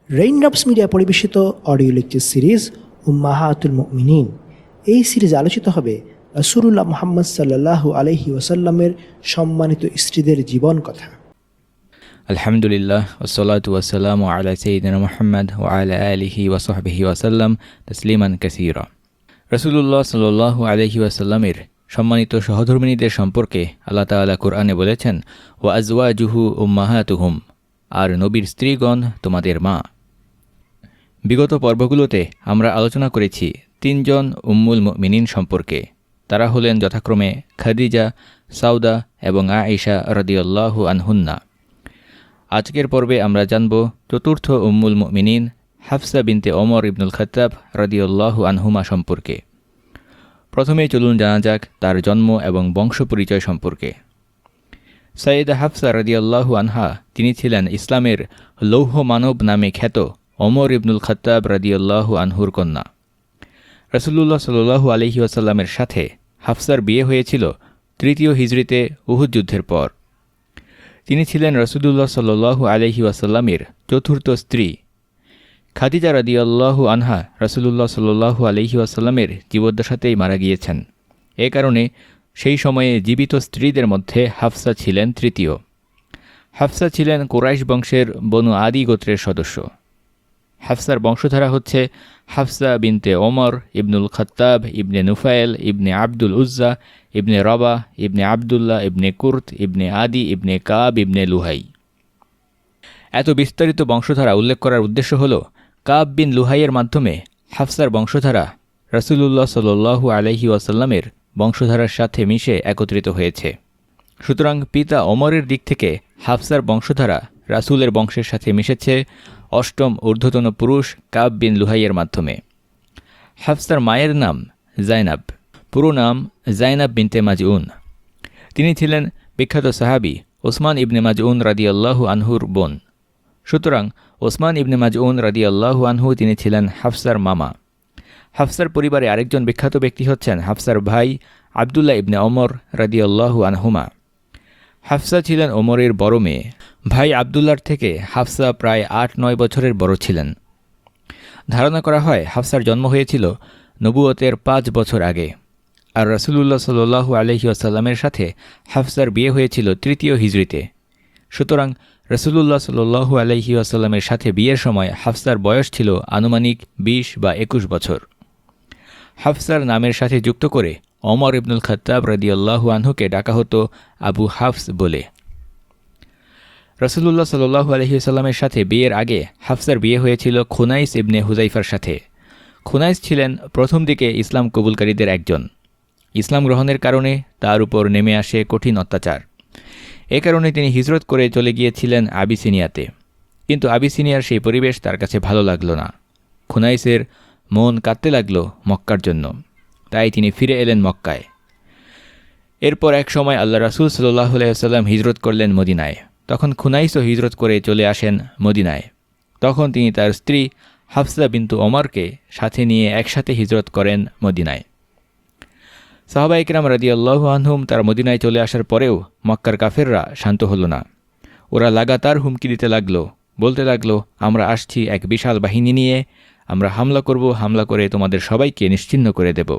Raindrops media পরিবেশিত audio lecture series উম্মাহাতুল মুমিনিন। এই সিরিজে আলোচিত হবে রাসূলুল্লাহ মুহাম্মদ সাল্লাল্লাহু আলাইহি ওয়াসাল্লামের সম্মানিত স্ত্রীদের জীবন কথা। আলহামদুলিল্লাহ ওয়াসসালাতু ওয়াসসালামু আলা সাইয়্যিদিনা মুহাম্মদ ওয়া আলা আলিহি ওয়া সাহবিহি ওয়াসাল্লাম তাসলিমান কাসীরা। রাসূলুল্লাহ সাল্লাল্লাহু আলাইহি ওয়াসাল্লামের সম্মানিত সহধর্মিণীদের সম্পর্কে আল্লাহ তাআলা কোরআনে বলেছেন, ওয়া আজওয়াজুহু উম্মাহাতুহুম, আর নবীর স্ত্রীগণ তোমাদের মা। বিগত পর্বগুলোতে আমরা আলোচনা করেছি তিনজন উম্মুল মুমিনিন সম্পর্কে। তারা হলেন যথাক্রমে খাদিজা, সাউদা এবং আয়েশা রাদিয়াল্লাহু আনহুন্না। আজকের পর্বে আমরা জানব চতুর্থ উম্মুল মুমিনিন হাফসা বিনতে ওমর ইবনুল খাত্তাব রাদিয়াল্লাহু আনহুমা সম্পর্কে। প্রথমেই চলুন জানা যাক তার জন্ম এবং বংশ পরিচয় সম্পর্কে। সাইয়েদা হাফসা রাদিয়াল্লাহু আনহা তিনি ছিলেন ইসলামের লৌহ মানব নামে খ্যাত ওমর ইবনুল খাত্তাব রাদিয়াল্লাহু আনহুর কন্যা। রাসূলুল্লাহ সাল্লাল্লাহু আলাইহি ওয়াসাল্লামের সাথে হাফসার বিয়ে হয়েছিল তৃতীয় হিজরিতে উহুদ যুদ্ধের পর। তিনি ছিলেন রাসূলুল্লাহ সাল্লাল্লাহু আলাইহি ওয়াসাল্লামের চতুর্থ স্ত্রী। খাদিজা রাদিয়াল্লাহু আনহা রাসূলুল্লাহ সাল্লাল্লাহু আলাইহি ওয়াসাল্লামের জীবদ্দশাতেই মারা গিয়েছেন। এ কারণে সেই সময়ে জীবিত স্ত্রীদের মধ্যে হাফসা ছিলেন তৃতীয়। হাফসা ছিলেন কুরাইশ বংশের বনু আদি গোত্রের সদস্য। হাফসার বংশধারা হচ্ছে হাফসা বিনতে ওমর ইবনুল খাত্তাব ইবনে নুফাইল ইবনে আব্দুল উজ্জা ইবনে রবা ইবনে আবদুল্লাহ ইবনে কুর্ত ইবনে আদি ইবনে কাব ইবনে লুহাই। এত বিস্তারিত বংশধারা উল্লেখ করার উদ্দেশ্য হল কাব বিন লুহাইয়ের মাধ্যমে হাফসার বংশধারা রাসূলুল্লাহ সাল্লাল্লাহু আলাইহি ওয়াসাল্লামের বংশধারার সাথে মিশে একত্রিত হয়েছে। সুতরাং পিতা ওমরের দিক থেকে হাফসার বংশধারা রাসূলের বংশের সাথে মিশেছে অষ্টম ঊর্ধ্বতন পুরুষ কাব বিন লুহাইয়ের মাধ্যমে। হাফসার মায়ের নাম জাইনাব, পুরো নাম জাইনাব বিনতে মাজউন। তিনি ছিলেন বিখ্যাত সাহাবী ওসমান ইবনে মাজউন রাদিয়াল্লাহু আনহুর বোন। সুতরাং ওসমান ইবনে মাজউন রাদিয়াল্লাহু আনহু তিনি ছিলেন হাফসার মামা। হাফসার পরিবারে আরেকজন বিখ্যাত ব্যক্তি হচ্ছেন হাফসার ভাই আবদুল্লাহ ইবনে ওমর রাদিয়াল্লাহু আনহুমা। হাফসা ছিলেন ওমরের বড় মেয়ে। ভাই আবদুল্লাহর থেকে হাফসা প্রায় ৮-৯ বছরের বড় ছিলেন। ধারণা করা হয় হাফসার জন্ম হয়েছিল নবুয়তের ৫ বছর আগে, আর রাসূলুল্লাহ সাল্লাল্লাহু আলাইহি ওয়াসাল্লামের সাথে হাফসার বিয়ে হয়েছিল তৃতীয় হিজরিতে। সুতরাং রাসূলুল্লাহ সাল্লাল্লাহু আলাইহি ওয়াসাল্লামের সাথে বিয়ের সময় হাফসার বয়স ছিল আনুমানিক ২০ বা ২১ বছর। হাফসার নামের সাথে যুক্ত করে ওমর ইবনুল খাত্তাব রাদিয়াল্লাহু আনহুকে ডাকা হতো আবু হাফস বলে। রাসূলুল্লাহ সাল্লাল্লাহু আলাইহি ওয়াসাল্লামের সাথে বিয়ের আগে হাফসার বিয়ে হয়েছিল খুনাইস ইবনে হুযাইফার সাথে। খুনাইস ছিলেন প্রথম দিকে ইসলাম কবুলকারীদের একজন। ইসলাম গ্রহণের কারণে তার উপর নেমে আসে কঠিন অত্যাচার। এ কারণে তিনি হিজরত করে চলে গিয়েছিলেন আবিসিনিয়াতে। কিন্তু আবিসিনিয়ার সেই পরিবেশ তার কাছে ভালো লাগলো না। খুনাইসের মন কাঁদতে লাগল মক্কার জন্য, তাই তিনি ফিরে এলেন মক্কায়। এরপর এক সময় আল্লাহ রাসূল সাল্লাল্লাহু আলাইহি ওয়াসাল্লাম হিজরত করলেন মদিনায়। তখন খুনাইসও হিজরত করে চলে আসেন মদিনায়। তখন তিনি তার স্ত্রী হাফসা বিনতু ওমরকে সাথে নিয়ে একসাথে হিজরত করেন মদিনায়। সাহাবায়ে কেরাম রাদিয়াল্লাহু আনহুম তার মদিনায় চলে আসার পরেও মক্কার কাফেররা শান্ত হল না। ওরা লাগাতার হুমকি দিতে লাগল, বলতে লাগল, আমরা আসছি এক বিশাল বাহিনী নিয়ে, আমরা হামলা করব, হামলা করে তোমাদের সবাইকে নিশ্চিহ্ন করে দেব।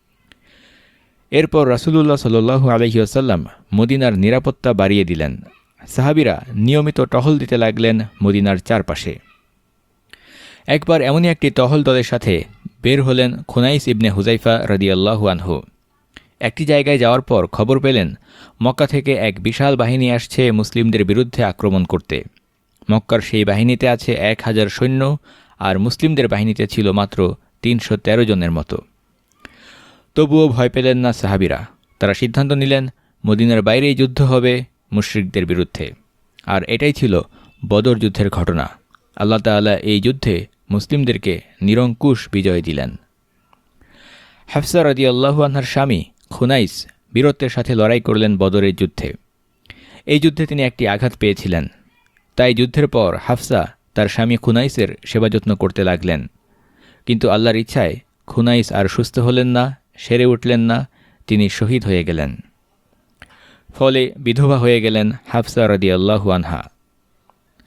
এরপর রাসূলুল্লাহ সাল্লাল্লাহু আলাইহি ওয়াসাল্লাম মদিনার নিরাপত্তা বাড়িয়ে দিলেন। সাহাবীরা নিয়মিত টহল দিতে লাগলেন মদিনার চারপাশে। একবার এমনই একটি টহল দলের সাথে বের হলেন খুনাইস ইবনে হুযাইফা রাদিয়াল্লাহু আনহু। একটি জায়গায় যাওয়ার পর খবর পেলেন মক্কা থেকে এক বিশাল বাহিনী আসছে মুসলিমদের বিরুদ্ধে আক্রমণ করতে। মক্কার সেই বাহিনীতে আছে ১,০০০ সৈন্য, আর মুসলিমদের বাহিনীতে ছিল মাত্র ৩১৩ জনের মতো। তবুও ভয় পেলেন না সাহাবীরা। তারা সিদ্ধান্ত নিলেন মদিনার বাইরেই যুদ্ধ হবে মুশরিকদের বিরুদ্ধে। আর এটাই ছিল বদর যুদ্ধের ঘটনা। আল্লাহ তাআলা এই যুদ্ধে মুসলিমদেরকে নিরঙ্কুশ বিজয় দিলেন। হাফসা রাদিয়াল্লাহু আনহার স্বামী খুনাইস বীরত্বের সাথে লড়াই করলেন বদরের যুদ্ধে। এই যুদ্ধে তিনি একটি আঘাত পেয়েছিলেন। তাই যুদ্ধের পর হাফসা তার স্বামী খুনাইসের সেবা যত্ন করতে লাগলেন। কিন্তু আল্লাহর ইচ্ছায় খুনাইস আর সুস্থ হলেন না, সেরে উঠলেন না, তিনি শহীদ হয়ে গেলেন। ফলে বিধবা হয়ে গেলেন হাফসা রাদিয়াল্লাহু আনহা।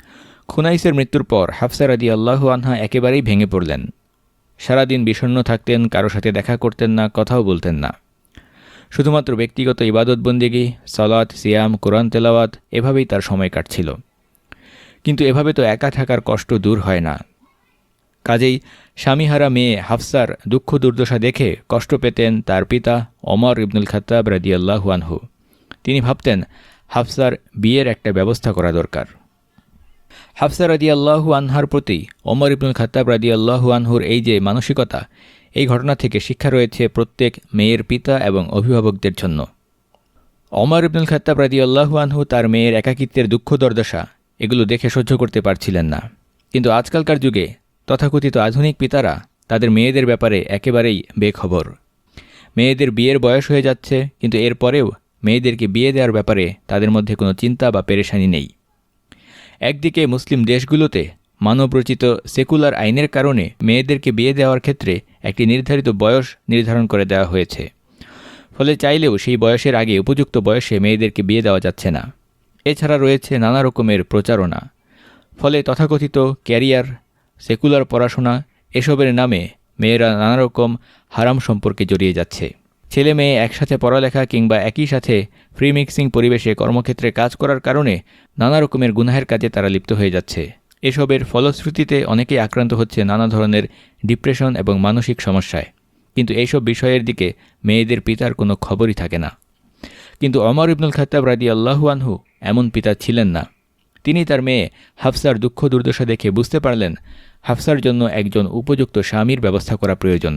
খুনাইসের মৃত্যুর পর হাফসা রাদিয়াল্লাহু আনহা একেবারেই ভেঙে পড়লেন। সারাদিন বিষণ্ণ থাকতেন, কারো সাথে দেখা করতেন না, কথাও বলতেন না। শুধুমাত্র ব্যক্তিগত ইবাদত বন্দেগী, সালাত, সিয়াম, কোরআন তেলাওয়াত এভাবেই তার সময় কাটছিল। কিন্তু এভাবে তো একা থাকার কষ্ট দূর হয় না। কাজেই স্বামীহারা মেয়ে হাফসার দুঃখ দুর্দশা দেখে কষ্ট পেতেন তার পিতা ওমর ইবনুল খাত্তাব রাদিয়াল্লাহু আনহু। তিনি ভাবতেন হাফসার বিয়ের একটা ব্যবস্থা করা দরকার। হাফসা রাদিয়াল্লাহু আনহার প্রতি ওমর ইবনুল খাত্তাব রাদিয়াল্লাহু আনহুর এই যে মানসিকতা, এই ঘটনা থেকে শিক্ষা রয়েছে প্রত্যেক মেয়ের পিতা এবং অভিভাবকদের জন্য। ওমর ইবনুল খাত্তাব রাদিয়াল্লাহু আনহু তার মেয়ের একাকিত্বের দুঃখ দুর্দশা এগুলো দেখে সহ্য করতে পারছিলেন না। কিন্তু আজকালকার যুগে তথাকথিত আধুনিক পিতারা তাদের মেয়েদের ব্যাপারে একেবারেই বেখবর। মেয়েদের বিয়ের বয়স হয়ে যাচ্ছে, কিন্তু এরপরেও মেয়েদেরকে বিয়ে দেওয়ার ব্যাপারে তাদের মধ্যে কোনো চিন্তা বা পেরেশানি নেই। একদিকে মুসলিম দেশগুলোতে মানবরচিত সেকুলার আইনের কারণে মেয়েদেরকে বিয়ে দেওয়ার ক্ষেত্রে একটি নির্ধারিত বয়স নির্ধারণ করে দেওয়া হয়েছে। ফলে চাইলেও সেই বয়সের আগে উপযুক্ত বয়সে মেয়েদেরকে বিয়ে দেওয়া যাচ্ছে না। এছাড়া রয়েছে নানা রকমের প্রচারণা। ফলে তথাকথিত ক্যারিয়ার, সেকুলার পড়াশোনা এসবের নামে মেয়েরা নানা রকম হারাম সম্পর্কে জড়িয়ে যাচ্ছে। ছেলে মেয়ে একসাথে পড়ালেখা কিংবা একই সাথে ফ্রি মিক্সিং পরিবেশে কর্মক্ষেত্রে কাজ করার কারণে নানা রকমের গুনাহের কাজে তারা লিপ্ত হয়ে যাচ্ছে। এসবের ফলশ্রুতিতে অনেকেই আক্রান্ত হচ্ছে নানা ধরনের ডিপ্রেশন এবং মানসিক সমস্যায়। কিন্তু এইসব বিষয়ের দিকে মেয়েদের পিতার কোনো খবরই থাকে না। কিন্তু ওমর ইবনুল খাত্তাব রাদিয়াল্লাহু আনহু এমন পিতা ছিলেন না। তিনি তার মেয়ে হাফসার দুঃখ দুর্দশা দেখে বুঝতে পারলেন হাফসার জন্য একজন উপযুক্ত স্বামীর ব্যবস্থা করা প্রয়োজন।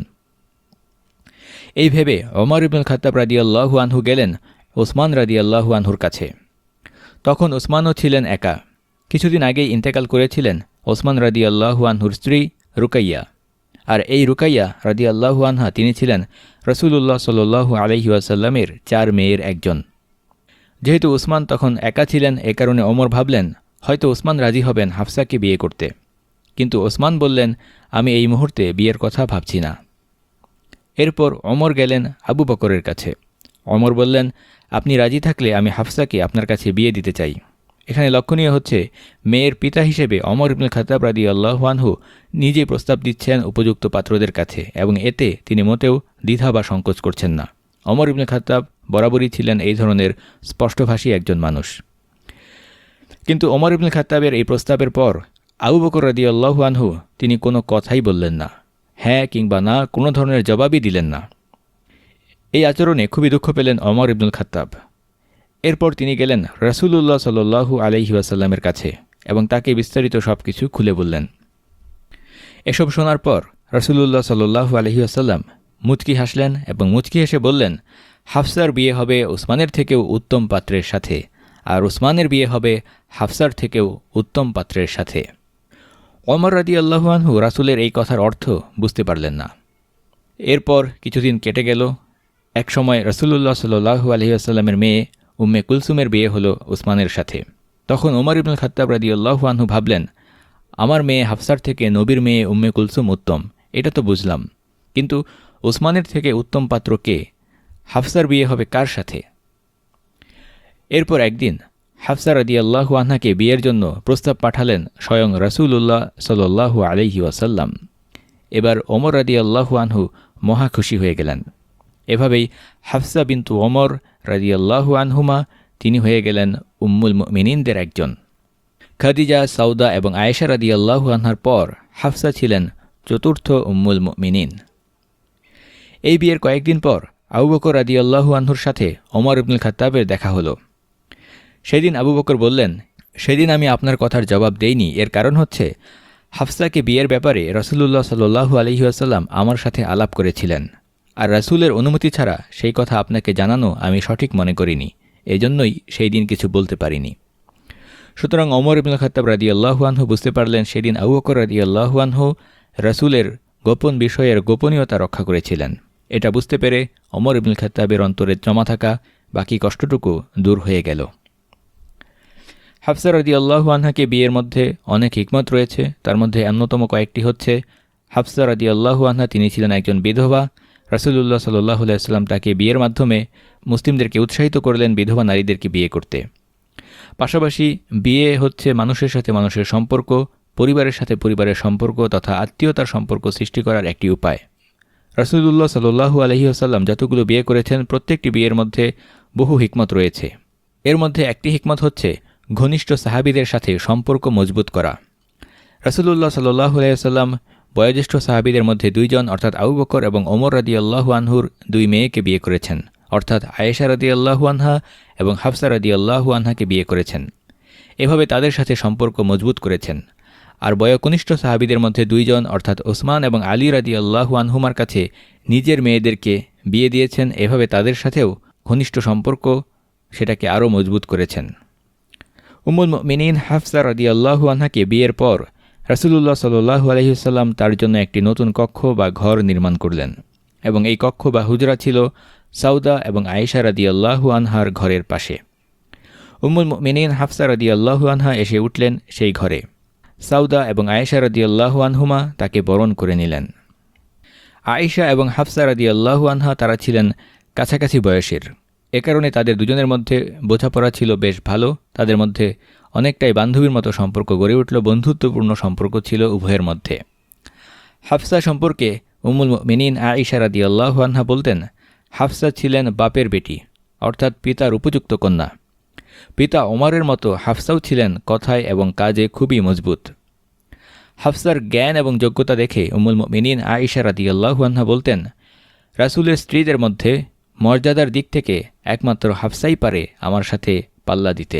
এই ভেবে ওমর ইবনুল খাত্তাব রাদিয়াল্লাহু আনহু গেলেন ওসমান রাদিয়াল্লাহু আনহুর কাছে। তখন ওসমানও ছিলেন একা। কিছুদিন আগেই ইন্তেকাল করেছিলেন ওসমান রাদিয়াল্লাহু আনহুর স্ত্রী রুকাইয়া। আর এই রুকাইয়া রাদিয়াল্লাহু আনহা তিনি ছিলেন রাসূলুল্লাহ সাল্লাল্লাহু আলাইহি ওয়াসাল্লামের 4 মেয়ের একজন। যেহেতু ওসমান তখন একা ছিলেন, এ কারণে ওমর ভাবলেন হয়তো ওসমান রাজি হবেন হাফসাকে বিয়ে করতে। কিন্তু ওসমান বললেন, আমি এই মুহূর্তে বিয়ের কথা ভাবছি না। এরপর ওমর গেলেন আবু বকরের কাছে। ওমর বললেন, আপনি রাজি থাকলে আমি হাফসাকে আপনার কাছে বিয়ে দিতে চাই। এখানে লক্ষণীয় হচ্ছে মেয়ের পিতা হিসেবে ওমর ইবনুল খাত্তাব রাদিয়াল্লাহু আনহু নিজেই প্রস্তাব দিচ্ছেন উপযুক্ত পাত্রদের কাছে, এবং এতে তিনি মোটেও দ্বিধা বা সংকোচ করছেন না। ওমর ইবনুল খাত্তাব বরাবরই ছিলেন এই ধরনের স্পষ্টভাষী একজন মানুষ। কিন্তু ওমর ইবনুল খাত্তাবের এই প্রস্তাবের পর আবু বকর রাদিয়াল্লাহু আনহু তিনি কোনো কথাই বললেন না, হ্যাঁ কিংবা না কোনো ধরনের জবাবই দিলেন না। এই আচরণে খুবই দুঃখ পেলেন ওমর ইবনুল খাত্তাব। এরপর তিনি গেলেন রাসূলুল্লাহ সাল্লাল্লাহু আলাইহি ওয়াসাল্লামের কাছে এবং তাকে বিস্তারিত সব কিছু খুলে বললেন। এসব শোনার পর রাসূলুল্লাহ সাল্লাল্লাহু আলাইহি ওয়াসাল্লাম মুচকি হাসলেন এবং মুচকি হেসে বললেন, হাফসার বিয়ে হবে ওসমানের থেকেও উত্তম পাত্রের সাথে, আর ওসমানের বিয়ে হবে হাফসার থেকেও উত্তম পাত্রের সাথে। ওমর রাদিয়াল্লাহু আনহু রাসূলের এই কথার অর্থ বুঝতে পারলেন না। এরপর কিছুদিন কেটে গেল। একসময় রাসূলুল্লাহ সাল্লাল্লাহু আলাইহি ওয়াসাল্লামের মেয়ে উম্মে কুলসুমের বিয়ে হলো ওসমানের সাথে। তখন ওমর ইবনুল খাত্তাব রাদিয়াল্লাহু আনহু ভাবলেন, আমার মেয়ে হাফসার থেকে নবীর মেয়ে উম্মে কুলসুম উত্তম, এটা তো বুঝলাম, কিন্তু ওসমানের থেকে উত্তম পাত্র কে? হাফসার বিয়ে হবে কার সাথে? এরপর একদিন হাফসা রাদিয়াল্লাহু আনহাকে বিয়ের জন্য প্রস্তাব পাঠালেন স্বয়ং রাসূলুল্লাহ সাল্লাল্লাহু আলাইহি ওয়াসাল্লাম। এবার ওমর রাদিয়াল্লাহু আনহু মহা খুশি হয়ে গেলেন। এভাবেই হাফসা বিনতু ওমর রাদিয়াল্লাহু আনহুমা তিনি হয়ে গেলেন উম্মুল মুমিনিনদের একজন। খাদিজা, সাউদা এবং আয়েশা রাদিয়াল্লাহু আনহার পর হাফসা ছিলেন চতুর্থ উম্মুল মুমিনিন। এই বিয়ের কয়েকদিন পর আবু বকর রাদিয়াল্লাহু আনহুর সাথে ওমর ইবনুল খাত্তাবের দেখা হলো। সেদিন আবু বকর বললেন, সেদিন আমি আপনার কথার জবাব দেইনি, এর কারণ হচ্ছে হাফসাকে বিয়ের ব্যাপারে রাসূলুল্লাহ সাল্লাল্লাহু আলাইহি ওয়াসাল্লাম আমার সাথে আলাপ করেছিলেন, আর রাসূলের অনুমতি ছাড়া সেই কথা আপনাকে জানানো আমি সঠিক মনে করিনি, এজন্যই সেই দিন কিছু বলতে পারিনি। সুতরাং ওমর ইবনুল খাত্তাব রাদিয়াল্লাহু আনহু বুঝতে পারলেন সেদিন আবু বকর রাদিয়াল্লাহু আনহু রাসূলের গোপন বিষয়ের গোপনীয়তা রক্ষা করেছিলেন। এটা বুঝতে পেরে ওমর ইবনুল খাত্তাবের অন্তরে জমা থাকা বাকি কষ্টটুকু দূর হয়ে গেল। হাফসা রাদিয়াল্লাহু আনহাকে বিয়ের মধ্যে অনেক হিকমত রয়েছে। তার মধ্যে অন্যতম কয়েকটি হচ্ছে, হাফসা রাদিয়াল্লাহু আনহা তিনি ছিলেন একজন বিধবা। রাসূলুল্লাহ সাল্লাল্লাহু আলাইহি ওয়াসাল্লাম তাকে বিয়ের মাধ্যমে মুসলিমদেরকে উৎসাহিত করলেন বিধবা নারীদেরকে বিয়ে করতে। পাশাপাশি বিয়ে হচ্ছে মানুষের সাথে মানুষের সম্পর্ক, পরিবারের সাথে পরিবারের সম্পর্ক তথা আত্মীয়তার সম্পর্ক সৃষ্টি করার একটি উপায়। রাসূলুল্লাহ সাল্লাল্লাহু আলাইহি ওয়াসাল্লাম যতগুলো বিয়ে করেছেন প্রত্যেকটি বিয়ের মধ্যে বহু হিকমত রয়েছে। এর মধ্যে একটি হিকমত হচ্ছে ঘনিষ্ঠ সাহাবীদের সাথে সম্পর্ক মজবুত করা। রাসূলুল্লাহ সাল্লাল্লাহু আলাইহি ওয়াসাল্লাম বয়োজ্যেষ্ঠ সাহাবীদের মধ্যে দুইজন অর্থাৎ আবু বকর এবং ওমর রাদিয়াল্লাহু আনহুর দুই মেয়েকে বিয়ে করেছেন, অর্থাৎ আয়েশা রাদিয়াল্লাহু আনহা এবং হাফসা রাদিয়াল্লাহু আনহাকে বিয়ে করেছেন। এভাবে তাদের সাথে সম্পর্ক মজবুত করেছেন। আর বয়োকনিষ্ঠ সাহাবীদের মধ্যে দুইজন অর্থাৎ ওসমান এবং আলী রাদিয়াল্লাহু আনহুমার কাছে নিজের মেয়েদেরকে বিয়ে দিয়েছেন। এভাবে তাদের সাথেও ঘনিষ্ঠ সম্পর্ক সেটাকে আরও মজবুত করেছেন। উম্মুল মুমিনিন হাফসা রাদিয়াল্লাহু আনহাকে বিয়ের পর রাসূলুল্লাহ সাল্লাল্লাহু আলাইহি ওয়াসাল্লাম তার জন্য একটি নতুন কক্ষ বা ঘর নির্মাণ করলেন এবং এই কক্ষ বা হুজরা ছিল সাউদা এবং আয়েশা রাদিয়াল্লাহু আনহার ঘরের পাশে। উম্মুল মুমিনিন হাফসা রাদিয়াল্লাহু আনহা এসে উঠলেন সেই ঘরে। সাউদা এবং আয়েশা রাদিয়াল্লাহু আনহুমা তাকে বরণ করে নিলেন। আয়েশা এবং হাফসা রাদিয়াল্লাহু আনহা তারা ছিলেন কাছাকাছি বয়সের, এ কারণে তাদের দুজনের মধ্যে বোঝাপড়া ছিল বেশ ভালো। তাদের মধ্যে অনেকটাই বান্ধবীর মতো সম্পর্ক গড়ে উঠল, বন্ধুত্বপূর্ণ সম্পর্ক ছিল উভয়ের মধ্যে। হাফসা সম্পর্কে উম্মুল মুমিনিন আয়েশা রাদিয়াল্লাহু আনহা বলতেন, হাফসা ছিলেন বাপের বেটি, অর্থাৎ পিতার উপযুক্ত কন্যা। পিতা ওমরের মতো হাফসাও ছিলেন কথায় এবং কাজে খুবই মজবুত। হাফসার জ্ঞান এবং যোগ্যতা দেখে উম্মুল মুমিনিন আয়েশা রাদিয়াল্লাহু আনহা বলতেন, রাসূলের স্ত্রীদের মধ্যে মর্যাদার দিক থেকে একমাত্র হাফসাই পারে আমার সাথে পাল্লা দিতে।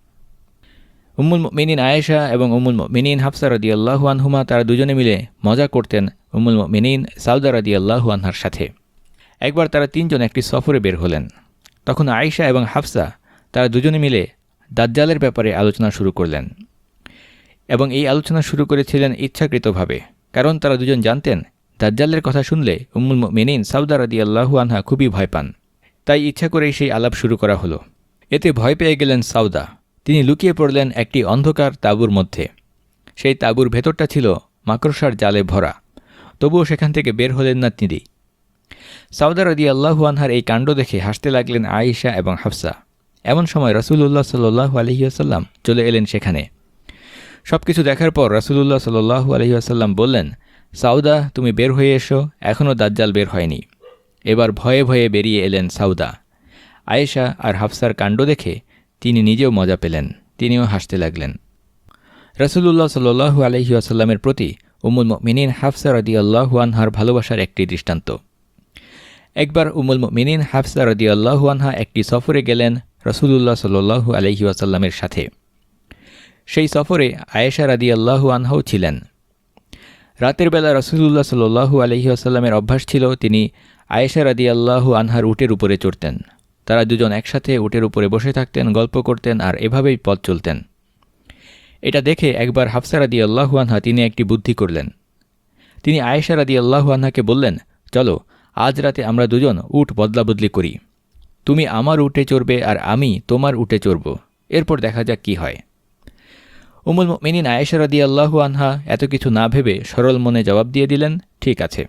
উম্মুল মুমিনিন আয়েশা এবং উম্মুল মুমিনিন হাফসা রাদিয়াল্লাহু আনহুমা তারা দুজনে মিলে মজা করতেন উম্মুল মুমিনিন সাউদা রাদিয়াল্লাহু আনহার সাথে। একবার তারা তিনজন একটি সফরে বের হলেন। তখন আয়েশা এবং হাফসা তারা দুজনে মিলে দাজ্জালের ব্যাপারে আলোচনা শুরু করলেন এবং এই আলোচনা শুরু করেছিলেন ইচ্ছাকৃতভাবে, কারণ তারা দুজন জানতেন দাজ্জালের কথা শুনলে উম্মুল মুমিনিন সাউদা রাদিয়াল্লাহু আনহা খুবই ভয় পান। তাই ইচ্ছা করেই সেই আলাপ শুরু করা হলো। এতে ভয় পেয়ে গেলেন সাউদা। তিনি লুকিয়ে পড়লেন একটি অন্ধকার তাঁবুর মধ্যে। সেই তাঁবুর ভেতরটা ছিল মাকড়সার জালে ভরা, তবুও সেখান থেকে বের হলেন না তিনি। সাউদা রাদিয়াল্লাহু আনহার এই কাণ্ড দেখে হাসতে লাগলেন আয়েশা এবং হাফসা। এমন সময় রাসূলুল্লাহ সাল্লাল্লাহু আলাইহি ওয়াসাল্লাম চলে এলেন সেখানে। সব কিছু দেখার পর রাসূলুল্লাহ সাল্লাল্লাহু আলাইহি ওয়াসাল্লাম বললেন, সাউদা তুমি বের হয়ে এসো, এখনও দাজ্জাল বের হয়নি। এবার ভয়ে ভয়ে বেরিয়ে এলেন সাউদা। আয়েশা আর হাফসার কাণ্ড দেখে তিনি নিজেও মজা পেলেন, তিনিও হাসতে লাগলেন। রাসূলুল্লাহ সাল্লাল্লাহু আলাইহি ওয়াসাল্লামের প্রতি উম্মুল মুমিনিন হাফসা রাদিয়াল্লাহু আনহার ভালোবাসার একটি দৃষ্টান্ত। একবার উম্মুল মুমিনিন হাফসা রাদিয়াল্লাহু আনহা একটি সফরে গেলেন রাসূলুল্লাহ সাল্লাল্লাহু আলাইহি ওয়াসাল্লামের সাথে। সেই সফরে আয়েশা রাদিয়াল্লাহু আনহাও ছিলেন। রাতের বেলা রাসূলুল্লাহ সাল্লাল্লাহু আলাইহি ওয়াসাল্লামের অভ্যাস ছিল তিনি আয়েশা রাদিয়াল্লাহু আনহার উটের উপরে চড়তেন। তারা দুজন একসাথে উটের উপরে বসে থাকতেন, গল্প করতেন আর এভাবেই পথ চলতেন। এটা দেখে একবার হাফসা রাদিয়াল্লাহু আনহা তিনি একটি বুদ্ধি করলেন। তিনি আয়েশা রাদিয়াল্লাহু আনহাকে বললেন, চলো আজ রাতে আমরা দুজন উট বদলাবদলি করি। তুমি আমার উটে চড়বে আর আমি তোমার উটে চড়ব, এরপর দেখা যাক কি হয়। উম্মুল মুমিনিন আয়েশা রাদিয়াল্লাহু আনহা এত কিছু না ভেবে সরল মনে জবাব দিয়ে দিলেন, ঠিক আছে।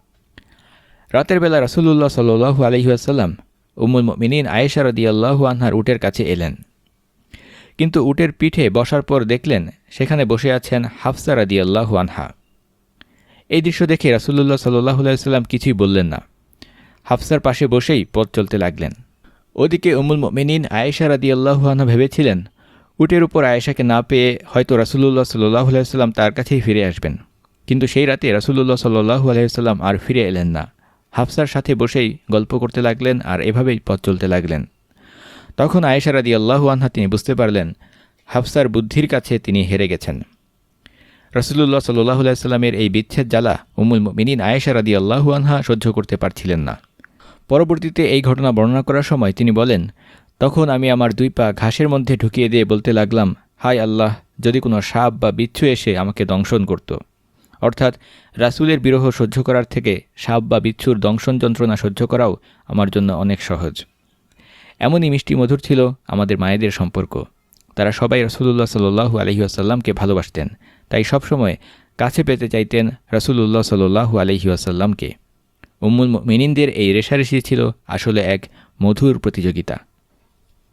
রাতের বেলা রাসূলুল্লাহ সাল্লাল্লাহু আলাইহি ওয়াসাল্লাম উম্মুল মুমিনিন আয়েশা রাদিয়াল্লাহু আনহার উটের কাছে এলেন। কিন্তু উটের পিঠে বসার পর দেখলেন সেখানে বসে আছেন হাফসা রাদিয়াল্লাহু আনহা। এই দৃশ্য দেখে রাসূলুল্লাহ সাল্লাল্লাহু আলাইহি ওয়াসাল্লাম কিছুই বললেন না, হাফসার পাশে বসেই পথ চলতে লাগলেন। ওদিকে উম্মুল মুমিনিন আয়েশা রাদিয়াল্লাহু আনহা ভেবেছিলেন উটের উপর আয়েশাকে না পেয়ে হয়তো রাসূলুল্লাহ সাল্লাল্লাহু আলাইহি ওয়াসাল্লাম তার কাছেই ফিরে আসবেন। কিন্তু সেই রাতে রাসূলুল্লাহ সাল্লাল্লাহু আলাইহি ওয়াসাল্লাম আর ফিরে এলেন না। হাফসার সাথে বসেই গল্প করতে লাগলেন আর এভাবেই পথ চলতে লাগলেন। তখন আয়েশা রাদিয়াল্লাহু আনহা তিনি বুঝতে পারলেন হাফসার বুদ্ধির কাছে তিনি হেরে গেছেন। রাসূলুল্লাহ সাল্লাল্লাহু আলাইহি ওয়াসাল্লামের এই বিচ্ছেদ জ্বালা উম্মুল মুমিনিন আয়েশা রাদিয়াল্লাহু আনহা সহ্য করতে পারছিলেন না। পরবর্তীতে এই ঘটনা বর্ণনা করার সময় তিনি বলেন, তখন আমি আমার দুই পা ঘাসের মধ্যে ঢুকিয়ে দিয়ে বলতে লাগলাম, হায় আল্লাহ, যদি কোনো সাপ বা বিচ্ছু এসে আমাকে দংশন করত। অর্থাৎ রাসূলের বিরহ সহ্য করার থেকে সাপ বা বিচ্ছুর দংশন যন্ত্রণা সহ্য করাও আমার জন্য অনেক সহজ। এমনই মিষ্টি মধুর ছিল আমাদের মায়েদের সম্পর্ক। তারা সবাই রাসূলুল্লাহ সাল্লাল্লাহু আলাইহি ওয়াসাল্লামকে ভালোবাসতেন, তাই সবসময় কাছে পেতে চাইতেন রাসূলুল্লাহ সাল্লাল্লাহু আলাইহি ওয়াসাল্লামকে। উম্মুল মুমিনিনদের এই রেষারেষি ছিল আসলে এক মধুর প্রতিযোগিতা।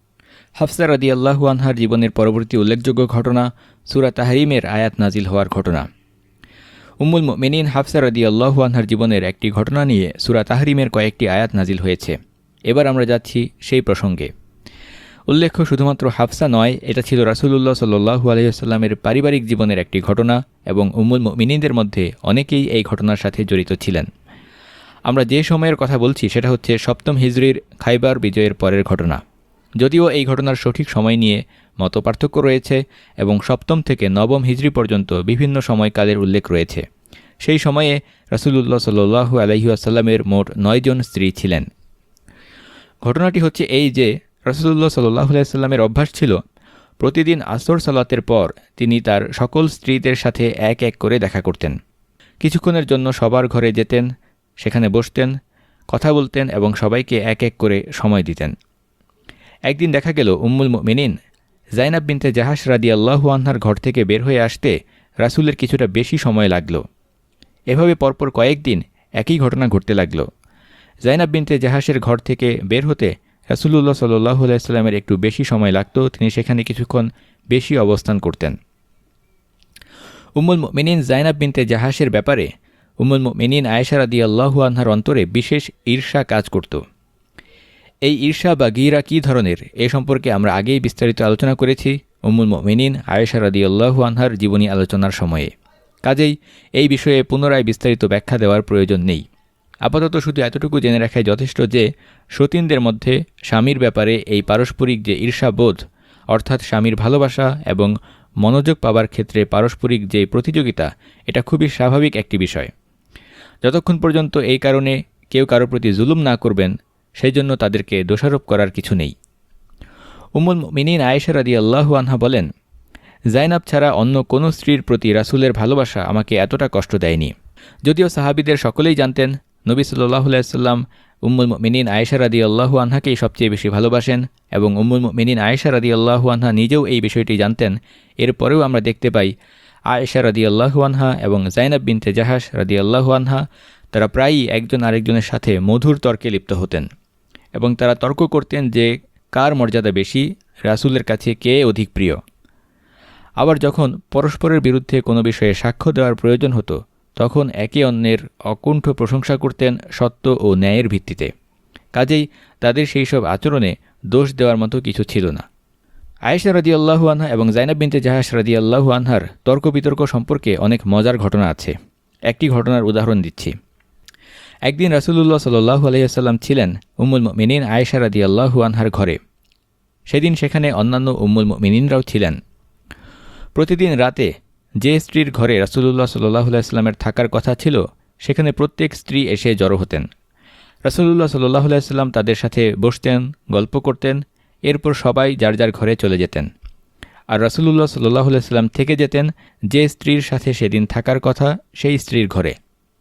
হাফসা রাদিয়াল্লাহু আনহার জীবনের পরবর্তী উল্লেখযোগ্য ঘটনা সূরা তাহরিমের আয়াত নাজিল হওয়ার ঘটনা। উম্মুল মুমিনিন হাফসা রাদিয়াল্লাহু আনহার জীবনের একটি ঘটনা নিয়ে সূরা তাহরিমের কয়েকটি আয়াত নাজিল হয়েছে। এবার আমরা যাচ্ছি সেই প্রসঙ্গে। উল্লেখ্য, শুধুমাত্র হাফসা নয়, এটা ছিল রাসূলুল্লাহ সাল্লাল্লাহু আলাইহি ওয়াসাল্লামের পারিবারিক জীবনের একটি ঘটনা এবং উম্মুল মুমিনিনদের মধ্যে অনেকেই এই ঘটনার সাথে জড়িত ছিলেন। আমরা যে সময়ের কথা বলছি সেটা হচ্ছে 7ম হিজরির খাইবার বিজয়ের পরের ঘটনা। যদিও এই ঘটনার সঠিক সময় নিয়ে মতপার্থক্য রয়েছে এবং 7ম থেকে 9ম হিজরি পর্যন্ত বিভিন্ন সময়কালের উল্লেখ রয়েছে। সেই সময়ে রাসূলুল্লাহ সাল্লাল্লাহু আলাইহি ওয়াসাল্লামের মোট 9 জন স্ত্রী ছিলেন। ঘটনাটি হচ্ছে এই যে, রাসূলুল্লাহ সাল্লাল্লাহু আলাইহি ওয়াসাল্লামের অভ্যাস ছিল প্রতিদিন আসর সালাতের পর তিনি তার সকল স্ত্রীদের সাথে এক এক করে দেখা করতেন। কিছুক্ষণের জন্য সবার ঘরে যেতেন, সেখানে বসতেন, কথা বলতেন এবং সবাইকে এক এক করে সময় দিতেন। একদিন দেখা গেল উম্মুল মুমিনিন যায়নাব বিনতে জাহাশ রাদিয়াল্লাহু আনহার ঘর থেকে বের হয়ে আসতে রাসূলের কিছুটা বেশি সময় লাগল। এভাবে পরপর কয়েকদিন একই ঘটনা ঘটতে লাগল। যায়নাব বিনতে জাহাশের ঘর থেকে বের হতে রাসূলুল্লাহ সাল্লাল্লাহু আলাইহি ওয়াসাল্লামের একটু বেশি সময় লাগত, তিনি সেখানে কিছুক্ষণ বেশি অবস্থান করতেন। উম্মুল মুমিনিন যায়নাব বিনতে জাহাশের ব্যাপারে উম্মুল মুমিনিন আয়েশা রাদিয়াল্লাহু আনহার অন্তরে বিশেষ ঈর্ষা কাজ করত। এই ঈর্ষা বা গীরা কী ধরনের, এ সম্পর্কে আমরা আগেই বিস্তারিত আলোচনা করেছি উম্মুল মুমিনিন আয়েশা রাদিয়াল্লাহু আনহার জীবনী আলোচনার সময়ে। কাজেই এই বিষয়ে পুনরায় বিস্তারিত ব্যাখ্যা দেওয়ার প্রয়োজন নেই। আপাতত শুধু এতটুকু জেনে রাখাই যথেষ্ট যে সতীনদের মধ্যে স্বামীর ব্যাপারে এই পারস্পরিক যে ঈর্ষাবোধ, অর্থাৎ স্বামীর ভালোবাসা এবং মনোযোগ পাবার ক্ষেত্রে পারস্পরিক যে প্রতিযোগিতা, এটা খুবই স্বাভাবিক একটি বিষয়। যতক্ষণ পর্যন্ত এই কারণে কেউ কারো প্রতি জুলুম না করবেন, সেই জন্য তাদেরকে দোষারোপ করার কিছু নেই। উম্মুল মুমিনিন আয়েশা রাদিয়াল্লাহু আনহা বলেন, যায়নাব ছাড়া অন্য কোনো স্ত্রীর প্রতি রাসূলের ভালোবাসা আমাকে এতটা কষ্ট দেয়নি। যদিও সাহাবীদের সকলেই জানতেন নবী সাল্লাল্লাহু আলাইহি ওয়াসাল্লাম উম্মুল মুমিনিন আয়েশা রাদিয়াল্লাহু আনহাকেই সবচেয়ে বেশি ভালোবাসেন এবং উম্মুল মুমিনিন আয়েশা রাদিয়াল্লাহু আনহা নিজেও এই বিষয়টি জানতেন। এরপরেও আমরা দেখতে পাই আয়েশা রাদিয়াল্লাহু আনহা এবং যায়নাব বিনতে জাহাশ রাদিয়াল্লাহু আনহা তারা প্রায়ই একজন আরেকজনের সাথে মধুর তর্কে লিপ্ত হতেন এবং তারা তর্ক করতেন যে কার মর্যাদা বেশি, রাসূলের কাছে কে অধিক প্রিয়। আবার যখন পরস্পরের বিরুদ্ধে কোনো বিষয়ে সাক্ষ্য দেওয়ার প্রয়োজন হতো, তখন একে অন্যের অকুণ্ঠ প্রশংসা করতেন সত্য ও ন্যায়ের ভিত্তিতে। কাজেই তাদের সেই সব আচরণে দোষ দেওয়ার মতো কিছু ছিল না। আয়েশা রাদিয়াল্লাহু আনহা এবং যায়নাব বিনতে জাহাশ রাদিয়াল্লাহু আনহার তর্ক বিতর্ক সম্পর্কে অনেক মজার ঘটনা আছে। একটি ঘটনার উদাহরণ দিচ্ছি। একদিন রাসূলুল্লাহ সাল্লাল্লাহু আলাইহি ওয়াসাল্লাম ছিলেন উম্মুল মুমিনিন আয়েশা রাদিয়াল্লাহু আনহার ঘরে। সেদিন সেখানে অন্যান্য উম্মুল মুমিনিনরাও ছিলেন। প্রতিদিন রাতে যে স্ত্রীর ঘরে রাসূলুল্লাহ সাল্লাল্লাহু আলাইহি ওয়াসাল্লামের থাকার কথা ছিল, সেখানে প্রত্যেক স্ত্রী এসে জড়ো হতেন। রাসূলুল্লাহ সাল্লাল্লাহু আলাইহি ওয়াসাল্লাম তাদের সাথে বসতেন, গল্প করতেন, এরপর সবাই যার যার ঘরে চলে যেতেন। আর রাসূলুল্লাহ সাল্লাল্লাহু আলাইহি ওয়াসাল্লাম থেকে যেতেন যে স্ত্রীর সাথে সেদিন থাকার কথা সেই স্ত্রীর ঘরে।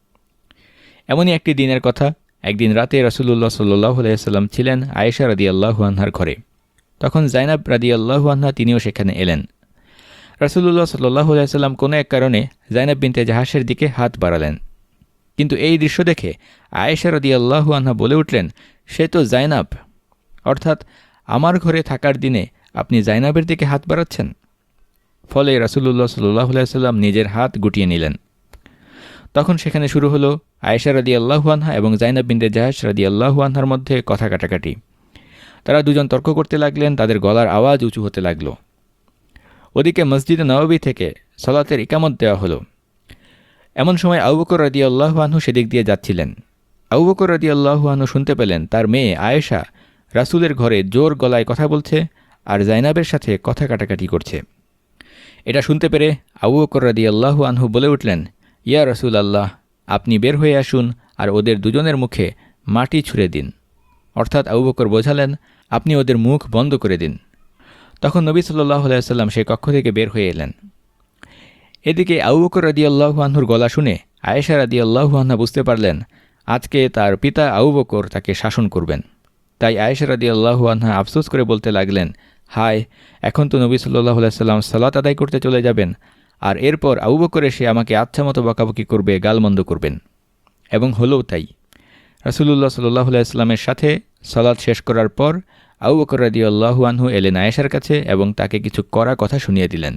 এমনই একটি দিনের কথা, একদিন রাতে রাসূলুল্লাহ সাল্লাল্লাহু আলাইহি ওয়াসাল্লাম ছিলেন আয়েশা রাদিয়াল্লাহু আনহার ঘরে। তখন যায়নাব রাদিয়াল্লাহু আনহা তিনিও সেখানে এলেন। রাসূলুল্লাহ সাল্লাল্লাহু আলাইহি ওয়াসাল্লাম কোনো এক কারণে যায়নাব বিনতে জাহাশের দিকে হাত বাড়ালেন। কিন্তু এই দৃশ্য দেখে আয়েশা রাদিয়াল্লাহু আনহা বলে উঠলেন, সে তো যায়নাব, অর্থাৎ আমার ঘরে থাকার দিনে আপনি যায়নাবের দিকে হাত বাড়াচ্ছেন। ফলে রাসূলুল্লাহ সাল্লাল্লাহু আলাইহি ওয়াসাল্লাম নিজের হাত গুটিয়ে নিলেন। তখন সেখানে শুরু হলো আয়েশা রাদিয়াল্লাহু আনহা এবং যায়নাব বিনতে জাহাশ রাদিয়াল্লাহু আনহার মধ্যে কথা কাটাকাটি। তারা দুজন তর্ক করতে লাগলেন, তাদের গলার আওয়াজ উঁচু হতে লাগল। ওদিকে মসজিদে নববী থেকে সালাতের ইকামত দেওয়া হলো। এমন সময় আবু বকর রাদিয়াল্লাহু আনহু সেদিক দিয়ে যাচ্ছিলেন। আবু বকর রাদিয়াল্লাহু আনহু শুনতে পেলেন তার মেয়ে আয়েশা রাসূলের ঘরে জোর গলায় কথা বলছে আর যায়নাবের সাথে কথা কাটাকাটি করছে। এটা শুনতে পেরে আবু বকর রাদিয়াল্লাহু আনহু বলে উঠলেন, ইয়া রাসূলুল্লাহ, আপনি বের হয়ে আসুন আর ওদের দুজনের মুখে মাটি ছুঁড়ে দিন। অর্থাৎ আবু বকর বোঝালেন, আপনি ওদের মুখ বন্ধ করে দিন। তখন নবী সাল্লাল্লাহু আলাইহি ওয়াসাল্লাম সেই কক্ষ থেকে বের হয়ে এলেন। এদিকে আবু বকর রাদিয়াল্লাহু আনহুর গলা শুনে আয়েশা রাদিয়াল্লাহু আনহা বুঝতে পারলেন আজকে তার পিতা আবু বকর তাকে শাসন করবেন। তাই আয়েশা রাদিয়াল্লাহু আনহা আফসোস করে বলতে লাগলেন, হায়, এখন তো নবী সাল্লাল্লাহু আলাইহি ওয়াসাল্লাম সালাত আদায় করতে চলে যাবেন, আর এরপর আবু বকর এসে আমাকে আচ্ছামতো বকাবকি করবে, গালমন্দ করবেন। এবং হলোও তাই। রাসূলুল্লাহ সাল্লাল্লাহু আলাইহি ওয়াসাল্লামের সাথে সালাত শেষ করার পর আবু বকর রাদিয়াল্লাহু আনহু এলেন আয়েশার কাছে এবং তাকে কিছু কড়া কথা শুনিয়ে দিলেন।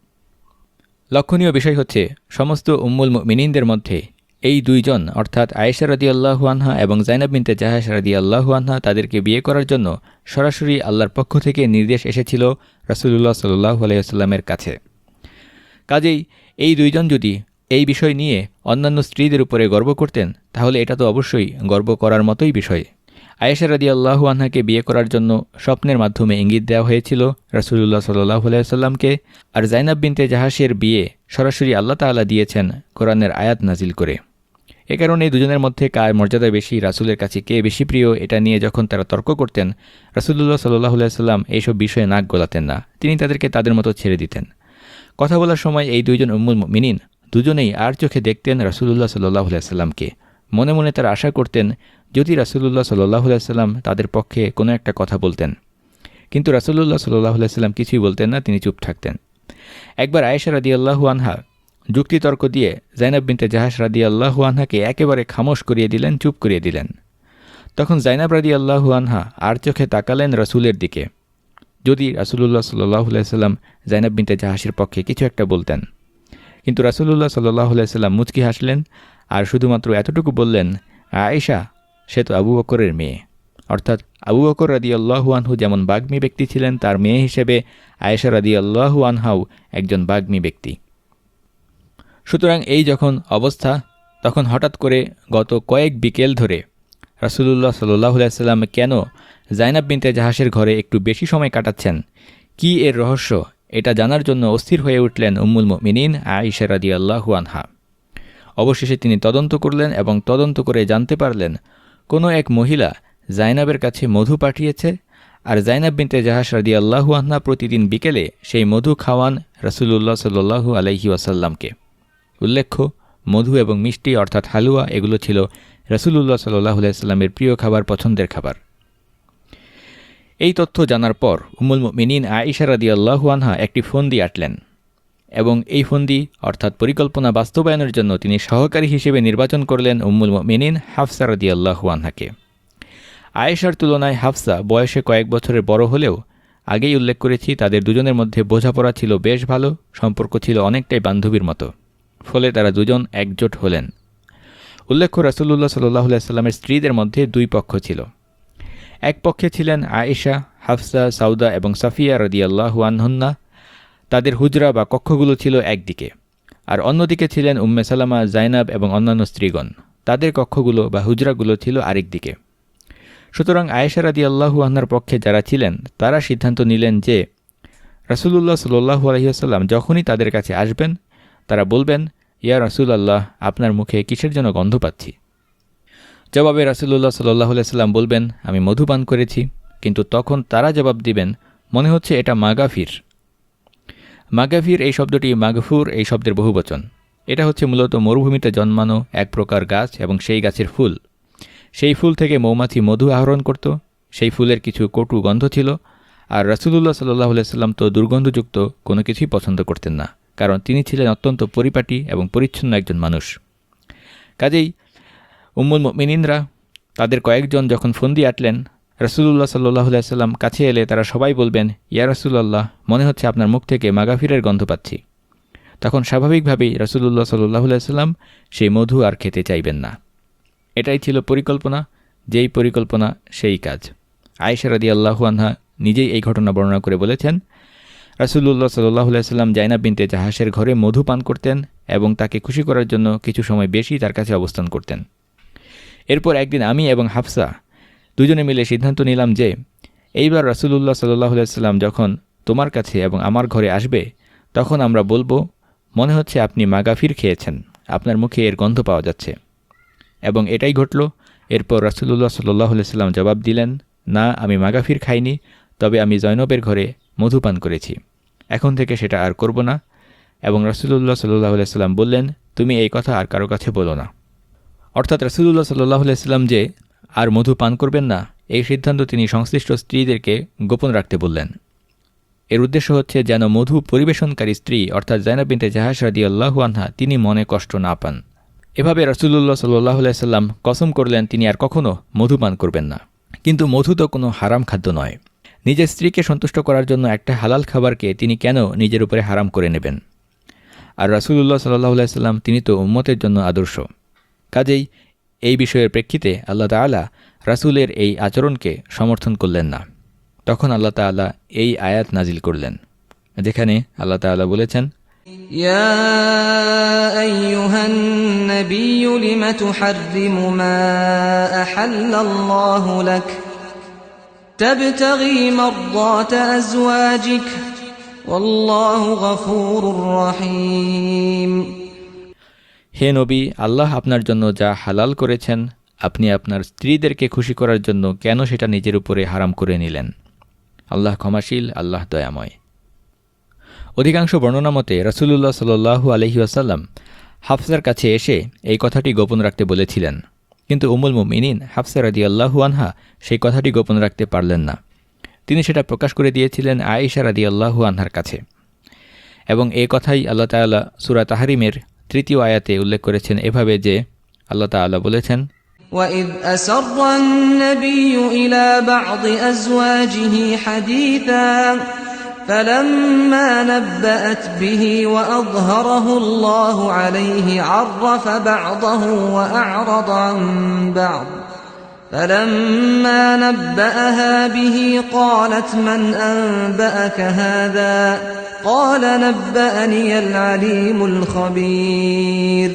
লক্ষণীয় বিষয় হচ্ছে সমস্ত উম্মুল মুমিনিনদের মধ্যে এই দুইজন অর্থাৎ আয়েশা রাদিয়াল্লাহু আনহা এবং যায়েনব বিনতে জাহাশ রাদিয়াল্লাহু আনহা তাদেরকে বিয়ে করার জন্য সরাসরি আল্লাহর পক্ষ থেকে নির্দেশ এসেছিল রাসূলুল্লাহ সাল্লাল্লাহু আলাইহি ওয়াসাল্লামের কাছে। কাজেই এই দুইজন যদি এই বিষয় নিয়ে অন্যান্য স্ত্রীদের উপরে গর্ব করতেন তাহলে এটা তো অবশ্যই গর্ব করার মতোই বিষয়। আয়েশা রাদিয়াল্লাহু আনহাকে বিয়ে করার জন্য স্বপ্নের মাধ্যমে ইঙ্গিত দেওয়া হয়েছিল রাসূলুল্লাহ সাল্লাল্লাহু আলাইহি ওয়াসাল্লামকে, আর যায়েনব বিনতে জাহাশের বিয়ে সরাসরি আল্লাহ তাআলা দিয়েছেন কোরআনের আয়াত নাজিল করে। এ কারণে দুজনের মধ্যে কার মর্যাদা বেশি, রাসূলের কাছে কে বেশি প্রিয়, এটা নিয়ে যখন তারা তর্ক করতেন রাসূলুল্লাহ সাল্লাল্লাহু আলাইহি ওয়াসাল্লাম এইসব বিষয়ে নাক গলাতেন না, তিনি তাদেরকে তাদের মতো ছেড়ে দিতেন। কথা বলার সময় এই দুইজন উম্মুল মুমিনিন দুজনেই আর চোখে দেখতেন রাসূলুল্লাহ সাল্লাল্লাহু আলাইহি ওয়াসাল্লামকে। মনে মনে তারা আশা করতেন যদি রাসূলুল্লাহ সাল্লাল্লাহু আলাইহি ওয়াসাল্লাম তাদের পক্ষে কোনো একটা কথা বলতেন, কিন্তু রাসূলুল্লাহ সাল্লাল্লাহু আলাইহি ওয়াসাল্লাম কিছুই বলতেন না, তিনি চুপ থাকতেন। একবার আয়েশা রাদিয়াল্লাহু আনহা যুক্তিতর্ক দিয়ে যায়েনব বিনতে জাহাশ রাদিয়াল্লাহু আনহাকে একেবারে খামোশ করিয়ে দিলেন, চুপ করিয়ে দিলেন। তখন যায়েনব রাদিয়াল্লাহু আনহা আর চোখে তাকালেন রাসূলের দিকে, যদি রাসূলুল্লাহ সাল্লাল্লাহু আলাইহি ওয়াসাল্লাম যায়েনব বিনতে জাহাশের পক্ষে কিছু একটা বলতেন। কিন্তু রাসূলুল্লাহ সাল্লাল্লাহু আলাইহি ওয়াসাল্লাম মুচকি হাসলেন আর শুধুমাত্র এতটুকু বললেন, আয়েশা সে তো আবু বকরের মেয়ে। অর্থাৎ আবু বকর রাদিয়াল্লাহু আনহু যেমন বাগ্মী ব্যক্তি ছিলেন, তার মেয়ে হিসেবে আয়েশা রাদিয়াল্লাহু আনহাও একজন বাগ্মী ব্যক্তি। সুতরাং এই যখন অবস্থা, তখন হঠাৎ করে গত কয়েক বিকেল ধরে রাসূলুল্লাহ সাল্লাল্লাহু আলাইহি ওয়াসাল্লাম কেন যায়েনব বিনতে জাহাশের ঘরে একটু বেশি সময় কাটাচ্ছেন, কি এর রহস্য, এটা জানার জন্য অস্থির হয়ে উঠলেন উম্মুল মুমিনিন আয়েশা রাদিয়াল্লাহু আনহা। অবশেষে তিনি তদন্ত করলেন এবং তদন্ত করে জানতে পারলেন কোনো এক মহিলা যায়েনবের কাছে মধু পাঠিয়েছে, আর যায়েনব বিনতে জাহাশ রাদিয়াল্লাহু আনহা প্রতিদিন বিকেলে সেই মধু খাওয়ান রাসূলুল্লাহ সাল্লাল্লাহু আলাইহি ওয়াসাল্লামকে। উল্লেখ্য, মধু এবং মিষ্টি অর্থাৎ হালুয়া এগুলো ছিল রাসূলুল্লাহ সাল্লাল্লাহু আলাইহি ওয়াসাল্লামের প্রিয় খাবার, পছন্দের খাবার। এই তথ্য জানার পর উম্মুল মুমিনিন আয়েশা রাদিয়াল্লাহু আনহা একটি ফন্দি আঁটলেন এবং এই ফন্দি অর্থাৎ পরিকল্পনা বাস্তবায়নের জন্য তিনি সহকারী হিসেবে নির্বাচন করলেন উম্মুল মুমিনিন হাফসা রাদিয়াল্লাহু আনহাকে। আয়েশার তুলনায় হাফসা বয়সে কয়েক বছরের বড় হলেও আগেই উল্লেখ করেছি তাদের দুজনের মধ্যে বোঝাপড়া ছিল বেশ ভালো, সম্পর্ক ছিল অনেকটাই বান্ধবীর মতো, ফলে তারা দুজন একজোট হলেন। উল্লেখ্য, রাসূলুল্লাহ সাল্লাল্লাহু আলাইহি ওয়াসাল্লামের স্ত্রীদের মধ্যে দুই পক্ষ ছিল। এক পক্ষে ছিলেন আয়েশা, হাফসা, সাউদা এবং সাফিয়া রাদিয়াল্লাহু আনহুন্না, তাদের হুজরা বা কক্ষগুলো ছিল একদিকে, আর অন্যদিকে ছিলেন উম্মে সালামা, যায়েনব এবং অন্যান্য স্ত্রীগণ, তাদের কক্ষগুলো বা হুজরাগুলো ছিল আরেক দিকে। সুতরাং আয়েশা রাদিয়াল্লাহু আনহার পক্ষে যারা ছিলেন তারা সিদ্ধান্ত নিলেন যে রাসূলুল্লাহ সাল্লাল্লাহু আলাইহি ওয়াসাল্লাম যখনই তাদের কাছে আসবেন তারা বলবেন, ইয়া রাসূলুল্লাহ, আপনার মুখে কিসের জন্য গন্ধ পাচ্ছি? জবাবে রাসূলুল্লাহ সাল্লাল্লাহু আলাইহি ওয়াসাল্লাম বলবেন, আমি মধু পান করেছি। কিন্তু তখন তারা জবাব দিবেন, মনে হচ্ছে এটা মাগাফির। মাগাফির এই শব্দটি মাগফুর এই শব্দের বহুবচন। এটা হচ্ছে মূলত মরুভূমিতে জন্মানো এক প্রকার গাছ এবং সেই গাছের ফুল। সেই ফুল থেকে মৌমাছি মধু আহরণ করত। সেই ফুলের কিছু কটু গন্ধ ছিল, আর রাসূলুল্লাহ সাল্লাল্লাহু আলাইহি ওয়াসাল্লাম তো দুর্গন্ধযুক্ত কোনো কিছুই পছন্দ করতেন না, কারণ তিনি ছিলেন অত্যন্ত পরিপাটি এবং পরিচ্ছন্ন একজন মানুষ। কাজেই উম্মুল মুমিনিনরা তাদের কয়েকজন যখন ফন্দি আঁটলেন, রাসূলুল্লাহ সাল্লাল্লাহু আলাইহি ওয়াসাল্লাম কাছে এলে তারা সবাই বলবেন, ইয়া রাসূলুল্লাহ, মনে হচ্ছে আপনার মুখ থেকে মাগাফিরের গন্ধ পাচ্ছি। তখন স্বাভাবিকভাবেই রাসূলুল্লাহ সাল্লাল্লাহু আলাইহি ওয়াসাল্লাম সেই মধু আর খেতে চাইবেন না। এটাই ছিল পরিকল্পনা, যেই পরিকল্পনা সেই কাজ। আয়েশা রাদিয়াল্লাহু আনহা নিজেই এই ঘটনা বর্ণনা করে বলেছেন, রাসূলুল্লাহ সাল্লাল্লাহু আলাইহি ওয়াসাল্লাম যায়েনব বিনতে জাহাশের ঘরে মধু পান করতেন এবং তাকে খুশি করার জন্য কিছু সময় বেশি তার কাছে অবস্থান করতেন। এরপর একদিন আমি এবং হাফসা দুজনে মিলে সিদ্ধান্ত নিলাম যে এইবার রাসূলুল্লাহ সাল্লাল্লাহু আলাইহি ওয়াসাল্লাম যখন তোমার কাছে এবং আমার ঘরে আসবে তখন আমরা বলবো, মনে হচ্ছে আপনি মাগাফির খেয়েছেন, আপনার মুখে এর গন্ধ পাওয়া যাচ্ছে। এবং এটাই ঘটল। এরপর রাসূলুল্লাহ সাল্লাল্লাহু আলাইহি ওয়াসাল্লাম জবাব দিলেন, না, আমি মাগাফির খাইনি, তবে আমি যায়েনবের ঘরে মধু পান করেছি, এখন থেকে সেটা আর করব না। এবং রাসূলুল্লাহ সাল্লাল্লাহু আলাইহি ওয়াসাল্লাম বললেন, তুমি এই কথা আর কারো কাছে বলো না। অর্থাৎ রাসূলুল্লাহ সাল্লাল্লাহু আলাইহি ওয়াসাল্লাম যে আর মধু পান করবেন না, এই সিদ্ধান্ত তিনি সংশ্লিষ্ট স্ত্রীদেরকে গোপন রাখতে বললেন। এর উদ্দেশ্য হচ্ছে যেন মধু পরিবেশনকারী স্ত্রী অর্থাৎ যায়েনব বিনতে জাহাশ রাদিয়াল্লাহু আনহা তিনি মনে কষ্ট না পান। এভাবে রাসূলুল্লাহ সাল্লাল্লাহু আলাইহি ওয়াসাল্লাম কসম করলেন তিনি আর কখনো মধু পান করবেন না। কিন্তু মধু তো কোনো হারাম খাদ্য নয়। নিজের স্ত্রীকে সন্তুষ্ট করার জন্য একটা হালাল খাবারকে তিনি কেন নিজের উপরে হারাম করে নেবেন? আর রাসূলুল্লাহ সাল্লাল্লাহু আলাইহি সাল্লাম তিনি তো উম্মতের জন্য আদর্শ। কাজেই এই বিষয়ের প্রেক্ষিতে আল্লাহ তাআলা রাসূলের এই আচরণকে সমর্থন করলেন না। তখন আল্লাহ তাআলা এই আয়াত নাজিল করলেন, যেখানে আল্লাহ তাআলা বলেছেন, يا أيها النبي لم تحرم ما أحل الله لك تبتغي مرضات أزواجك والله غفور رحيم। হে নবী, আল্লাহ আপনার জন্য যা হালাল করেছেন আপনি আপনার স্ত্রীদেরকে খুশি করার জন্য কেন সেটা নিজের উপরে হারাম করে নিলেন? আল্লাহ ক্ষমাশীল, আল্লাহ দয়াময়। অধিকাংশ বর্ণনা মতে রাসূলুল্লাহ সাল্লাল্লাহু আলাইহি ওয়াসাল্লাম হাফসার কাছে এসে এই কথাটি গোপন রাখতে বলেছিলেন, কিন্তু উম্মুল মুমিনিন হাফসা রাদিয়াল্লাহু আনহা সেই কথাটি গোপন রাখতে পারলেন না। তিনি সেটা প্রকাশ করে দিয়েছিলেন আয়েশা রাদিয়াল্লাহু আনহার কাছে। এবং এই কথাই আল্লাহ তাআলা সূরা তাহরিমের 3য় আয়াতে উল্লেখ করেছেন এভাবে যে আল্লাহ তাআলা বলেছেন, وَإِذْ أَسَرَّ النَّبِيُّ إِلَى بَعْضِ أَزْوَاجِهِ حَدِيثًا فَلَمَّا نَبَّأَتْ بِهِ وَأَظْهَرَهُ اللَّهُ عَلَيْهِ عَرَّفَ بَعْضَهُ وَأَعْرَضَ عَن بَعْضٍ فَلَمَّا نَبَّأَهَا بِهِ قَالَتْ مَنْ أَنبَأَكَ هَذَا قَالَ نَبَّأَنِيَ الْعَلِيمُ الْخَبِيرُ।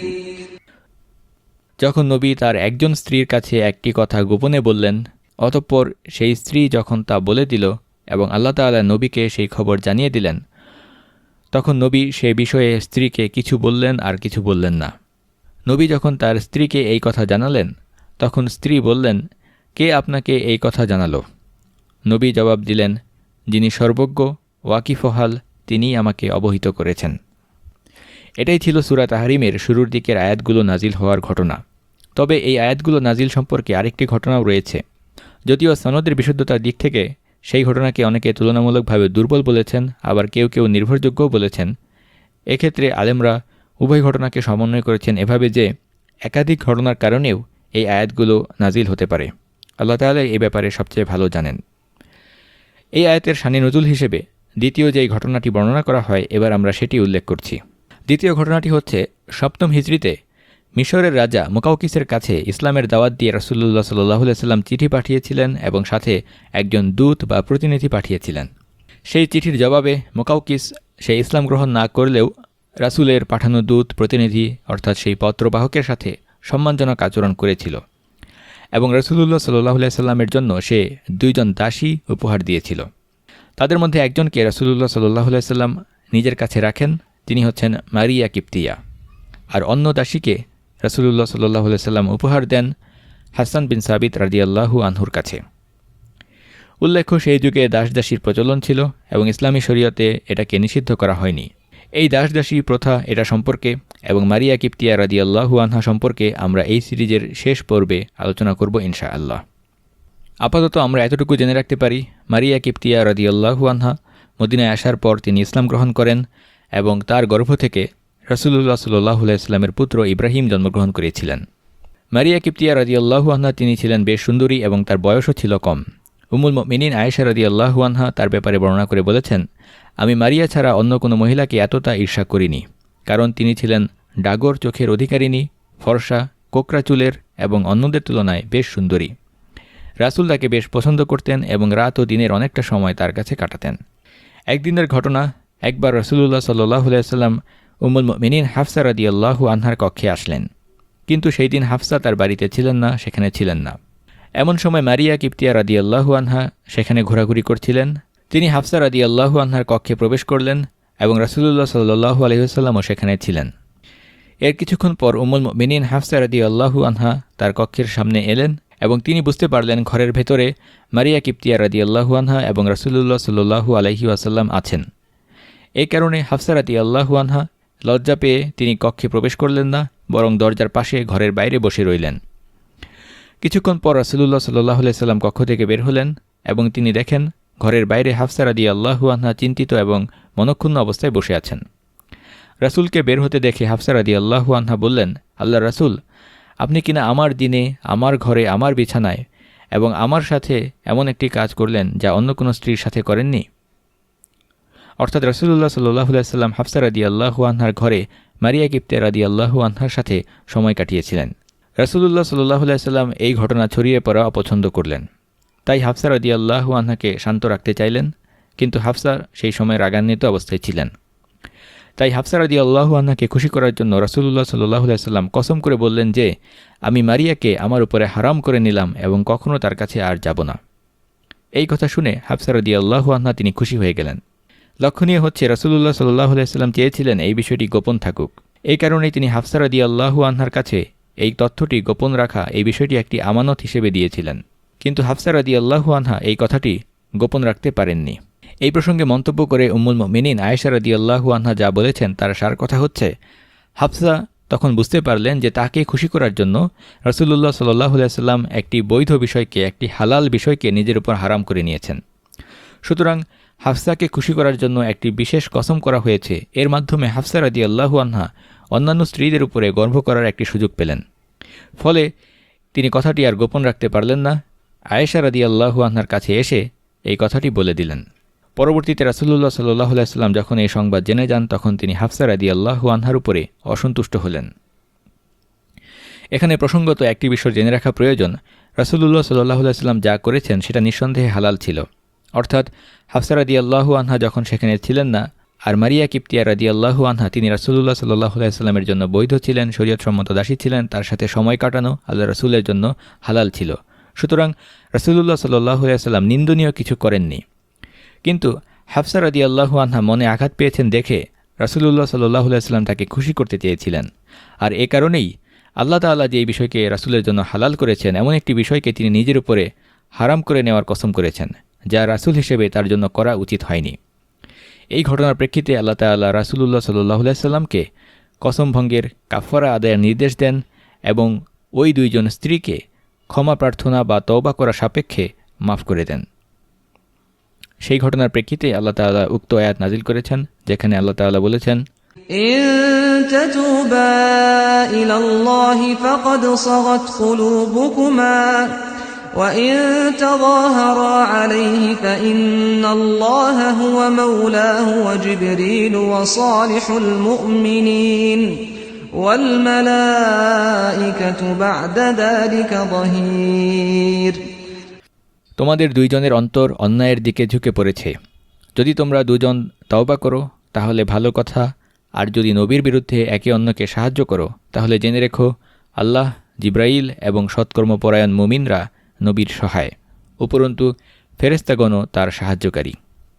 যখন নবী তার একজন স্ত্রীর কাছে একটি কথা গোপনে বললেন, অতঃপর সেই স্ত্রী যখন তা বলে দিল এবং আল্লাহ তাআলা নবীকে সেই খবর জানিয়ে দিলেন, তখন নবী সে বিষয়ে স্ত্রীকে কিছু বললেন আর কিছু বললেন না। নবী যখন তার স্ত্রীকে এই কথা জানালেন, তখন স্ত্রী বললেন, কে আপনাকে এই কথা জানালো? নবী জবাব দিলেন, যিনি সর্বজ্ঞ ওয়াকিফহাল তিনিই আমাকে অবহিত করেছেন। এটাই ছিল সূরা তাহরিমের শুরুর দিকের আয়াতগুলো নাজিল হওয়ার ঘটনা। তবে এই আয়াতগুলো নাজিল সম্পর্কে আরেকটি ঘটনাও রয়েছে। যদিও সনদের বিশুদ্ধতার দিক থেকে সেই ঘটনাকে অনেকে তুলনামূলকভাবে দুর্বল বলেছেন, আবার কেউ কেউ নির্ভরযোগ্যও বলেছেন। এক্ষেত্রে আলেমরা উভয় ঘটনাকে সমন্বয় করেছেন এভাবে যে একাধিক ঘটনার কারণেও এই আয়াতগুলো নাজিল হতে পারে। আল্লাহ তাআলা এই ব্যাপারে সবচেয়ে ভালো জানেন। এই আয়াতের শানে নজুল হিসেবে দ্বিতীয় যেই ঘটনাটি বর্ণনা করা হয়, এবার আমরা সেটি উল্লেখ করছি। দ্বিতীয় ঘটনাটি হচ্ছে 7ম হিজরিতে মিশরের রাজা মুকাউকিসের কাছে ইসলামের দাওয়াত দিয়ে রাসূলুল্লাহ সাল্লাল্লাহু আলাইহি সাল্লাম চিঠি পাঠিয়েছিলেন এবং সাথে একজন দূত বা প্রতিনিধি পাঠিয়েছিলেন। সেই চিঠির জবাবে মুকাউকিস সেই ইসলাম গ্রহণ না করলেও রাসূলের পাঠানো দূত প্রতিনিধি অর্থাৎ সেই পত্রবাহকের সাথে সম্মানজনক আচরণ করেছিল এবং রাসূলুল্লাহ সাল্লাল্লাহু আলাইহি সাল্লামের জন্য সে 2 জন দাসী উপহার দিয়েছিল। তাদের মধ্যে একজনকে রাসূলুল্লাহ সাল্লাল্লাহু আলাইহি সাল্লাম নিজের কাছে রাখেন, তিনি হচ্ছেন মারিয়া কিপ্তিয়া। আর অন্য দাসীকে রাসূলুল্লাহ সাল্লাল্লাহু আলাইহি সাল্লাম উপহার দেন হাসান বিন সাবিত রাদিয়াল্লাহু আনহুর কাছে। উল্লেখ্য, সেই যুগে দাসদাসীর প্রচলন ছিল এবং ইসলামী শরীয়তে এটাকে নিষিদ্ধ করা হয়নি। এই দাসদাসী প্রথা এটা সম্পর্কে এবং মারিয়া কিপ্তিয়া রাদিয়াল্লাহু আনহা সম্পর্কে আমরা এই সিরিজের শেষ পর্বে আলোচনা করব ইনশাআল্লাহ। আপাতত আমরা এতটুকু জেনে রাখতে পারি, মারিয়া কিপ্তিয়া রাদিয়াল্লাহু আনহা মদিনায় আসার পর তিনি ইসলাম গ্রহণ করেন এবং তার গর্ভ থেকে রাসূলুল্লাহ সাল্লাল্লাহু আলাইহি সাল্লামের পুত্র ইব্রাহিম জন্মগ্রহণ করেছিলেন। মারিয়া কিপ্তিয়া রাদিয়াল্লাহু আনহা তিনি ছিলেন বেশ সুন্দরী এবং তার বয়সও ছিল কম। উম্মুল মুমিনিন আয়েশা রাদিয়াল্লাহু আনহা তার ব্যাপারে বর্ণনা করে বলেছেন, আমি মারিয়া ছাড়া অন্য কোনো মহিলাকে এতটা ঈর্ষা করিনি, কারণ তিনি ছিলেন ডাগর চোখের অধিকারিণী, ফর্সা, কোকড়া চুলের এবং অন্যদের তুলনায় বেশ সুন্দরী। রাসূল তাকে বেশ পছন্দ করতেন এবং রাত ও দিনের অনেকটা সময় তার কাছে কাটাতেন। একদিনের ঘটনা, একবার রাসূলুল্লাহ সাল্লাল্লাহু আলাইহি সাল্লাম উম্মুল মুমিনিন হাফসা রাদিয়াল্লাহু আনহার কক্ষে আসলেন, কিন্তু সেই দিন হাফসা তার বাড়িতে ছিলেন না, সেখানে ছিলেন না। এমন সময় মারিয়া কিপ্তিয়া রাদিয়াল্লাহু আনহা সেখানে ঘোরাঘুরি করছিলেন। তিনি হাফসা রাদিয়াল্লাহু আনহার কক্ষে প্রবেশ করলেন এবং রাসূলুল্লাহ সাল্লাল্লাহু আলাইহি ওয়াসাল্লামও সেখানে ছিলেন। এর কিছুক্ষণ পর উম্মুল মুমিনিন হাফসা রাদিয়াল্লাহু আনহা তার কক্ষের সামনে এলেন এবং তিনি বুঝতে পারলেন ঘরের ভেতরে মারিয়া কিপ্তিয়া রাদিয়াল্লাহু আনহা এবং রাসূলুল্লাহ সাল্লাল্লাহু আলাইহি ওয়াসাল্লাম আছেন। এই কারণে হাফসা রাদিয়াল্লাহু আনহা লজ্জা পেয়ে তিনি কক্ষে প্রবেশ করলেন না, বরং দরজার পাশে ঘরের বাইরে বসে রইলেন। কিছুক্ষণ পর রাসূলুল্লাহ সাল্লাল্লাহু আলাইহি সাল্লাম কক্ষ থেকে বের হলেন এবং তিনি দেখেন ঘরের বাইরে হাফসা রাদিয়াল্লাহু আনহা চিন্তিত এবং মনক্ষুণ্ণ অবস্থায় বসে আছেন। রাসূলকে বের হতে দেখে হাফসা রাদিয়াল্লাহু আনহা বললেন, আল্লাহর রাসূল, আপনি কিনা আমার দিনে, আমার ঘরে, আমার বিছানায় এবং আমার সাথে এমন একটি কাজ করলেন যা অন্য কোনো স্ত্রীর সাথে করেননি? অর্থাৎ রাসূলুল্লাহ সাল্লাল্লাহু আলাইহি ওয়াসাল্লাম হাফসা রাদিয়াল্লাহু আনহার ঘরে মারিয়া কিপ্তিয়া রাদিয়াল্লাহু আনহার সাথে সময় কাটিয়েছিলেন। রাসূলুল্লাহ সাল্লাল্লাহু আলাইহি ওয়াসাল্লাম এই ঘটনা ছড়িয়ে পড়া অপছন্দ করলেন। তাই হাফসা রাদিয়াল্লাহু আনহাকে শান্ত রাখতে চাইলেন, কিন্তু হাফসা সেই সময় রাগান্বিত অবস্থায় ছিলেন। তাই হাফসা রাদিয়াল্লাহু আনহাকে খুশি করার জন্য রাসূলুল্লাহ সাল্লাল্লাহু আলাইহি ওয়াসাল্লাম কসম করে বললেন যে, আমি মারিয়াকে আমার উপরে হারাম করে নিলাম এবং কখনও তার কাছে আর যাব না। এই কথা শুনে হাফসা রাদিয়াল্লাহু আনহা তিনি খুশি হয়ে গেলেন। লক্ষণীয় হচ্ছে রাসূলুল্লাহ সাল্লাল্লাহু আলাইহি ওয়াসাল্লাম চেয়েছিলেন এই বিষয়টি গোপন থাকুক। এই কারণেই তিনি হাফসা রাদিয়াল্লাহু আনহার কাছে এই তথ্যটি গোপন রাখা এই বিষয়টি একটি আমানত হিসেবে দিয়েছিলেন। কিন্তু হাফসা রাদিয়াল্লাহু আনহা এই কথাটি গোপন রাখতে পারেননি। এই প্রসঙ্গে মন্তব্য করে উম্মুল মুমিনিন আয়েশা রাদিয়াল্লাহু আনহা যা বলেছেন তার সার কথা হচ্ছে, হাফসা তখন বুঝতে পারলেন যে তাকে খুশি করার জন্য রাসূলুল্লাহ সাল্লাল্লাহু আলাইহি ওয়াসাল্লাম একটি বৈধ বিষয়কে, একটি হালাল বিষয়কে নিজের উপর হারাম করে নিয়েছেন। সুতরাং হাফসাকে খুশি করার জন্য একটি বিশেষ কসম করা হয়েছে। এর মাধ্যমে হাফসা রাদিয়াল্লাহু আনহা অন্যান্য স্ত্রীদের উপরে গর্ব করার একটি সুযোগ পেলেন। ফলে তিনি কথাটি আর গোপন রাখতে পারলেন না। আয়েশা রাদিয়াল্লাহু আনহার কাছে এসে এই কথাটি বলে দিলেন। পরবর্তীতে রাসূলুল্লাহ সাল্লাল্লাহু আলাইহি ওয়াসাল্লাম যখন এই সংবাদ জেনে যান, তখন তিনি হাফসা রাদিয়াল্লাহু আনহার উপরে অসন্তুষ্ট হলেন। এখানে প্রসঙ্গত একটি বিষয় জেনে রাখা প্রয়োজন, রাসূলুল্লাহ সাল্লাল্লাহু আলাইহি ওয়াসাল্লাম যা করেছেন সেটা নিঃসন্দেহে হালাল ছিল। অর্থাৎ হাফসা রাদিয়াল্লাহু আনহা যখন সেখানে ছিলেন না, আর মারিয়া কিপ্তিয়া রাদিয়াল্লাহু আনহা তিনি রাসূলুল্লাহ সাল্লাল্লাহু আলাইহি ওয়াসাল্লামের জন্য বৈধ ছিলেন, শরীয়তসম্মত দাসী ছিলেন, তার সাথে সময় কাটানো আল্লাহ রাসূলের জন্য হালাল ছিল। সুতরাং রাসূলুল্লাহ সাল্লাল্লাহু আলাইহি ওয়াসাল্লাম নিন্দনীয় কিছু করেননি। কিন্তু হাফসা রাদিয়াল্লাহু আনহা মনে আঘাত পেয়েছেন দেখে রাসূলুল্লাহ সাল্লাল্লাহু আলাইহি ওয়াসাল্লাম তাকে খুশি করতে চেয়েছিলেন। আর এ কারণেই আল্লাহ তাআলা যে এই বিষয়কে রাসূলের জন্য হালাল করেছেন, এমন একটি বিষয়কে তিনি নিজের উপরে হারাম করে নেওয়ার কসম করেছেন, যা রাসূল হিসেবে তার জন্য করা উচিত হয়নি। এই ঘটনার প্রেক্ষিতে আল্লাহ তাআলা রাসূলুল্লাহ সাল্লাল্লাহু আলাইহি ওয়াসাল্লামকে কসম ভঙ্গের কাফারা আদায়ের নির্দেশ দেন এবং ওই দুইজন স্ত্রীকে ক্ষমা প্রার্থনা বা তওবা করা সাপেক্ষে মাফ করে দেন। সেই ঘটনার প্রেক্ষিতে আল্লাহ তাআলা উক্ত আয়াত নাজিল করেছেন, যেখানে আল্লাহ তাআলা বলেছেন, ইন তাতুবা ইলাল্লাহি ফাকাদ সাগাত কুলুবুকুমা ওয়া ইন তাযাহারা আলাইহি ফাইন্নাল্লাহা হুয়া মাওলাহু ওয়া জিবরিল ওয়া সালিহুল মুমিনিন ওয়াল মালাইকাতু বা'দা যালিকা যাহির। তোমাদের দুইজনের অন্তর অন্যায়ের দিকে ঝুঁকে পড়েছে। যদি তোমরা দুজন তওবা করো তাহলে ভালো কথা, আর যদি নবীর বিরুদ্ধে একে অন্যকে সাহায্য করো তাহলে জেনে রেখো আল্লাহ, জিব্রাইল এবং সৎকর্মপরায়ণ মুমিনরা নবীর সহায়, উপরন্তু ফেরেশতাগণও তার সাহায্যকারী।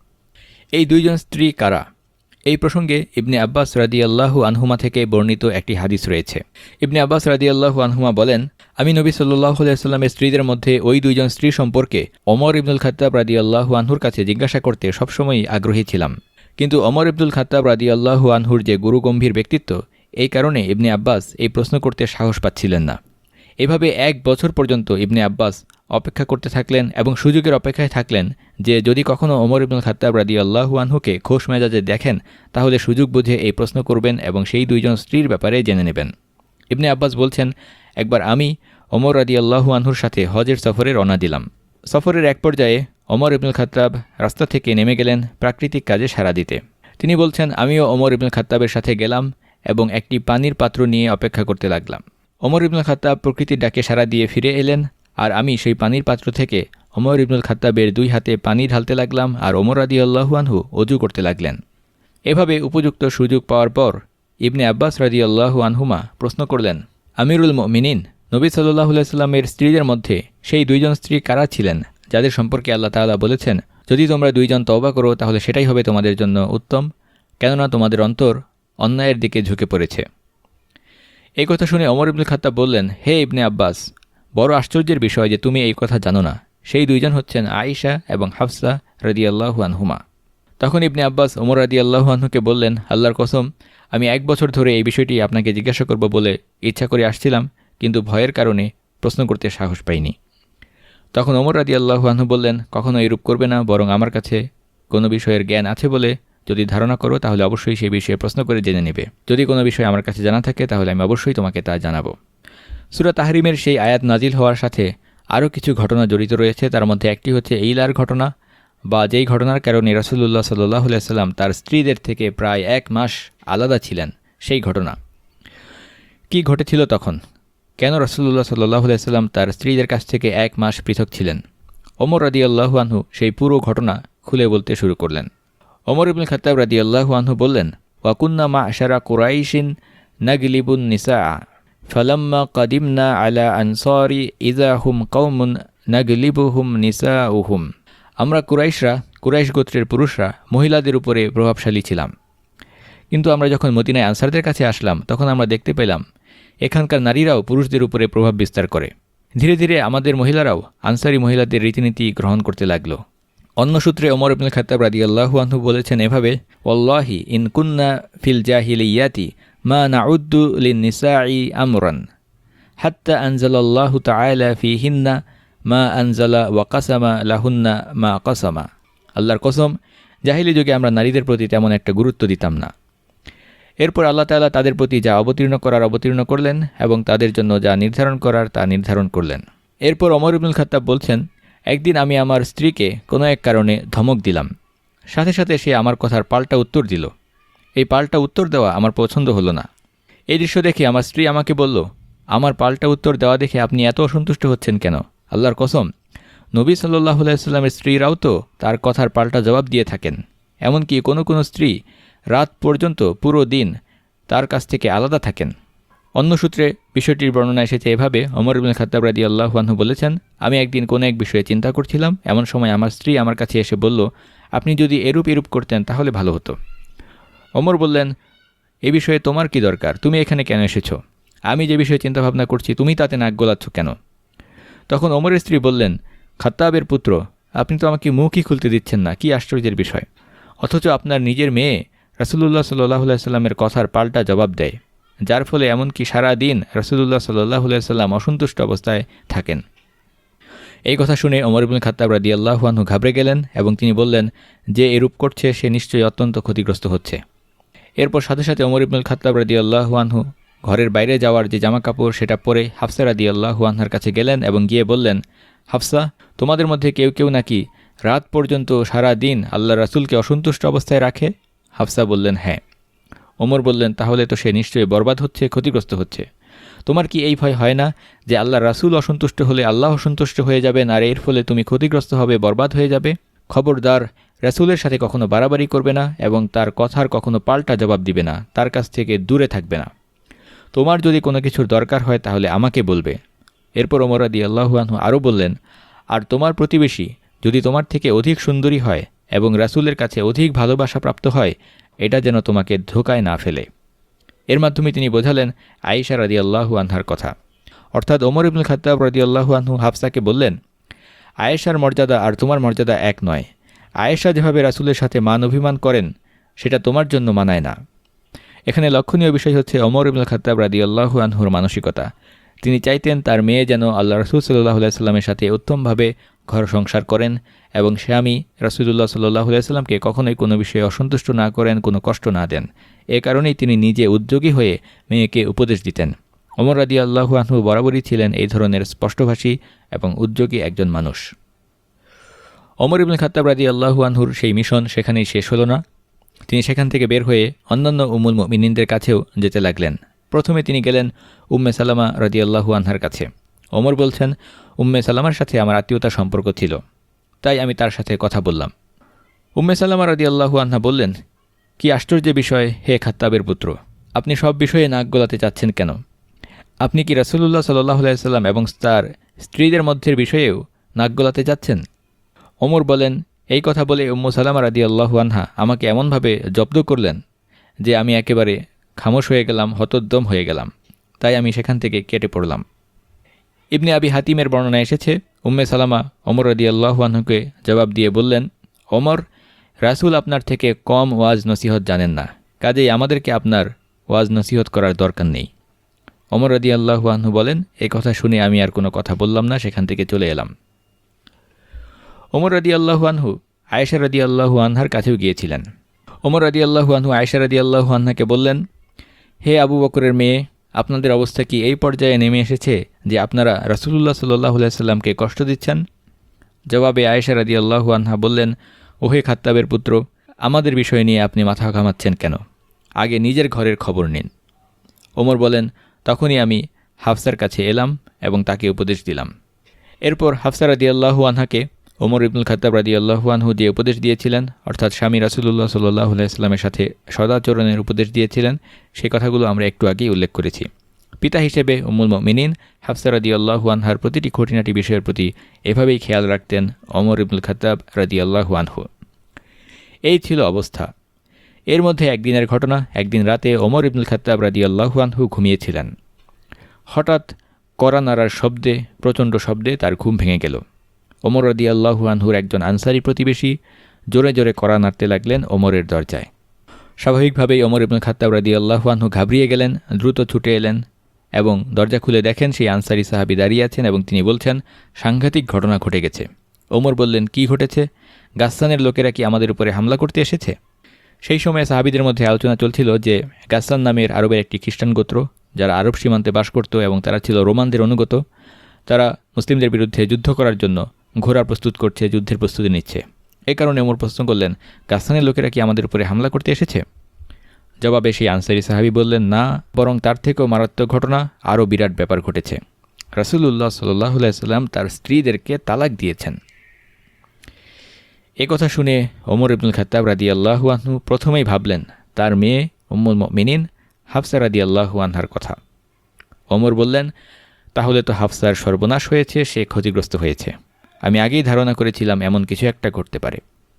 এই দুইজন স্ত্রী কারা? এই প্রসঙ্গে ইবনে আব্বাস রাদিয়াল্লাহু আনহুমা থেকে বর্ণিত একটি হাদিস রয়েছে। ইবনে আব্বাস রাদিয়াল্লাহু আনহুমা বলেন, আমি নবী সাল্লাল্লাহু আলাইহি ওয়াসাল্লামের স্ত্রীদের মধ্যে ওই দুইজন স্ত্রী সম্পর্কে ওমর ইবনুল খাত্তাব রাদিয়াল্লাহু আনহুর কাছে জিজ্ঞাসা করতে সবসময়ই আগ্রহী ছিলাম। কিন্তু ওমর ইবনুল খাত্তাব রাদিয়াল্লাহু আনহুর যে গুরুগম্ভীর ব্যক্তিত্ব, এই কারণে ইবনে আব্বাস এই প্রশ্ন করতে সাহস পাচ্ছিলেন না। এভাবে 1 বছর পর্যন্ত ইবনে আব্বাস অপেক্ষা করতে থাকলেন এবং সুযোগের অপেক্ষায় থাকলেন যে যদি কখনও ওমর ইবনুল খাত্তাব রাদিয়াল্লাহু আনহুকে খোশ মেজাজে দেখেন তাহলে সুযোগ বুঝে এই প্রশ্ন করবেন এবং সেই দুইজন স্ত্রীর ব্যাপারে জেনে নেবেন। ইবনে আব্বাস বলছেন, একবার আমি ওমর রাদিয়াল্লাহু আনহুর সাথে হজের সফরে রওনা দিলাম। সফরের এক পর্যায়ে ওমর ইবনুল খাত্তাব রাস্তা থেকে নেমে গেলেন প্রাকৃতিক কাজে সাড়া দিতে। তিনি বলছেন, আমিও ওমর ইবনুল খাত্তাবের সাথে গেলাম এবং একটি পানির পাত্র নিয়ে অপেক্ষা করতে লাগলাম। ওমর ইবনুল খাত্তাব প্রকৃতির ডাকে সাড়া দিয়ে ফিরে এলেন, আর আমি সেই পানির পাত্র থেকে ওমর ইবনুল খাত্তাবের 2 হাতে পানি ঢালতে লাগলাম, আর ওমর রাদিয়াল্লাহু আনহু ওযু করতে লাগলেন। এভাবে উপযুক্ত সুযোগ পাওয়ার পর ইবনে আব্বাস রাদিয়াল্লাহু আনহুমা প্রশ্ন করলেন, আমিরুল মুমিনিন, নবী সাল্লাল্লাহু আলাইহি ওয়াসাল্লামের স্ত্রীদের মধ্যে সেই দুইজন স্ত্রী কারা ছিলেন যাদের সম্পর্কে আল্লাহ তাআলা বলেছেন, যদি তোমরা দুইজন তওবা করো তাহলে সেটাই হবে তোমাদের জন্য উত্তম, কেননা তোমাদের অন্তর অন্যায়ের দিকে ঝুঁকে পড়েছে। এই কথা শুনে ওমর ইবনুল খাত্তাব বললেন, হে ইবনে আব্বাস, বড় আশ্চর্যের বিষয় যে তুমি এই কথা জানো না। সেই দুইজন হচ্ছেন আয়েশা এবং হাফসা রাদিয়াল্লাহু আনহুমা। তখন ইবনে আব্বাস ওমর রাদিয়াল্লাহু আনহুকে বললেন, আল্লাহর কসম, আমি 1 বছর ধরে এই বিষয়টি আপনাকে জিজ্ঞাসা করব বলে ইচ্ছা করে আসছিলাম, কিন্তু ভয়ের কারণে প্রশ্ন করতে সাহস পাইনি। তখন ওমর রাদিয়াল্লাহু আনহু বললেন, কখনো এরূপ করবে না, বরং আমার কাছে কোনো বিষয়ের জ্ঞান আছে বলে যদি ধারণা করো তাহলে অবশ্যই সেই বিষয়ে প্রশ্ন করে জেনে নেবে। যদি কোনো বিষয় আমার কাছে জানা থাকে তাহলে আমি অবশ্যই তোমাকে তা জানাবো। সূরা তাহরিমের সেই আয়াত নাজিল হওয়ার সাথে আরও কিছু ঘটনা জড়িত রয়েছে। তার মধ্যে একটি হচ্ছে এইলার ঘটনা, বা যেই ঘটনার কারণে রাসূলুল্লাহ সাল্লাল্লাহু আলাইহি ওয়াসাল্লাম তার স্ত্রীদের থেকে প্রায় 1 মাস আলাদা ছিলেন, সেই ঘটনা। কি ঘটেছিল তখন? কেন রাসূলুল্লাহ সাল্লাল্লাহু আলাইহি ওয়াসাল্লাম তার স্ত্রীদের কাছ থেকে 1 মাস পৃথক ছিলেন? ওমর রাদিয়াল্লাহু আনহু সেই পুরো ঘটনা খুলে বলতে শুরু করলেন। ওমর ইবনুল খাত্তাব রাদিয়াল্লাহু আনহু বললেন, ওয়াকুন্না মা'শারা কুরাইশিন নাগলিবুন নিসা ফালাম্মা কাদিমনা আলা আনসারি ইযা হুম কওমুন নাগলিবুহুম নিসাউহুম। আমরা কুরাইশ গোত্রের পুরুষরা মহিলাদের উপরে প্রভাবশালী ছিলাম, কিন্তু আমরা যখন মদিনায় আনসারদের কাছে আসলাম তখন আমরা দেখতে পেলাম এখানকার নারীরাও পুরুষদের উপরে প্রভাব বিস্তার করে। ধীরে ধীরে আমাদের মহিলারাও আনসারি মহিলাদের রীতিনীতি গ্রহণ করতে লাগল। অন্য সূত্রে ওমর ইবনুল খাত্তাব রাদিয়াল্লাহু আনহু বলেছেন এভাবে, ওয়াল্লাহি ইন কুন্না ফিল জাহিলিয়াতি মা নাউদ্দু লিন-নিসাই আমরান হাত্তা আনজালাল্লাহু তাআলা ফীহিন্না মা আনজালা ওয়া কাসামা লাহুন্না মা কাসামা। আল্লাহর কসম, জাহিলি যুগে আমরা নারীদের প্রতি তেমন একটা গুরুত্ব দিতাম না। এরপর আল্লাহ তাআলা তাদের প্রতি যা অবতীর্ণ করার অবতীর্ণ করলেন এবং তাদের জন্য যা নির্ধারণ করার তা নির্ধারণ করলেন। এরপর ওমর ইবনুল খাত্তাব বলছেন, একদিন আমি আমার স্ত্রীকে কোনো এক কারণে ধমক দিলাম, সাথে সাথে সে আমার কথার পাল্টা উত্তর দিল। এই পাল্টা উত্তর দেওয়া আমার পছন্দ হলো না। এই দৃশ্য দেখে আমার স্ত্রী আমাকে বলল, আমার পাল্টা উত্তর দেওয়া দেখে আপনি এত অসন্তুষ্ট হচ্ছেন কেন? আল্লাহর কসম, নবী সাল্লাল্লাহু আলাইহি ওয়াসাল্লামের স্ত্রীরাও তো তার কথার পাল্টা জবাব দিয়ে থাকেন। এমনকি কোনো কোনো স্ত্রী রাত পর্যন্ত পুরো দিন তার কাছ থেকে আলাদা থাকেন। অন্য সূত্রে বিষয়টির বর্ণনা এসেছে এভাবে, ওমর ইবনুল খাত্তাব রাদিয়াল্লাহু আনহু বলেছেন, আমি একদিন কোনো এক বিষয়ে চিন্তা করছিলাম, এমন সময় আমার স্ত্রী আমার কাছে এসে বলল, আপনি যদি এরূপ করতেন তাহলে ভালো হতো। ওমর বললেন, এ বিষয়ে তোমার কি দরকার? তুমি এখানে কেন এসেছো? আমি যে বিষয়ে চিন্তাভাবনা করছি তুমি তাতে নাক গলাচ্ছ কেন? তখন ওমরের স্ত্রী বললেন, খাত্তাবের পুত্র, আপনি তো আমাকে মুখই খুলতে দিচ্ছেন না, কি আশ্চর্যের বিষয়! অথচ আপনার নিজের মেয়ে রাসূলুল্লাহ সাল্লাল্লাহু আলাইহি ওয়াসাল্লামের কথার পাল্টা জবাব দেয়, যার ফলে এমনকি সারা দিন রাসূলুল্লাহ সাল্লাল্লাহু আলাইহি ওয়াসাল্লাম অসন্তুষ্ট অবস্থায় থাকেন। এই কথা শুনে ওমর ইবনুল খাত্তাব রাদিয়াল্লাহু আনহু ঘাবড়ে গেলেন এবং তিনি বললেন, যে এরূপ করছে সে নিশ্চয়ই অত্যন্ত ক্ষতিগ্রস্ত হচ্ছে। এরপর সাথে সাথে ওমর ইবনুল খাত্তাব রাদিয়াল্লাহু আনহু ঘরের বাইরে যাওয়ার যে জামা কাপড় সেটা পরে হাফসা রাদিয়াল্লাহু আনহার কাছে গেলেন এবং গিয়ে বললেন, হাফসা, তোমাদের মধ্যে কেউ কেউ নাকি রাত পর্যন্ত সারা দিন আল্লাহ রাসূলকে অসন্তুষ্ট অবস্থায় রাখে? হাফসা বললেন, হ্যাঁ। ওমর বললেন, তাহলে তো সে নিশ্চয়ই বরবাদ হচ্ছে, ক্ষতিগ্রস্ত হচ্ছে। তোমার কি এই ভয় হয় না যে আল্লাহ রাসূল অসন্তুষ্ট হলে আল্লাহ অসন্তুষ্ট হয়ে যাবেন, আর এর ফলে তুমি ক্ষতিগ্রস্ত হবে, বরবাদ হয়ে যাবে? খবরদার, রাসূলের সাথে কখনো বাড়াবাড়ি করবে না এবং তার কথার কখনো পাল্টা জবাব দিবে না, তার কাছ থেকে দূরে থাকবে না। তোমার যদি কোনো কিছুর দরকার হয় তাহলে আমাকে বলবে। এরপর ওমর রাদিয়াল্লাহু আনহু আরও বললেন, আর তোমার প্রতিবেশী যদি তোমার থেকে অধিক সুন্দরী হয় এবং রাসূলের কাছে অধিক ভালোবাসা প্রাপ্ত হয়, এটা যেন তোমাকে ধোকায় না ফেলে। এর মাধ্যমে তিনি বোঝালেন আয়েশা রাদিয়াল্লাহু আনহার কথা। অর্থাৎ ওমর ইবনুল খাত্তাব রাদিয়াল্লাহু আনহু হাফসাকে বললেন, আয়েশার মর্যাদা আর তোমার মর্যাদা এক নয়। আয়েশা যেভাবে রাসূলের সাথে মান অভিমান করেন সেটা তোমার জন্য মানায় না। এখানে লক্ষণীয় বিষয় হচ্ছে ওমর ইবনুল খাত্তাব রাদিয়াল্লাহু আনহুর মানসিকতা। তিনি চাইতেন তার মেয়ে যেন আল্লাহ রাসূল সাল্লাল্লাহু আলাইহি সাল্লামের সাথে উত্তমভাবে ঘর সংসার করেন এবং স্বামী রাসূলুল্লাহ সাল্লাল্লাহু আলাইহি সাল্লামকে কখনোই কোনো বিষয়ে অসন্তুষ্ট না করেন, কোনো কষ্ট না দেন। এ কারণেই তিনি নিজে উদ্যোগী হয়ে মেয়েকে উপদেশ দিতেন। ওমর রাদিয়াল্লাহু আনহু বরাবরই ছিলেন এই ধরনের স্পষ্টভাষী এবং উদ্যোগী একজন মানুষ। ওমর ইবনুল খাত্তাব রাদিয়াল্লাহু আনহুর সেই মিশন সেখানেই শেষ হলো না। তিনি সেখান থেকে বের হয়ে অন্যান্য উম্মুল মুমিনিনদের কাছেও যেতে লাগলেন। প্রথমে তিনি গেলেন উম্মে সালামা রাদিয়াল্লাহু আনহার কাছে। ওমর বলছেন, উম্মে সালামার সাথে আমার আত্মীয়তার সম্পর্ক ছিল, তাই আমি তার সাথে কথা বললাম। উম্মে সালামা রাদিয়াল্লাহু আনহা বললেন, কি আশ্চর্য বিষয় হে খাত্তাবের পুত্র, আপনি সব বিষয়ে নাক গলাতে চাচ্ছেন কেন? আপনি কি রাসূলুল্লাহ সাল্লাল্লাহু আলাইহি সাল্লাম এবং তার স্ত্রীদের মধ্যের বিষয়েও নাক গলাতে যাচ্ছেন? ওমর বলেন, এই কথা বলে উম্মু সালামা রাদিয়াল্লাহু আনহা আমাকে এমনভাবে জব্দ করলেন যে আমি একেবারে খামোশ হয়ে গেলাম, হতোদ্যম হয়ে গেলাম। তাই আমি সেখান থেকে কেটে পড়লাম। ইবনে আবি হাতিমের বর্ণনা এসেছে, উম্মে সালামা ওমর রাদিয়াল্লাহু আনহুকে জবাব দিয়ে বললেন, ওমর, রাসূল আপনার থেকে কম ওয়াজ নসিহত জানেন না, কাজেই আমাদেরকে আপনার ওয়াজ নসিহত করার দরকার নেই। ওমর রাদিয়াল্লাহু আনহু বলেন, এই কথা শুনে আমি আর কোনো কথা বললাম না, সেখান থেকে চলে এলাম। ওমর রাদিয়াল্লাহু আনহু আয়েশা রাদিয়াল্লাহু আনহার কাছেও গিয়েছিলেন। ওমর রাদিয়াল্লাহু আনহু আয়েশা রাদিয়াল্লাহু আনহাকে বললেন, হে আবু বকরের মেয়ে, আপনাদের অবস্থা কি এই পর্যায়ে নেমে এসেছে যে আপনারা রাসূলুল্লাহ সাল্লাল্লাহু আলাইহি সাল্লামকে কষ্ট দিচ্ছেন? জবাবে আয়েশা রাদিয়াল্লাহু আনহা বললেন, ওহে খাত্তাবের পুত্র, আমাদের বিষয় নিয়ে আপনি মাথা ঘামাচ্ছেন কেন? আগে নিজের ঘরের খবর নিন। ওমর বলেন, তখনই আমি হাফসার কাছে এলাম এবং তাকে উপদেশ দিলাম। এরপর হাফসা রাদিয়াল্লাহু আনহাকে ওমর ইবনুল খাত্তাব রাদিয়াল্লাহু আনহু যে উপদেশ দিয়েছিলেন, অর্থাৎ স্বামী রাসূলুল্লাহ সাল্লাল্লাহু আলাইহি সাল্লামের সাথে সদাচরণের উপদেশ দিয়েছিলেন, সেই কথাগুলো আমরা একটু আগেই উল্লেখ করেছি। পিতা হিসেবে উম্মুল মুমিনিন হাফসা রাদিয়াল্লাহু আনহার প্রতিটি খুঁটিনাটি বিষয়ের প্রতি এভাবেই খেয়াল রাখতেন ওমর ইবনুল খাত্তাব রাদিয়াল্লাহু আনহু। এই ছিল অবস্থা। এর মধ্যে একদিনের ঘটনা, একদিন রাতে ওমর ইবনুল খাত্তাব রাদিয়াল্লাহু আনহু ঘুমিয়েছিলেন। হঠাৎ কড়া নাড়ার শব্দে, প্রচণ্ড শব্দে তার ঘুম ভেঙে গেল। ওমর রাদিয়াল্লাহু আনহুর একজন আনসারী প্রতিবেশী জোরে জোরে কড়া নাড়তে লাগলেন ওমরের দরজায়। স্বাভাবিকভাবেই ওমর ইবনুল খাত্তাব রাদিয়াল্লাহু আনহু ঘাবড়িয়ে গেলেন, দ্রুত ছুটে এলেন এবং দরজা খুলে দেখেন সেই আনসারী সাহাবী দাঁড়িয়ে আছেন এবং তিনি বলছেন, সাংঘাতিক ঘটনা ঘটে গেছে। ওমর বললেন, কি ঘটেছে? গাসসানের লোকেরা কি আমাদের উপরে হামলা করতে এসেছে? সেই সময় সাহাবীদের মধ্যে আলোচনা চলছিল যে গাসসান নামের আরবের একটি খ্রিস্টান গোত্র, যারা আরব সীমান্তে বাস করত এবং তারা ছিল রোমানদের অনুগত, তারা মুসলিমদের বিরুদ্ধে যুদ্ধ করার জন্য ঘোড়া প্রস্তুত করছে, যুদ্ধের প্রস্তুতি নিচ্ছে। এই কারণে ওমর প্রশ্ন করলেন, গাসসানের লোকেরা কি আমাদের উপরে হামলা করতে এসেছে? জবাবে সেই আনসারী সাহাবী বললেন, না, বরং তার থেকেও মারাত্মক ঘটনা, আরও বিরাট ব্যাপার ঘটেছে। রাসূলুল্লাহ সাল্লাল্লাহু আলাইহি সাল্লাম তার স্ত্রীদেরকে তালাক দিয়েছেন। এ কথা শুনে ওমর ইবনুল খাত্তাব রাদিয়াল্লাহু আনহু প্রথমেই ভাবলেন তার মেয়ে উম্মুল মুমিনিন হাফসা রাদিয়াল্লাহু আনহার কথা। ওমর বললেন, তাহলে তো হাফসার সর্বনাশ হয়েছে, সে ক্ষতিগ্রস্ত হয়েছে। আমি আগেই ধারণা করেছিলাম এমন কিছু একটা ঘটতে পারে।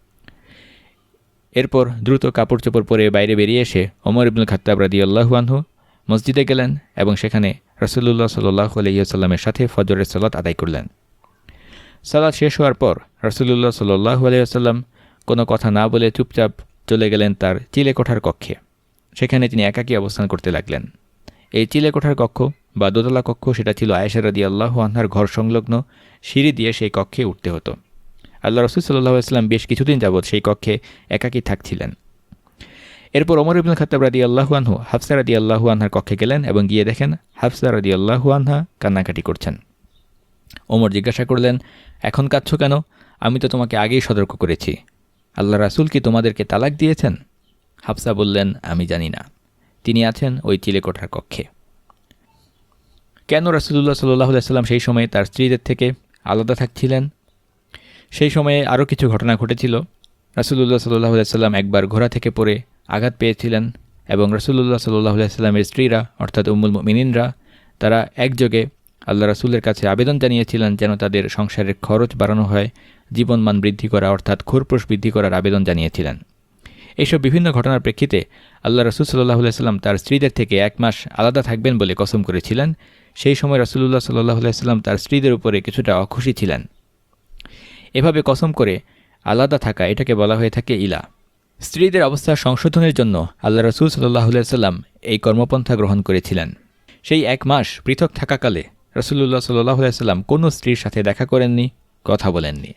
এরপর দ্রুত কাপড় চোপড় পরে বাইরে বেরিয়ে এসে ওমর ইবনুল খাত্তাব রাদিয়াল্লাহু আনহু মসজিদে গেলেন এবং সেখানে রাসূলুল্লাহ সাল্লাল্লাহু আলাইহি ওয়াসাল্লামের সাথে ফজরের সালাত আদায় করলেন। সালাত শেষ হওয়ার পর রাসূলুল্লাহ সাল্লাল্লাহু আলাইহি ওয়াসাল্লাম কোনো কথা না বলে চুপচাপ চলে গেলেন তার চিলেকোঠার কক্ষে। সেখানে তিনি একাকী অবস্থান করতে লাগলেন। এই চিলেকোঠার কক্ষ বা দোতলা কক্ষ, সেটা ছিল আয়েশা রাদিয়াল্লাহু আনহার ঘর সংলগ্ন, সিঁড়ি দিয়ে সেই কক্ষে উঠতে হতো। আল্লাহ রাসূল সাল্লাল্লাহু আলাইহি ওয়াসাল্লাম বেশ কিছুদিন যাবৎ সেই কক্ষে একাকী থাকছিলেন। এরপর ওমর ইবনুল খাত্তাব রাদিয়াল্লাহু আনহু হাফসা রাদিয়াল্লাহু আনহার কক্ষে গেলেন এবং গিয়ে দেখেন হাফসা রাদিয়াল্লাহু আনহা কান্নাকাটি করছেন। ওমর জিজ্ঞাসা করলেন, এখন কাঁদছো কেন? আমি তো তোমাকে আগেই সতর্ক করেছি। আল্লাহ রাসূল কি তোমাদেরকে তালাক দিয়েছেন? হাফসা বললেন, আমি জানি না, তিনি আছেন ওই চিলেকোঠার কক্ষে। কেন রাসূলুল্লাহ সাল্লাল্লাহু আলাইহি ওয়াসাল্লাম সেই সময়ে তার স্ত্রীদের থেকে আলাদা থাকছিলেন? সেই সময়ে আরও কিছু ঘটনা ঘটেছিল। রাসূলুল্লাহ সাল্লাল্লাহু আলাইহি ওয়াসাল্লাম একবার ঘোড়া থেকে পড়ে আঘাত পেয়েছিলেন এবং রাসূলুল্লাহ সাল্লাল্লাহু আলাইহি ওয়াসাল্লামের স্ত্রীরা অর্থাৎ উম্মুল মুমিনিনরা তারা একযোগে আল্লাহ রাসূলের কাছে আবেদন জানিয়েছিলেন যেন তাদের সংসারের খরচ বাড়ানো হয়, জীবনমান বৃদ্ধি করা অর্থাৎ খোরপোশ বৃদ্ধি করার আবেদন জানিয়েছিলেন। এইসব বিভিন্ন ঘটনার প্রেক্ষিতে আল্লাহ রাসূল সাল্লাল্লাহু আলাইহি ওয়াসাল্লাম তার স্ত্রীদের থেকে 1 মাস আলাদা থাকবেন বলে কসম করেছিলেন। সেই সময় রাসূলুল্লাহ সাল্লাল্লাহু আলাইহি ওয়াসাল্লাম তার স্ত্রীদের উপরে কিছুটা অখুশি ছিলেন। এভাবে কসম করে আলাদা থাকা, এটাকে বলা হয়ে থাকে ইলা। স্ত্রীদের অবস্থা সংশোধনের জন্য আল্লাহ রাসূল সাল্লাল্লাহু আলাইহি ওয়াসাল্লাম এই কর্মপন্থা গ্রহণ করেছিলেন। সেই 1 মাস পৃথক থাকাকালে রাসূলুল্লাহ সাল্লাল্লাহু আলাইহি ওয়াসাল্লাম কোনো স্ত্রীর সাথে দেখা করেননি, কথা বলেননি।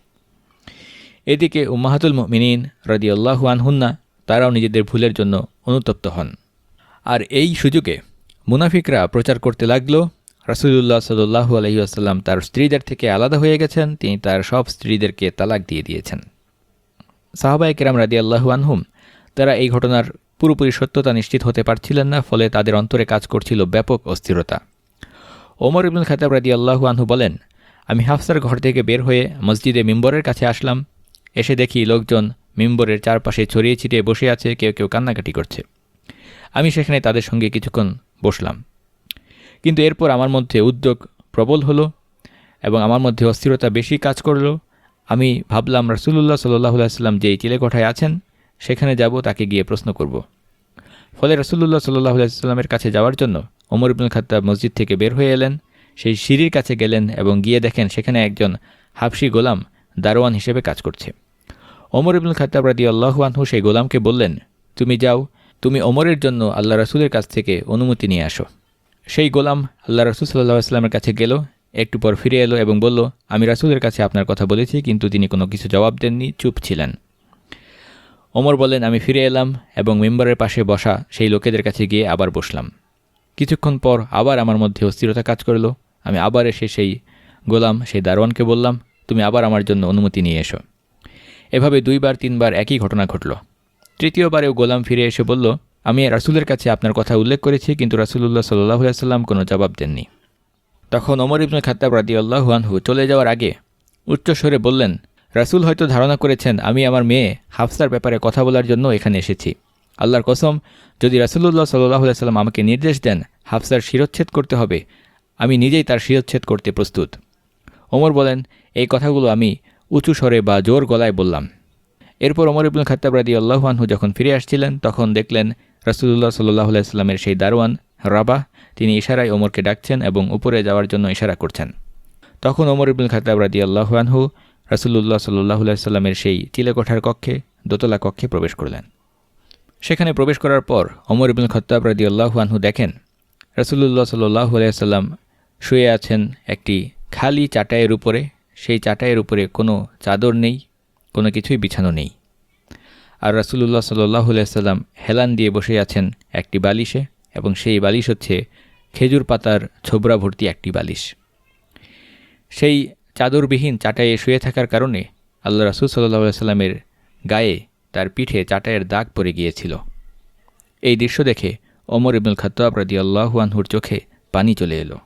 এদিকে উম্মাহাতুল মুমিনিন রাদিয়াল্লাহু আনহুন্না তারাও নিজেদের ভুলের জন্য অনুতপ্ত হন। আর এই সুযোগে মুনাফিকরা প্রচার করতে লাগল রাসূলুল্লাহ সাল্লাল্লাহু আলাইহি ওয়াসাল্লাম তার স্ত্রীদের থেকে আলাদা হয়ে গেছেন, তিনি তার সব স্ত্রীদেরকে তালাক দিয়ে দিয়েছেন। সাহাবায়ে কেরাম রাদিয়াল্লাহু আনহুম তারা এই ঘটনার পুরোপুরি সত্যতা নিশ্চিত হতে পারছিলেন না, ফলে তাদের অন্তরে কাজ করছিল ব্যাপক অস্থিরতা। ওমর ইবনুল খাত্তাব রাদিয়াল্লাহু আনহু বলেন, আমি হাফসার ঘর থেকে বের হয়ে মসজিদে মিম্বরের কাছে আসলাম। এসে দেখি লোকজন মিম্বরের চারপাশে ছড়িয়ে ছিটিয়ে বসে আছে, কেউ কেউ কান্নাকাটি করছে। আমি সেখানে তাদের সঙ্গে কিছুক্ষণ বসলাম, কিন্তু এরপর আমার মধ্যে উদ্যোগ প্রবল হলো এবং আমার মধ্যে অস্থিরতা বেশি কাজ করলো। আমি ভাবলাম রাসূলুল্লাহ সাল্লাল্লাহু আলাইহি ওয়াসাল্লাম যেই চিলেকোঠায় আছেন সেখানে যাব, তাকে গিয়ে প্রশ্ন করব। ফলে রাসূলুল্লাহ সাল্লাল্লাহু আলাইহি ওয়াসাল্লামের কাছে যাওয়ার জন্য ওমর ইবনুল খাত্তাব মসজিদ থেকে বের হয়ে এলেন, সেই সিঁড়ির কাছে গেলেন এবং গিয়ে দেখেন সেখানে একজন হাবশী গোলাম দারোয়ান হিসেবে কাজ করছে। ওমর ইবনুল খাত্তাব রাদিয়াল্লাহু আনহু সেই গোলামকে বললেন, তুমি যাও, তুমি ওমরের জন্য আল্লাহ রাসূলের কাছ থেকে অনুমতি নিয়ে আসো। সেই গোলাম আল্লাহ রাসূল সাল্লাল্লাহু আলাইহি ওয়াসাল্লামের কাছে গেল, একটু পর ফিরে এলো এবং বলল, আমি রাসূলের কাছে আপনার কথা বলেছি, কিন্তু তিনি কোনো কিছু জবাব দেননি, চুপ ছিলেন। ওমর বললেন, আমি ফিরে এলাম এবং মিম্বরের পাশে বসা সেই লোকেদের কাছে গিয়ে আবার বসলাম। কিছুক্ষণ পর আবার আমার মধ্যে অস্থিরতা কাজ করল। আমি আবার এসে সেই গোলাম, সেই দারোয়ানকে বললাম, তুমি আবার আমার জন্য অনুমতি নিয়ে এসো। এভাবে 2-3 বার একই ঘটনা ঘটল। তৃতীয়বারেও গোলাম ফিরে এসে বলল, আমি রাসূলের কাছে আপনার কথা উল্লেখ করেছি, কিন্তু রাসূলুল্লাহ সাল্লাল্লাহু আলাইহি ওয়াসাল্লাম কোনো জবাব দেননি। তখন ওমর ইবনে খাত্তাব রাদিয়াল্লাহু আনহু চলে যাওয়ার আগে উচ্চস্বরে বললেন, রাসূল হয়তো ধারণা করেছেন আমি আমার মেয়ে হাফসার ব্যাপারে কথা বলার জন্য এখানে এসেছি। আল্লাহর কসম, যদি রাসূলুল্লাহ সাল্লাল্লাহু আলাইহি ওয়াসাল্লাম আমাকে নির্দেশ দেন হাফসার শিরচ্ছেদ করতে হবে, আমি নিজেই তার শিরচ্ছেদ করতে প্রস্তুত। ওমর বলেন, এই কথাগুলো আমি উঁচু স্বরে বা জোর গলায় বললাম। এরপর ওমর ইবনে খাত্তাব রাদিয়াল্লাহু আনহু যখন ফিরে আসছিলেন তখন দেখলেন রাসূলুল্লাহ সাল্লাল্লাহু আলাইহি ওয়াসাল্লামের সেই দারোয়ান রাবাহ, তিনি ইশারায় ওমরকে ডাকছেন এবং উপরে যাওয়ার জন্য ইশারা করছেন। তখন ওমর ইবনে খাত্তাব রাদিয়াল্লাহু আনহু রাসূলুল্লাহ সাল্লাল্লাহু আলাইহি ওয়াসাল্লামের সেই চিলেকোঠার কক্ষে, দোতলা কক্ষে প্রবেশ করলেন। সেখানে প্রবেশ করার পর ওমর ইবনে খাত্তাব রাদিয়াল্লাহু আনহু দেখেন রাসূলুল্লাহ সাল্লাল্লাহু আলাইহি ওয়াসাল্লাম শুয়ে আছেন একটি খালি চাটাইয়ের উপরে। সেই চাটাইয়ের উপরে কোনো চাদর নেই, কোনো কিছুই বিছানো নেই। আর রাসূলুল্লাহ সাল্লাল্লাহু আলাইহি ওয়াসাল্লাম হেলান দিয়ে বসে আছেন একটি বালিশে, এবং সেই বালিশ হচ্ছে খেজুর পাতার ছোবরা ভর্তি একটি বালিশ। সেই চাদরবিহীন চাটাইয়ে শুয়ে থাকার কারণে আল্লাহ রাসূল সাল্লাল্লাহু আলাইহি ওয়াসাল্লামের গায়ে, তার পিঠে চাটাইয়ের দাগ পড়ে গিয়েছিল। এই দৃশ্য দেখে ওমর ইবনুল খাত্তাব রাদিয়াল্লাহু আনহুর চোখে পানি চলে এলো।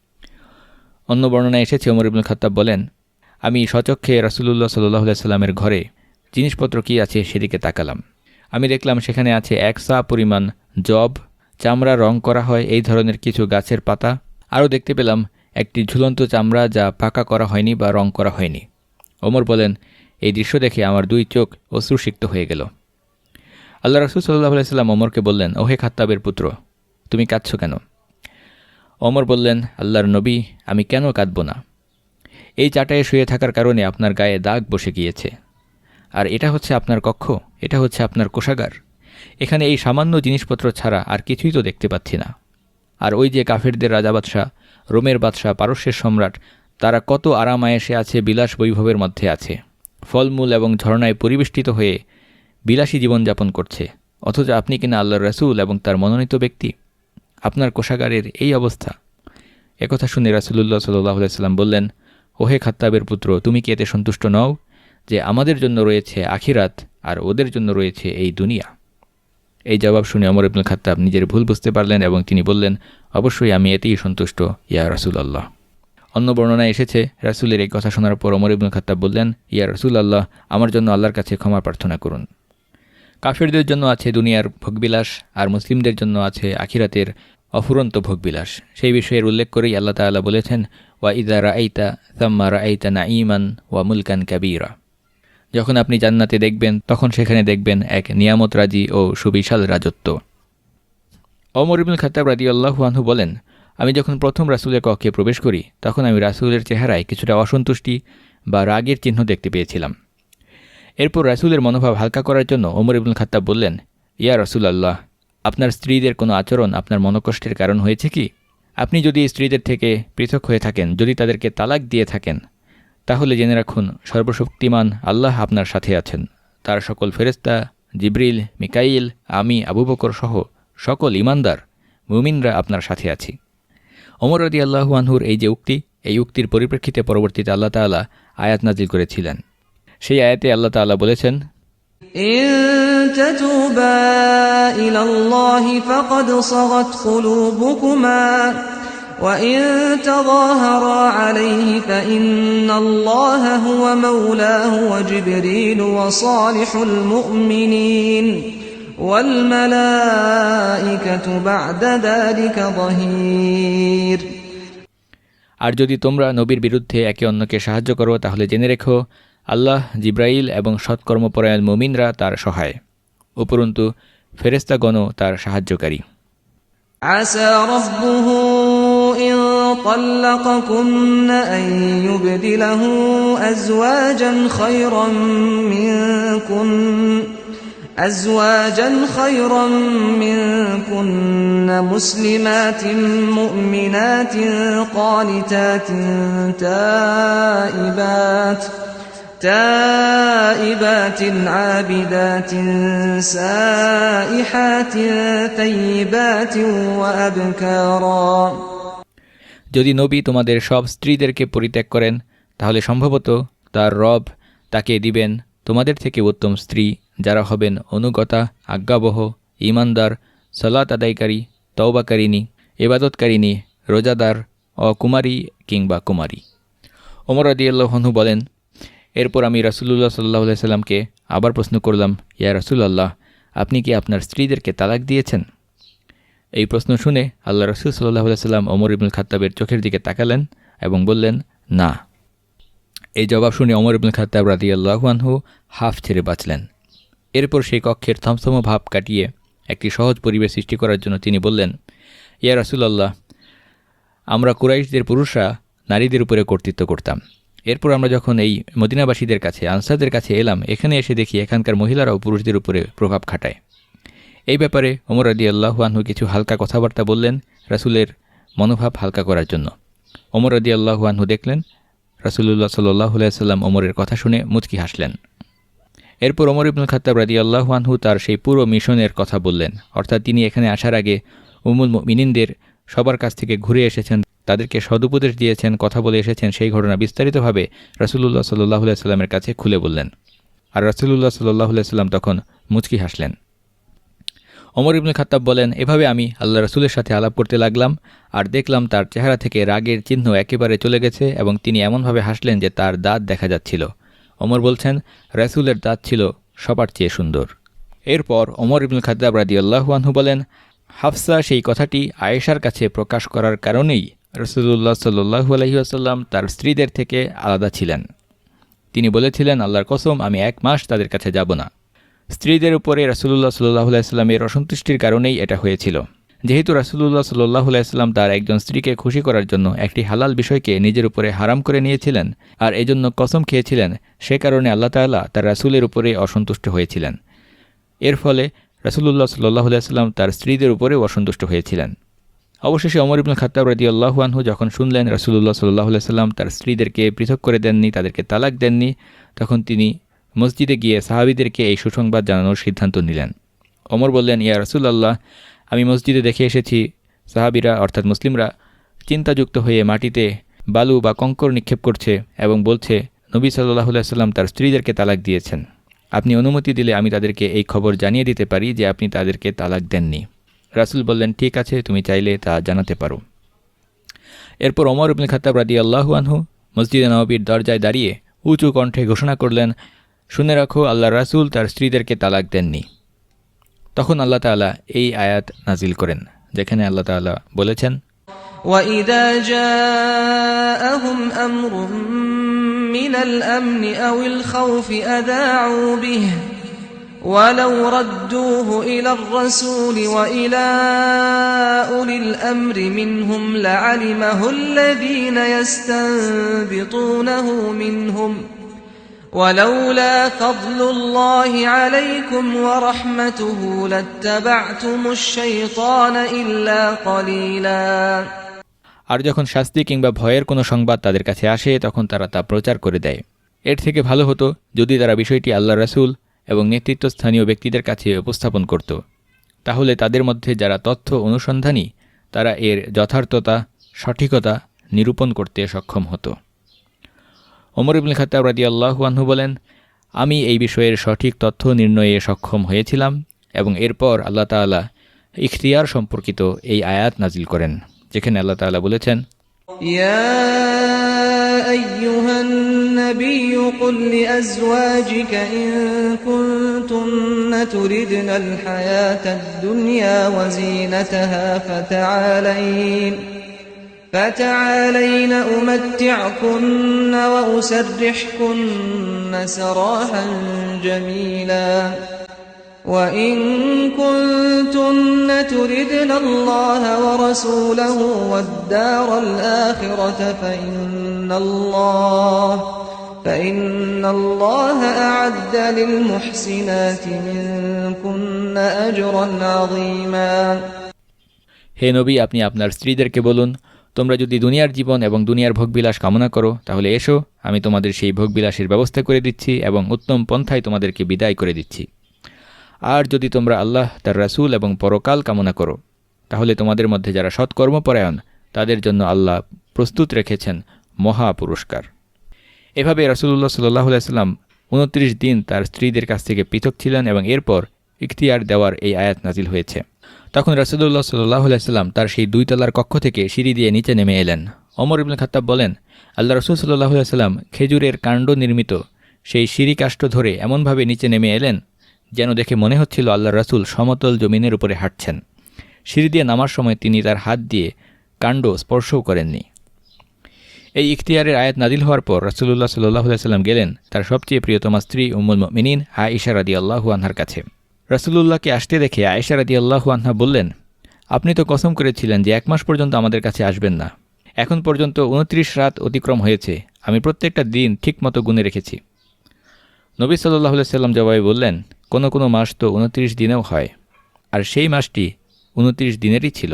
অন্য বর্ণনায় এসেছে ওমর ইবনুল খাত্তাব বলেন, আমি স্বচক্ষে রাসূলুল্লাহ সাল্লাল্লাহু আলাইহি ওয়াসাল্লামের ঘরে জিনিসপত্র কী আছে সেদিকে তাকালাম। আমি দেখলাম সেখানে আছে 1 সা পরিমাণ জব, চামড়া রং করা হয় এই ধরনের কিছু গাছের পাতা। আরও দেখতে পেলাম একটি ঝুলন্ত চামড়া যা পাকা করা হয়নি বা রং করা হয়নি। ওমর বলেন, এই দৃশ্য দেখে আমার 2 চোখ অশ্রুসিক্ত হয়ে গেল। আল্লাহ রাসূল সাল্লাল্লাহু আলাইহি ওয়াসাল্লাম ওমরকে বললেন, ওহে খাত্তাবের পুত্র, তুমি কাঁদছ কেন? ওমর বললেন, আল্লাহর নবী, আমি কেন কাঁদব না? এই চাটায়ে শুয়ে থাকার কারণে আপনার গায়ে দাগ বসে গিয়েছে। আর এটা হচ্ছে আপনার কক্ষ, এটা হচ্ছে আপনার কোষাগার। এখানে এই সামান্য জিনিসপত্র ছাড়া আর কিছুই তো দেখতে পাচ্ছি না। আর ওই যে কাফেরদের রাজা বাদশাহ, রোমের বাদশাহ, পারস্যের সম্রাট, তারা কত আরাম আয়েশে আছে, বিলাস বৈভবের মধ্যে আছে, ফলমূল এবং ঝর্ণায় পরিবেষ্টিত হয়ে বিলাসী জীবনযাপন করছে। অথচ আপনি কিনা আল্লাহর রাসূল এবং তার মনোনীত ব্যক্তি, আপনার কোষাগারের এই অবস্থা। একথা শুনে রাসূলুল্লাহ সাল্লাল্লাহু আলাইহি ওয়াসাল্লাম বললেন, ওহে খাত্তাবের পুত্র, তুমি কি এতে সন্তুষ্ট নও যে আমাদের জন্য রয়েছে আখিরাত আর ওদের জন্য রয়েছে এই দুনিয়া? এই জবাব শুনে ওমর ইবনুল খাত্তাব নিজের ভুল বুঝতে পারলেন এবং তিনি বললেন, অবশ্যই আমি এতেই সন্তুষ্ট ইয়া রাসূলুল্লাহ। অন্য বর্ণনায় এসেছে রাসূলের এই কথা শোনার পর ওমর ইবনুল খাত্তাব বললেন, ইয়া রাসূলুল্লাহ, আমার জন্য আল্লাহর কাছে ক্ষমা প্রার্থনা করুন। কাফেরদের জন্য আছে দুনিয়ার ভোগবিলাস, আর মুসলিমদের জন্য আছে আখিরাতের অফুরন্ত ভোগবিলাস। সেই বিষয়ের উল্লেখ করেই আল্লাহ তাআলা বলেছেন, ওয়া ইযা রাআইতা সাম্মা রাআইতা নাঈমান ওয়া মুলকান কাবীরা। যখন আপনি জান্নাতে দেখবেন তখন সেখানে দেখবেন এক নিয়ামতরাজি ও সুবিশাল রাজত্ব। ওমর ইবনুল খাত্তাব রাদিয়াল্লাহু আনহু বলেন, আমি যখন প্রথম রাসূলের কক্ষে প্রবেশ করি তখন আমি রাসূলের চেহারায় কিছুটা অসন্তুষ্টি বা রাগের চিহ্ন দেখতে পেয়েছিলাম। এরপর রাসূলের মনোভাব হালকা করার জন্য ওমর ইবনুল খাত্তাব বললেন, ইয়া রাসূলুল্লাহ, আপনার স্ত্রীদের কোনো আচরণ আপনার মনোকষ্টের কারণ হয়েছে কি? আপনি যদি স্ত্রীদের থেকে পৃথক হয়ে থাকেন, যদি তাদেরকে তালাক দিয়ে থাকেন, তাহলে জেনে রাখুন সর্বশক্তিমান আল্লাহ আপনার সাথে আছেন। তার সকল ফেরেশতা, জিবরিল, মিকাইল, আমি, আবু বকর সহ সকল ঈমানদার মুমিনরা আপনার সাথে আছি। ওমর রাদিয়াল্লাহু আনহুর এই যে উক্তি, এই উক্তির পরিপ্রেক্ষিতে পরবর্তীতে আল্লাহ তাআলা আয়াত নাজিল করেছিলেন। সেই আয়াতে আল্লাহ তাআলা বলেছেন, ইন তাতুবা ইলাল্লাহি ফাকাদ সাগাত কুলুবুকুমা ওয়া ইন তাযাহারা আলাইহি ফাইন্নাল্লাহা হুয়া মাওলাহু ওয়া জিবরিল ওয়া সালিহুল মুমিনিন ওয়াল মালাইকাতু বা'দা যালিকা যাহির। আর যদি তোমরা নবীর বিরুদ্ধে একে অন্যকে সাহায্য করো তাহলে জেনে রেখো আল্লাহ, জিব্রাইল এবং সৎকর্মপরায়ণ মুমিনরা তার সহায়, উপরন্তু ফেরেশতাগণও তার সাহায্যকারী। আসা রাব্বুহু ইন তাল্লাকাকুন্না আন ইউবদিলাহু আজওয়াজান খায়রান মিনকুন্না মুসলিমাতিন মুমিনাতিন কানিতাতিন تائبات عابدات سائحات ثيبات وأبكارا। যদি নবী তোমাদের সব স্ত্রীদেরকে পরিত্যাগ করেন তাহলে সম্ভবত তার রব তাকে দিবেন তোমাদের থেকে উত্তম স্ত্রী, যারা হবেন অনুগতা, আজ্ঞাবহ, ঈমানদার, সালাত আদায়কারী, তওবাকারিনী, ইবাদতকারিনী, রোজাদার, অকুমারী কিংবা কুমারী। ওমর রাদিয়াল্লাহু আনহু বলেন, এরপর আমি রাসূলুল্লাহ সাল্লাল্লাহু আলাইহি সাল্লামকে আবার প্রশ্ন করলাম, ইয়া রাসূলুল্লাহ, আপনি কি আপনার স্ত্রীদেরকে তালাক দিয়েছেন? এই প্রশ্ন শুনে আল্লাহ রাসূল সাল্লাল্লাহু আলাইহি সাল্লাম ওমর ইবনুল খাত্তাবের চোখের দিকে তাকালেন এবং বললেন, না। এই জবাব শুনে ওমর ইবনুল খাত্তাব রাদিয়াল্লাহু আনহু হাফ ছেড়ে বাঁচলেন। এরপর সেই কক্ষের থমথম ভাব কাটিয়ে একটি সহজ পরিবেশ সৃষ্টি করার জন্য তিনি বললেন, ইয়া রাসূলুল্লাহ, আমরা কুরাইশদের পুরুষরা নারীদের উপরে কর্তৃত্ব করতাম। এরপর আমরা যখন এই মদিনাবাসীদের কাছে, আনসারদের কাছে এলাম, এখানে এসে দেখি এখানকার মহিলারাও পুরুষদের উপরে প্রভাব খাটায়। এই ব্যাপারে ওমর রাদিয়াল্লাহু আনহু কিছু হালকা কথাবার্তা বললেন রাসূলের মনোভাব হালকা করার জন্য। ওমর রাদিয়াল্লাহু আনহু দেখলেন রাসূলুল্লাহ সাল্লাল্লাহু আলাইহি সাল্লাম ওমরের কথা শুনে মুচকি হাসলেন। এরপর ওমর ইবনুল খাত্তাব রাদিয়াল্লাহু আনহু তার সেই পুরো মিশনের কথা বললেন, অর্থাৎ তিনি এখানে আসার আগে উম্মুল মুমিনিনদের সবার কাছ থেকে ঘুরে এসেছেন, তাদেরকে সদুপদেশ দিয়েছেন, কথা বলে এসেছেন, সেই ঘটনা বিস্তারিতভাবে রাসূলুল্লাহ সাল্লাল্লাহু আলাইহি সাল্লামের কাছে খুলে বললেন। আর রাসূলুল্লাহ সাল্লাল্লাহু আলাইহি সাল্লাম তখন মুচকি হাসলেন। ওমর ইবনুল খাত্তাব বলেন, এভাবে আমি আল্লাহ রাসূলের সাথে আলাপ করতে লাগলাম আর দেখলাম তার চেহারা থেকে রাগের চিহ্ন একেবারে চলে গেছে এবং তিনি এমনভাবে হাসলেন যে তার দাঁত দেখা যাচ্ছিল। ওমর বলছেন, রাসূলের দাঁত ছিল সবার চেয়ে সুন্দর। এরপর ওমর ইবনুল খাত্তাব রাদিয়াল্লাহু আনহু বলেন, হাফসা সেই কথাটি আয়েশার কাছে প্রকাশ করার কারণেই রাসূলুল্লাহ সাল্লাল্লাহু আলাইহি ওয়াসাল্লাম তার স্ত্রীদের থেকে আলাদা ছিলেন। তিনি বলেছিলেন, আল্লাহর কসম, আমি 1 মাস তাদের কাছে যাব না। স্ত্রীদের উপরে রাসূলুল্লাহ সাল্লাল্লাহু আলাইহি ওয়াসাল্লামের অসন্তুষ্টির কারণেই এটা হয়েছিল। যেহেতু রাসূলুল্লাহ সাল্লাল্লাহু আলাইহি ওয়াসাল্লাম তার একজন স্ত্রীকে খুশি করার জন্য একটি হালাল বিষয়কে নিজের উপরে হারাম করে নিয়েছিলেন আর এজন্য কসম খেয়েছিলেন, সে কারণে আল্লাহ তাআলা তার রাসূলের উপরে অসন্তুষ্ট হয়েছিলেন। এর ফলে রাসূলুল্লাহ সাল্লাল্লাহু আলাইহি ওয়াসাল্লাম তার স্ত্রীদের উপরেও অসন্তুষ্ট হয়েছিলেন। অবশেষে ওমর ইবনুল খাত্তাব রাদিয়াল্লাহু আনহু যখন শুনলেন রাসূলুল্লাহ সাল্লাল্লাহু আলাইহি ওয়াসাল্লাম তার স্ত্রীদেরকে পৃথক করে দেননি, তাদেরকে তালাক দেননি, তখন তিনি মসজিদে গিয়ে সাহাবীদেরকে এই সুসংবাদ জানানোর সিদ্ধান্ত নিলেন। ওমর বললেন, ইয়া রাসূলুল্লাহ, আমি মসজিদে দেখে এসেছি সাহাবীরা অর্থাৎ মুসলিমরা চিন্তাযুক্ত হয়ে মাটিতে বালু বা কঙ্কর নিক্ষেপ করছে এবং বলছে, নবী সাল্লাল্লাহু আলাইহি ওয়াসাল্লাম তার স্ত্রীদেরকে তালাক দিয়েছেন। আপনি অনুমতি দিলে আমি তাদেরকে এই খবর জানিয়ে দিতে পারি যে আপনি তাদেরকে তালাক দেননি। রাসূল বললেন, ঠিক আছে, তুমি চাইলে তা জানাতে পারো। এরপর ওমর ইবনুল খাত্তাব রাদিয়াল্লাহু আনহু মসজিদে নববীর দরজায় দাঁড়িয়ে উঁচু কণ্ঠে ঘোষণা করলেন, শুনে রাখো, আল্লাহর রাসূল তার স্ত্রীদেরকে তালাক দেননি। তখন আল্লাহ তাআলা এই আয়াত নাজিল করেন, যেখানে আল্লাহ তাআলা বলেছেন, وَإِذَا جَاءَهُمْ أَمْرٌ مِّنَ الْأَمْنِ أَوِ الْخَوْفِ أَذَاعُوا بِهِ وَلَوْ رَدُّوهُ إِلَى الرَّسُولِ وَإِلَى أُولِي الْأَمْرِ مِنْهُمْ لَعَلِمَهُ الَّذِينَ يَسْتَنبِطُونَهُ مِنْهُمْ ولولا فضل الله عليكم ورحمته لاتبعتم الشيطان إلا قليلا। আর যখন শাস্তি কিংবা ভয়ের কোনো সংবাদ তাদের কাছে আসে তখন তারা তা প্রচার করে দেয়। এর থেকে ভালো হতো যদি তারা বিষয়টি আল্লাহর রাসূল এবং নেতৃত্বস্থানীয় ব্যক্তিদের কাছে উপস্থাপন করত, তাহলে তাদের মধ্যে যারা তথ্য অনুসন্ধানী তারা এর যথার্থতা, সঠিকতা নিরূপণ করতে সক্ষম হতো। ওমর ইবনুল খাত্তাব রাদিয়াল্লাহু আনহু বলেন, আমি এই বিষয়ের সঠিক তথ্য নির্ণয়ে সক্ষম হয়েছিলাম এবং এরপর আল্লাহ তাআলা ইখতিয়ার সম্পর্কিত এই আয়াত নাজিল করেন, যেখানে আল্লাহ তাআলা বলেছেন, ইয়া আইয়ুহান নাবিয়্যু কুল লিআজওয়াজিকা ইন কুনতুন্না তুরিদনাল হায়াতাদ দুনিয়া ওয়া যিনাতাহা فتعالين أمتعكن وأسرحكن سراحا جميلا وإن كنتن تردن الله ورسوله والدار الآخرة فإن الله أعد للمحسنات منكن أجرا عظيما। হে নবী, আপনি আপনার স্ত্রীদেরকে বলুন, তোমরা যদি দুনিয়ার জীবন এবং দুনিয়ার ভোগবিলাস কামনা করো তাহলে এসো, আমি তোমাদের সেই ভোগবিলাসের ব্যবস্থা করে দিচ্ছি এবং উত্তম পন্থায় তোমাদেরকে বিদায় করে দিচ্ছি। আর যদি তোমরা আল্লাহ, তার রাসূল এবং পরকাল কামনা করো তাহলে তোমাদের মধ্যে যারা সৎকর্মপরায়ণ তাদের জন্য আল্লাহ প্রস্তুত রেখেছেন মহা পুরস্কার। এভাবে রাসূলুল্লাহ সাল্লাল্লাহু আলাইহি ওয়াসাল্লাম 29 দিন তার স্ত্রীদের কাছ থেকে পৃথক ছিলেন এবং এরপর ইখতিয়ার দেওয়ার এই আয়াত নাজিল হয়েছে। তখন রাসূলুল্লাহ সাল্লাল্লাহু আলাইহি ওয়াসাল্লাম তার সেই 2 তলার কক্ষ থেকে সিঁড়ি দিয়ে নিচে নেমে এলেন। ওমর ইবনে খাত্তাব বলেন, আল্লাহ রাসূল সাল্লাল্লাহু আলাইহি ওয়াসাল্লাম খেজুরের কাণ্ড নির্মিত সেই সিঁড়ি কাষ্ঠ ধরে এমনভাবে নিচে নেমে এলেন যেন দেখে মনে হচ্ছিল আল্লাহর রাসূল সমতল জমিনের উপরে হাঁটছেন। সিঁড়ি দিয়ে নামার সময় তিনি তার হাত দিয়ে কাণ্ড স্পর্শও করেননি। এই ইখতিয়ারের আয়াত নাজিল হওয়ার পর রাসূলুল্লাহ সাল্লাল্লাহু আলাইহি ওয়াসাল্লাম গেলেন তার সবচেয়ে প্রিয়তমা স্ত্রী উম্মুল মুমিনিন আয়েশা রাদিয়াল্লাহু আনহার কাছে। রাসূলুল্লাহকে আসতে দেখে আয়েশা রাদিয়াল্লাহু আনহা বললেন, আপনি তো কসম করেছিলেন যে 1 মাস পর্যন্ত আমাদের কাছে আসবেন না। এখন পর্যন্ত 29 রাত অতিক্রম হয়েছে, আমি প্রত্যেকটা দিন ঠিকমতো গুনে রেখেছি। নবী সাল্লাল্লাহু আলাইহি ওয়াসাল্লাম জবাবে বললেন, কোনো কোনো মাস তো 29 দিনেও হয়, আর সেই মাসটি 29 দিনেরই ছিল।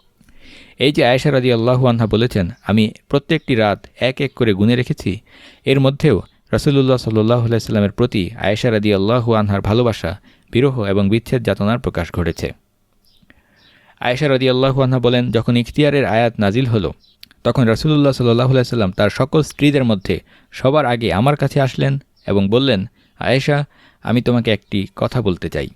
এই যে আয়েশা রাদিয়াল্লাহু আনহা বলেছেন, আমি প্রত্যেকটি রাত এক এক করে গুনে রেখেছি, এর মধ্যেও রাসূলুল্লাহ সাল্লাল্লাহু আলাইহি ওয়াসাল্লামের প্রতি আয়েশা রাদিয়াল্লাহু আনহার ভালোবাসা, বিরহ এবং বিচ্ছেদ যাতনার প্রকাশ ঘটেছে। আয়েশা রাদিয়াল্লাহু আনহা বলেন, যখন ইখতিয়ারের আয়াত নাজিল হলো তখন রাসূলুল্লাহ সাল্লাল্লাহু আলাইহি ওয়াসাল্লাম তার সকল স্ত্রীদের মধ্যে সবার আগে আমার কাছে আসলেন এবং বললেন, আয়েশা, আমি তোমাকে একটি কথা বলতে চাই,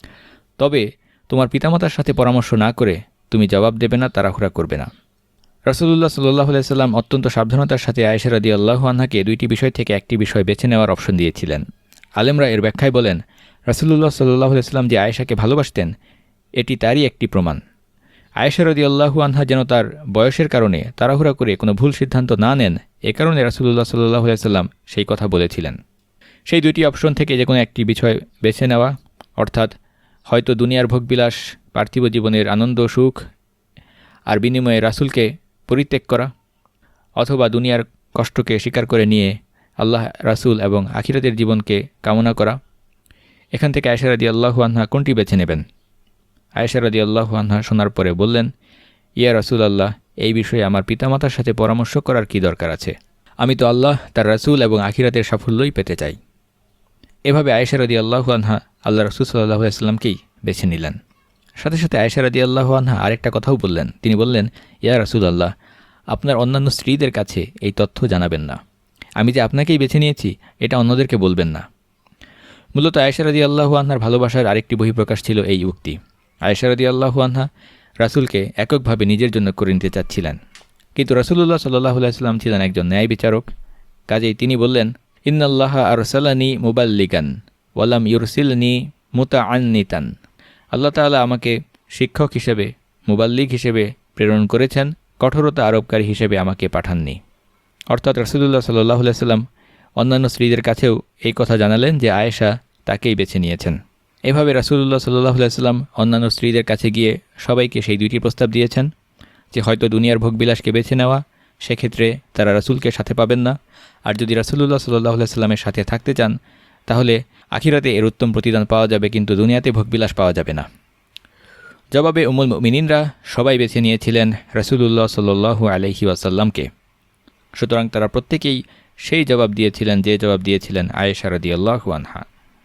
তবে তোমার পিতামাতার সাথে পরামর্শ না করে তুমি জবাব দেবে না, তাড়াহুড়া করবে না। রাসূলুল্লাহ সাল্লাল্লাহু আলাইহি ওয়াসাল্লাম অত্যন্ত সাবধানতার সাথে আয়েশা রাদিয়াল্লাহু আনহাকে 2টি বিষয় থেকে একটি বিষয় বেছে নেওয়ার অপশন দিয়েছিলেন। আলেমরা এর ব্যাখ্যায় বলেন, রাসূলুল্লাহ সাল্লাল্লাহু আলাইহি ওয়াসাল্লাম যে আয়েশাকে ভালোবাসতেন এটি তারই একটি প্রমাণ। আয়েশা রাদিয়াল্লাহু আনহা যেন তার বয়সের কারণে তাড়াহুড়া করে কোনো ভুল সিদ্ধান্ত না নেন, এ কারণে রাসূলুল্লাহ সাল্লাল্লাহু আলাইহি ওয়াসাল্লাম সেই কথা বলেছিলেন। সেই 2টি অপশন থেকে যে কোনো একটি বিষয় বেছে নেওয়া, অর্থাৎ হয়তো দুনিয়ার ভোগবিলাস, পার্থিব জীবনের আনন্দ সুখ আর বিনিময়ে রাসূলকে পরিত্যাগ করা, অথবা দুনিয়ার কষ্টকে স্বীকার করে নিয়ে আল্লাহ, রাসূল এবং আখিরাতের জীবনকে কামনা করা। এখান থেকে আয়েশা রাদিয়াল্লাহু আনহা কোনটি বেছে নেবেন? আয়েশা রাদিয়াল্লাহু আনহা শোনার পরে বললেন, ইয়া রাসূলুল্লাহ, এই বিষয়ে আমার পিতামাতার সাথে পরামর্শ করার কি দরকার আছে? আমি তো আল্লাহ, তার রাসূল এবং আখিরাতের সাফল্যই পেতে চাই। এভাবে আয়েশা রাদিয়াল্লাহু আনহা আল্লাহ রাসূল সাল্লাল্লাহু আলাইহি ওয়াসাল্লামকেই বেছে নিলেন। সাথে সাথে আয়েশা রাদিয়াল্লাহু আনহা আরেকটা কথাও বললেন। তিনি বললেন, ইয়া রাসূলুল্লাহ, আপনার অন্যান্য স্ত্রীদের কাছে এই তথ্য জানাবেন না। আমি যে আপনাকেই বেছে নিয়েছি এটা অন্যদেরকে বলবেন না। মূলত আয়েশা রাদিয়াল্লাহু আনহার ভালোবাসার আরেকটি বহিঃপ্রকাশ ছিল এই উক্তি। আয়েশা রাদিয়াল্লাহু আনহা রাসূলকে এককভাবে নিজের জন্য করে নিতে চাচ্ছিলেন, কিন্তু রাসূলুল্লাহ সাল্লাল্লাহু আলাইহি ওয়াসাল্লাম ছিলেন একজন ন্যায় বিচারক। কাজেই তিনি বললেন, ইন্নাল্লাহা আরসালানি মুবাল্লিগান ওয়ালাম ইউরসিলনি মুতাআন্নিতান। আল্লাহ তাআলা আমাকে শিক্ষক হিসেবে, মুবাল্লিগ হিসেবে প্রেরণ করেছেন, কঠোরতা আরোপকারী হিসেবে আমাকে পাঠাননি। অর্থাৎ রাসূলুল্লাহ সাল্লাল্লাহু আলাইহি ওয়াসাল্লাম অন্যান্য স্ত্রীদের কাছেও এই কথা জানালেন যে আয়েশা তাকেই বেছে নিয়েছেন। এভাবে রাসূলুল্লাহ সাল্লাল্লাহু আলাইহি ওয়াসাল্লাম অন্যান্য স্ত্রীদের কাছে গিয়ে সবাইকে সেই 2টি প্রস্তাব দিয়েছেন যে হয়তো দুনিয়ার ভোগবিলাসকে বেছে নেওয়া, সেক্ষেত্রে তারা রাসূলকে সাথে পাবেন না, আর যদি রাসূলুল্লাহ সাল্লাল্লাহু আলাইহি ওয়াসাল্লামের সাথে থাকতে চান তাহলে আখিরাতে এর উত্তম প্রতিদান পাওয়া যাবে, কিন্তু দুনিয়াতে ভোগবিলাস পাওয়া যাবে না। জবাবে উম্মুল মুমিনিনরা সবাই বেছে নিয়েছিলেন রাসূলুল্লাহ সাল্লাল্লাহু আলাইহি ওয়াসাল্লামকে। সুতরাং তারা প্রত্যেকেই সেই জবাব দিয়েছিলেন যে জবাব দিয়েছিলেন আয়েশা রাদিয়াল্লাহু আনহা।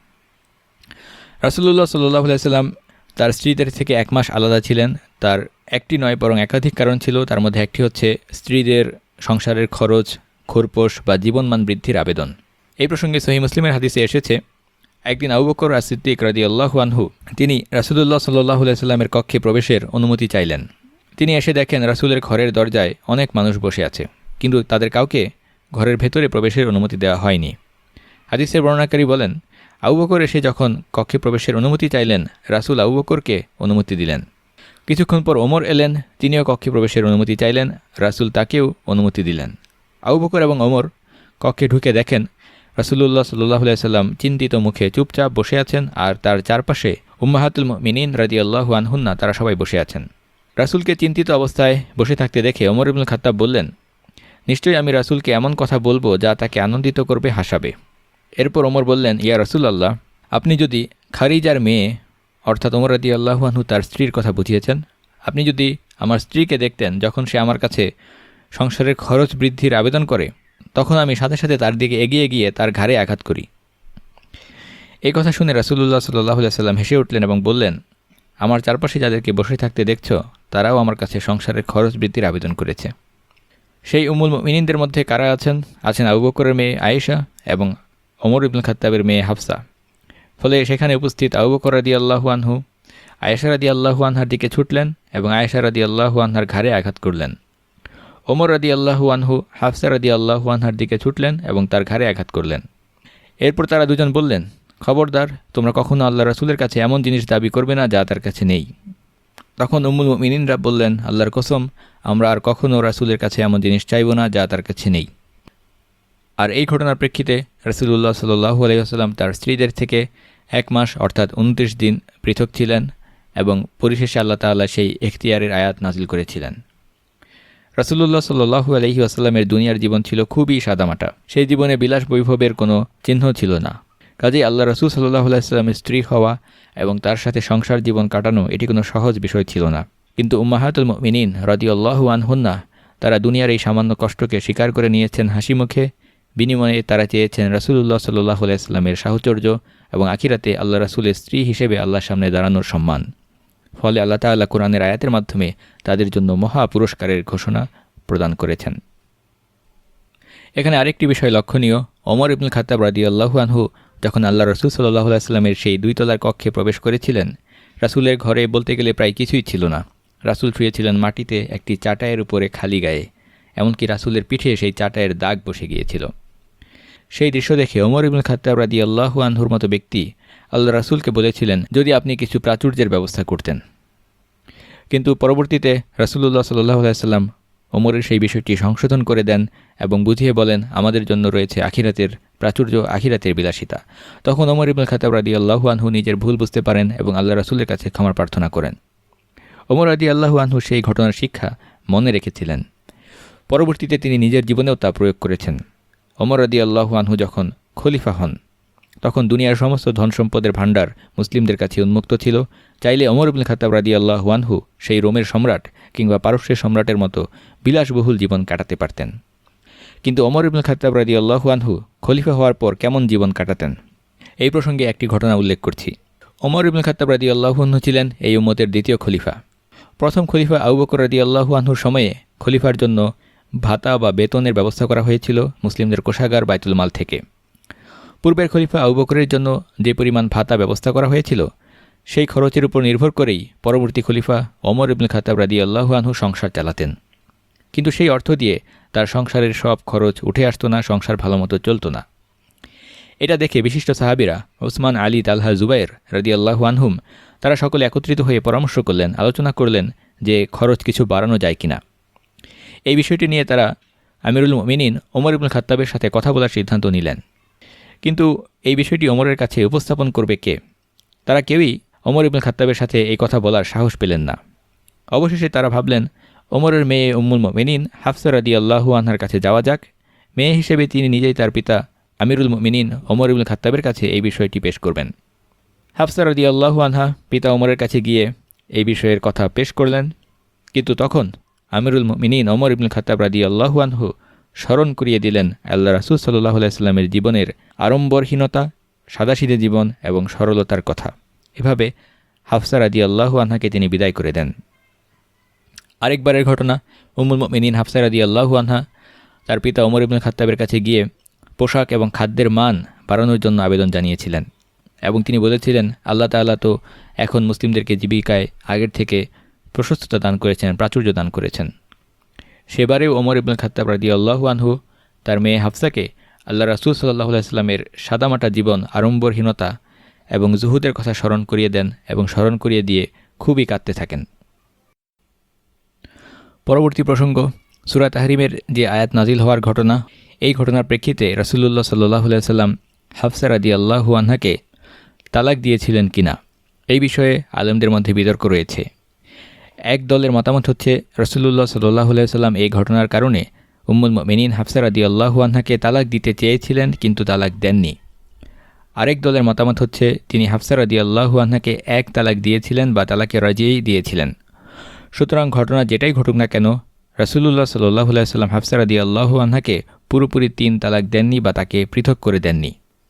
রাসূলুল্লাহ সাল্লাল্লাহু আলাইহি ওয়াসাল্লাম তার স্ত্রীদের থেকে 1 মাস আলাদা ছিলেন। তার একটি নয় বরং একাধিক কারণ ছিল। তার মধ্যে একটি হচ্ছে স্ত্রীদের সংসারের খরচ, খোরপোশ বা জীবনমান বৃদ্ধির আবেদন। এই প্রসঙ্গে সহিহ মুসলিমের হাদিসে এসেছে, একদিন আবু বকর as-সিদ্দিক রাদিয়াল্লাহু আনহু তিনি রাসূলুল্লাহ সাল্লাল্লাহু আলাইহি ওয়াসাল্লামের কক্ষে প্রবেশের অনুমতি চাইলেন। তিনি এসে দেখেন রাসূলের ঘরের দরজায় অনেক মানুষ বসে আছে, কিন্তু তাদের কাউকে ঘরের ভেতরে প্রবেশের অনুমতি দেওয়া হয়নি। হাদিসের বর্ণনাকারী বলেন, আবু বকর এসে যখন কক্ষে প্রবেশের অনুমতি চাইলেন, রাসূল আবু বকরকে অনুমতি দিলেন। কিছুক্ষণ পর ওমর এলেন, তিনিও কক্ষে প্রবেশের অনুমতি চাইলেন, রাসূল তাকেও অনুমতি দিলেন। আবু বকর এবং ওমর কক্ষে ঢুকে দেখেন রাসূলুল্লাহ সাল্লাল্লাহু আলাইহি ওয়াসাল্লাম চিন্তিত মুখে চুপচাপ বসে আছেন, আর তার চারপাশে উম্মাহাতুল মুমিনিন রাদিয়াল্লাহু আনহুন্না তারা সবাই বসে আছেন। রাসূলকে চিন্তিত অবস্থায় বসে থাকতে দেখে ওমর ইবনুল খাত্তাব বললেন, নিশ্চয়ই আমি রাসূলকে এমন কথা বলবো যা তাকে আনন্দিত করবে, হাসাবে। এরপর ওমর বললেন, ইয়া রাসূলুল্লাহ, আপনি যদি খারিজার মেয়ে অর্থাৎ ওমর রাদিয়াল্লাহু আনহু তার স্ত্রীর কথা বুঝিয়েছেন, আপনি যদি আমার স্ত্রীকে দেখতেন যখন সে আমার কাছে সংসারের খরচ বৃদ্ধির আবেদন করে, তখন আমি সাথে সাথে তার দিকে এগিয়ে গিয়ে তার ঘাড়ে আঘাত করি। এই কথা শুনে রাসূলুল্লাহ সাল্লাল্লাহু আলাইহি ওয়াসাল্লাম হেসে উঠলেন এবং বললেন, আমার চারপাশে যাদেরকে বসে থাকতে দেখছ তারাও আমার কাছে সংসারের খরচ বৃদ্ধির আবেদন করেছে। সেই উম্মুল মুমিনিনদের মধ্যে কারা আছেন? আবু বকরের মেয়ে আয়েশা এবং ওমর ইবনুল খাত্তাবের মেয়ে হাফসা। ফলে সেখানে উপস্থিত আবু বকর রাদিয়াল্লাহু আনহু আয়েশা রাদিয়াল্লাহু আনহার দিকে ছুটলেন এবং আয়েশা রাদিয়াল্লাহু আনহার ঘাড়ে আঘাত করলেন। ওমর রাদিয়াল্লাহু আনহু হাফসা রাদিয়াল্লাহু আনহার দিকে ছুটলেন এবং তার ঘাড়ে আঘাত করলেন। এরপর তারা দুজন বললেন, খবরদার, তোমরা কখনো আল্লাহ রাসূলের কাছে এমন জিনিস দাবি করবে না যা তার কাছে নেই। তখন উম্মুল মুমিনিনরা বললেন, আল্লাহর কসম, আমরা আর কখনো রাসূলের কাছে এমন জিনিস চাইব না যা তার কাছে নেই। আর এই ঘটনার প্রেক্ষিতে রাসূলুল্লাহ সাল্লাল্লাহু আলাইহি ওয়াসাল্লাম তার স্ত্রীদের থেকে 1 মাস অর্থাৎ 29 দিন পৃথক ছিলেন এবং পরিশেষে আল্লাহ তাআলা সেই ইখতিয়ারের আয়াত নাজিল করেছিলেন। রাসূলুল্লাহ সাল্লাল্লাহু আলাইহি ওয়াসাল্লামের দুনিয়ার জীবন ছিল খুবই সাদামাটা। সেই জীবনে বিলাস বৈভবের কোনো চিহ্ন ছিল না। কাজেই আল্লাহ রাসূল সাল্লাল্লাহু আলাইহি ওয়াসাল্লামের স্ত্রী হওয়া এবং তার সাথে সংসার জীবন কাটানো এটি কোনো সহজ বিষয় ছিল না। কিন্তু উম্মাহাতুল মুমিনিন রাদিয়াল্লাহু আনহুন্না তারা দুনিয়ার এই সামান্য কষ্টকে স্বীকার করে নিয়েছেন হাসি মুখে। বিনিময়ে তারা চেয়েছেন রাসূলুল্লাহ সাল্লাল্লাহু আলাইহি ওয়াসাল্লামের সাহচর্য এবং আখিরাতে আল্লাহ রাসূলের স্ত্রী হিসেবে আল্লাহর সামনে দাঁড়ানোর সম্মান। ফলে আল্লাহ তাআলা কোরআনের আয়াতের মাধ্যমে তাদের জন্য মহা পুরস্কারের ঘোষণা প্রদান করেছেন। এখানে আরেকটি বিষয় লক্ষণীয়, ওমর ইবনুল খাত্তাব রাদিয়াল্লাহু আনহু যখন আল্লাহ রাসূল সাল্লাল্লাহু আলাইহি ওয়াসাল্লামের সেই 2 তলার কক্ষে প্রবেশ করেছিলেন, রাসূলের ঘরে বলতে গেলে প্রায় কিছুই ছিল না। রাসূল শুয়েছিলেন মাটিতে একটি চাটাইয়ের উপরে খালি গায়ে, এমনকি রাসূলের পিঠে সেই চাটাইয়ের দাগ বসে গিয়েছিল। সেই দৃশ্য দেখে ওমর ইবনুল খাত্তাব রাদিয়াল্লাহু আনহুর মতো ব্যক্তি আল্লাহ রাসূলকে বলেছিলেন, যদি আপনি কিছু প্রাচুর্যের ব্যবস্থা করতেন। কিন্তু পরবর্তীতে রাসূলুল্লাহ সাল্লাল্লাহু আলাইহি ওয়াসাল্লাম ওমরের সেই বিষয়টি সংশোধন করে দেন এবং বুঝিয়ে বলেন, আমাদের জন্য রয়েছে আখিরাতের প্রাচুর্য, আখিরাতের বিলাসিতা। তখন ওমর ইবনুল খাত্তাব রাদিয়াল্লাহু আনহু নিজের ভুল বুঝতে পারেন এবং আল্লাহ রাসূলের কাছে ক্ষমা প্রার্থনা করেন। ওমর রাদিয়াল্লাহু আনহু সেই ঘটনার শিক্ষা মনে রেখেছিলেন। পরবর্তীতে তিনি নিজের জীবনেও তা প্রয়োগ করেছেন। ওমর রাদিয়াল্লাহু আনহু যখন খলিফা হন, তখন দুনিয়ার সমস্ত ধন সম্পদের ভাণ্ডার মুসলিমদের কাছে উন্মুক্ত ছিল। চাইলে ওমর ইবনুল খাত্তাব রাদিয়াল্লাহু আনহু সেই রোমের সম্রাট কিংবা পারস্যের সম্রাটের মতো বিলাসবহুল জীবন কাটাতে পারতেন। কিন্তু ওমর ইবনুল খাত্তাব রাদিয়াল্লাহু আনহু খলিফা হওয়ার পর কেমন জীবন কাটাতেন, এই প্রসঙ্গে একটি ঘটনা উল্লেখ করছি। ওমর ইবনুল খাত্তাব রাদিয়াল্লাহু আনহু ছিলেন এই উম্মতের দ্বিতীয় খলিফা। প্রথম খলিফা আবু বকর রাদিয়াল্লাহু আনহুর সময়ে খলিফার জন্য ভাতা বা বেতনের ব্যবস্থা করা হয়েছিল মুসলিমদের কোষাগার বাইতুল মাল থেকে। পূর্বের খলিফা আবু বকরের জন্য যে পরিমাণ ভাতা ব্যবস্থা করা হয়েছিল, সেই খরচের উপর নির্ভর করেই পরবর্তী খলিফা ওমর ইবনুল খাত্তাব রাদিয়াল্লাহু আনহু সংসার চালাতেন। কিন্তু সেই অর্থ দিয়ে তার সংসারের সব খরচ উঠে আসতো না, সংসার ভালোমতো চলত না। এটা দেখে বিশিষ্ট সাহাবীরা ওসমান, আলী, তালহা, জুবাইর রাদিয়াল্লাহু আনহুম তারা সকলে একত্রিত হয়ে পরামর্শ করলেন, আলোচনা করলেন যে খরচ কিছু বাড়ানো যায় কিনা। এই বিষয়টি নিয়ে তারা আমিরুল মুমিনিন ওমর ইবনুল খাত্তাবের সাথে কথা বলার সিদ্ধান্ত নিলেন। কিন্তু এই বিষয়টি ওমরের কাছে উপস্থাপন করবে কে? তারা কেউই ওমর ইবনুল খাত্তাবের সাথে এই কথা বলার সাহস পেলেন না। অবশেষে তারা ভাবলেন, ওমরের মেয়ে উম্মুল মুমিনিন হাফসা রাদিয়াল্লাহু আনহার কাছে যাওয়া যাক। মেয়ে হিসেবে তিনি নিজেই তার পিতা আমিরুল মুমিনিন ওমর ইবনুল খাত্তাবের কাছে এই বিষয়টি পেশ করবেন। হাফসা রাদিয়াল্লাহু আনহা পিতা ওমরের কাছে গিয়ে এই বিষয়ের কথা পেশ করলেন। কিন্তু তখন আমিরুল মুমিনিন ওমর ইবনুল খাত্তাব রাদিয়াল্লাহু আনহু স্মরণ করিয়ে দিলেন আল্লাহ রাসূল সাল্লাল্লাহু আলাইহি ওয়াসাল্লামের জীবনের আড়ম্বরহীনতা, সাদাসিধে জীবন এবং সরলতার কথা। এভাবে হাফসা রাদিয়াল্লাহু আনহাকে তিনি বিদায় করে দেন। আরেকবারের ঘটনা, উম্মুল মুমিনিন হাফসা রাদিয়াল্লাহু আনহা তার পিতা ওমর ইবনুল খাত্তাবের কাছে গিয়ে পোশাক এবং খাদ্যের মান বাড়ানোর জন্য আবেদন জানিয়েছিলেন এবং তিনি বলেছিলেন, আল্লাহ তাআলা তো এখন মুসলিমদেরকে জীবিকায় আগের থেকে প্রশস্ততা দান করেছেন, প্রাচুর্য দান করেছেন। সেবারেও ওমর ইবনুল খাত্তাব রাদিয়াল্লাহু আনহু তার মেয়ে হাফসাকে আল্লাহ রাসূল সাল্লাল্লাহু আলাইহি ওয়াসাল্লামের সাদামাটা জীবন, আড়ম্বরহীনতা এবং জুহুদের কথা স্মরণ করিয়ে দেন এবং স্মরণ করিয়ে দিয়ে খুবই কাঁদতে থাকেন। পরবর্তী প্রসঙ্গ, সূরা তাহরিমের যে আয়াত নাজিল হওয়ার ঘটনা, এই ঘটনার প্রেক্ষিতে রাসূলুল্লাহ সাল্লাল্লাহু আলাইহি ওয়াসাল্লাম হাফসা রাদিয়াল্লাহু আনহাকে তালাক দিয়েছিলেন কিনা, এই বিষয়ে আলেমদের মধ্যে বিতর্ক রয়েছে। এক দলের মতামত হচ্ছে রাসূলুল্লাহ সাল্লাল্লাহু আলাইহি ওয়াসাল্লাম এই ঘটনার কারণে উম্মুল মুমিনিন হাফসা রাদিয়াল্লাহু আনহাকে তালাক দিতে চেয়েছিলেন কিন্তু তালাক দেননি। আরেক দলের মতামত হচ্ছে তিনি হাফসা রাদিয়াল্লাহু আনহাকে এক তালাক দিয়েছিলেন বা তালাকে রাজিই দিয়েছিলেন। সুতরাং ঘটনা যেটাই ঘটুক না কেন, রাসূলুল্লাহ সাল্লাল্লাহু আলাইহি ওয়াসাল্লাম হাফসা রাদিয়াল্লাহু আনহাকে পুরোপুরি 3 তালাক দেননি বা তাকে পৃথক করে দেননি।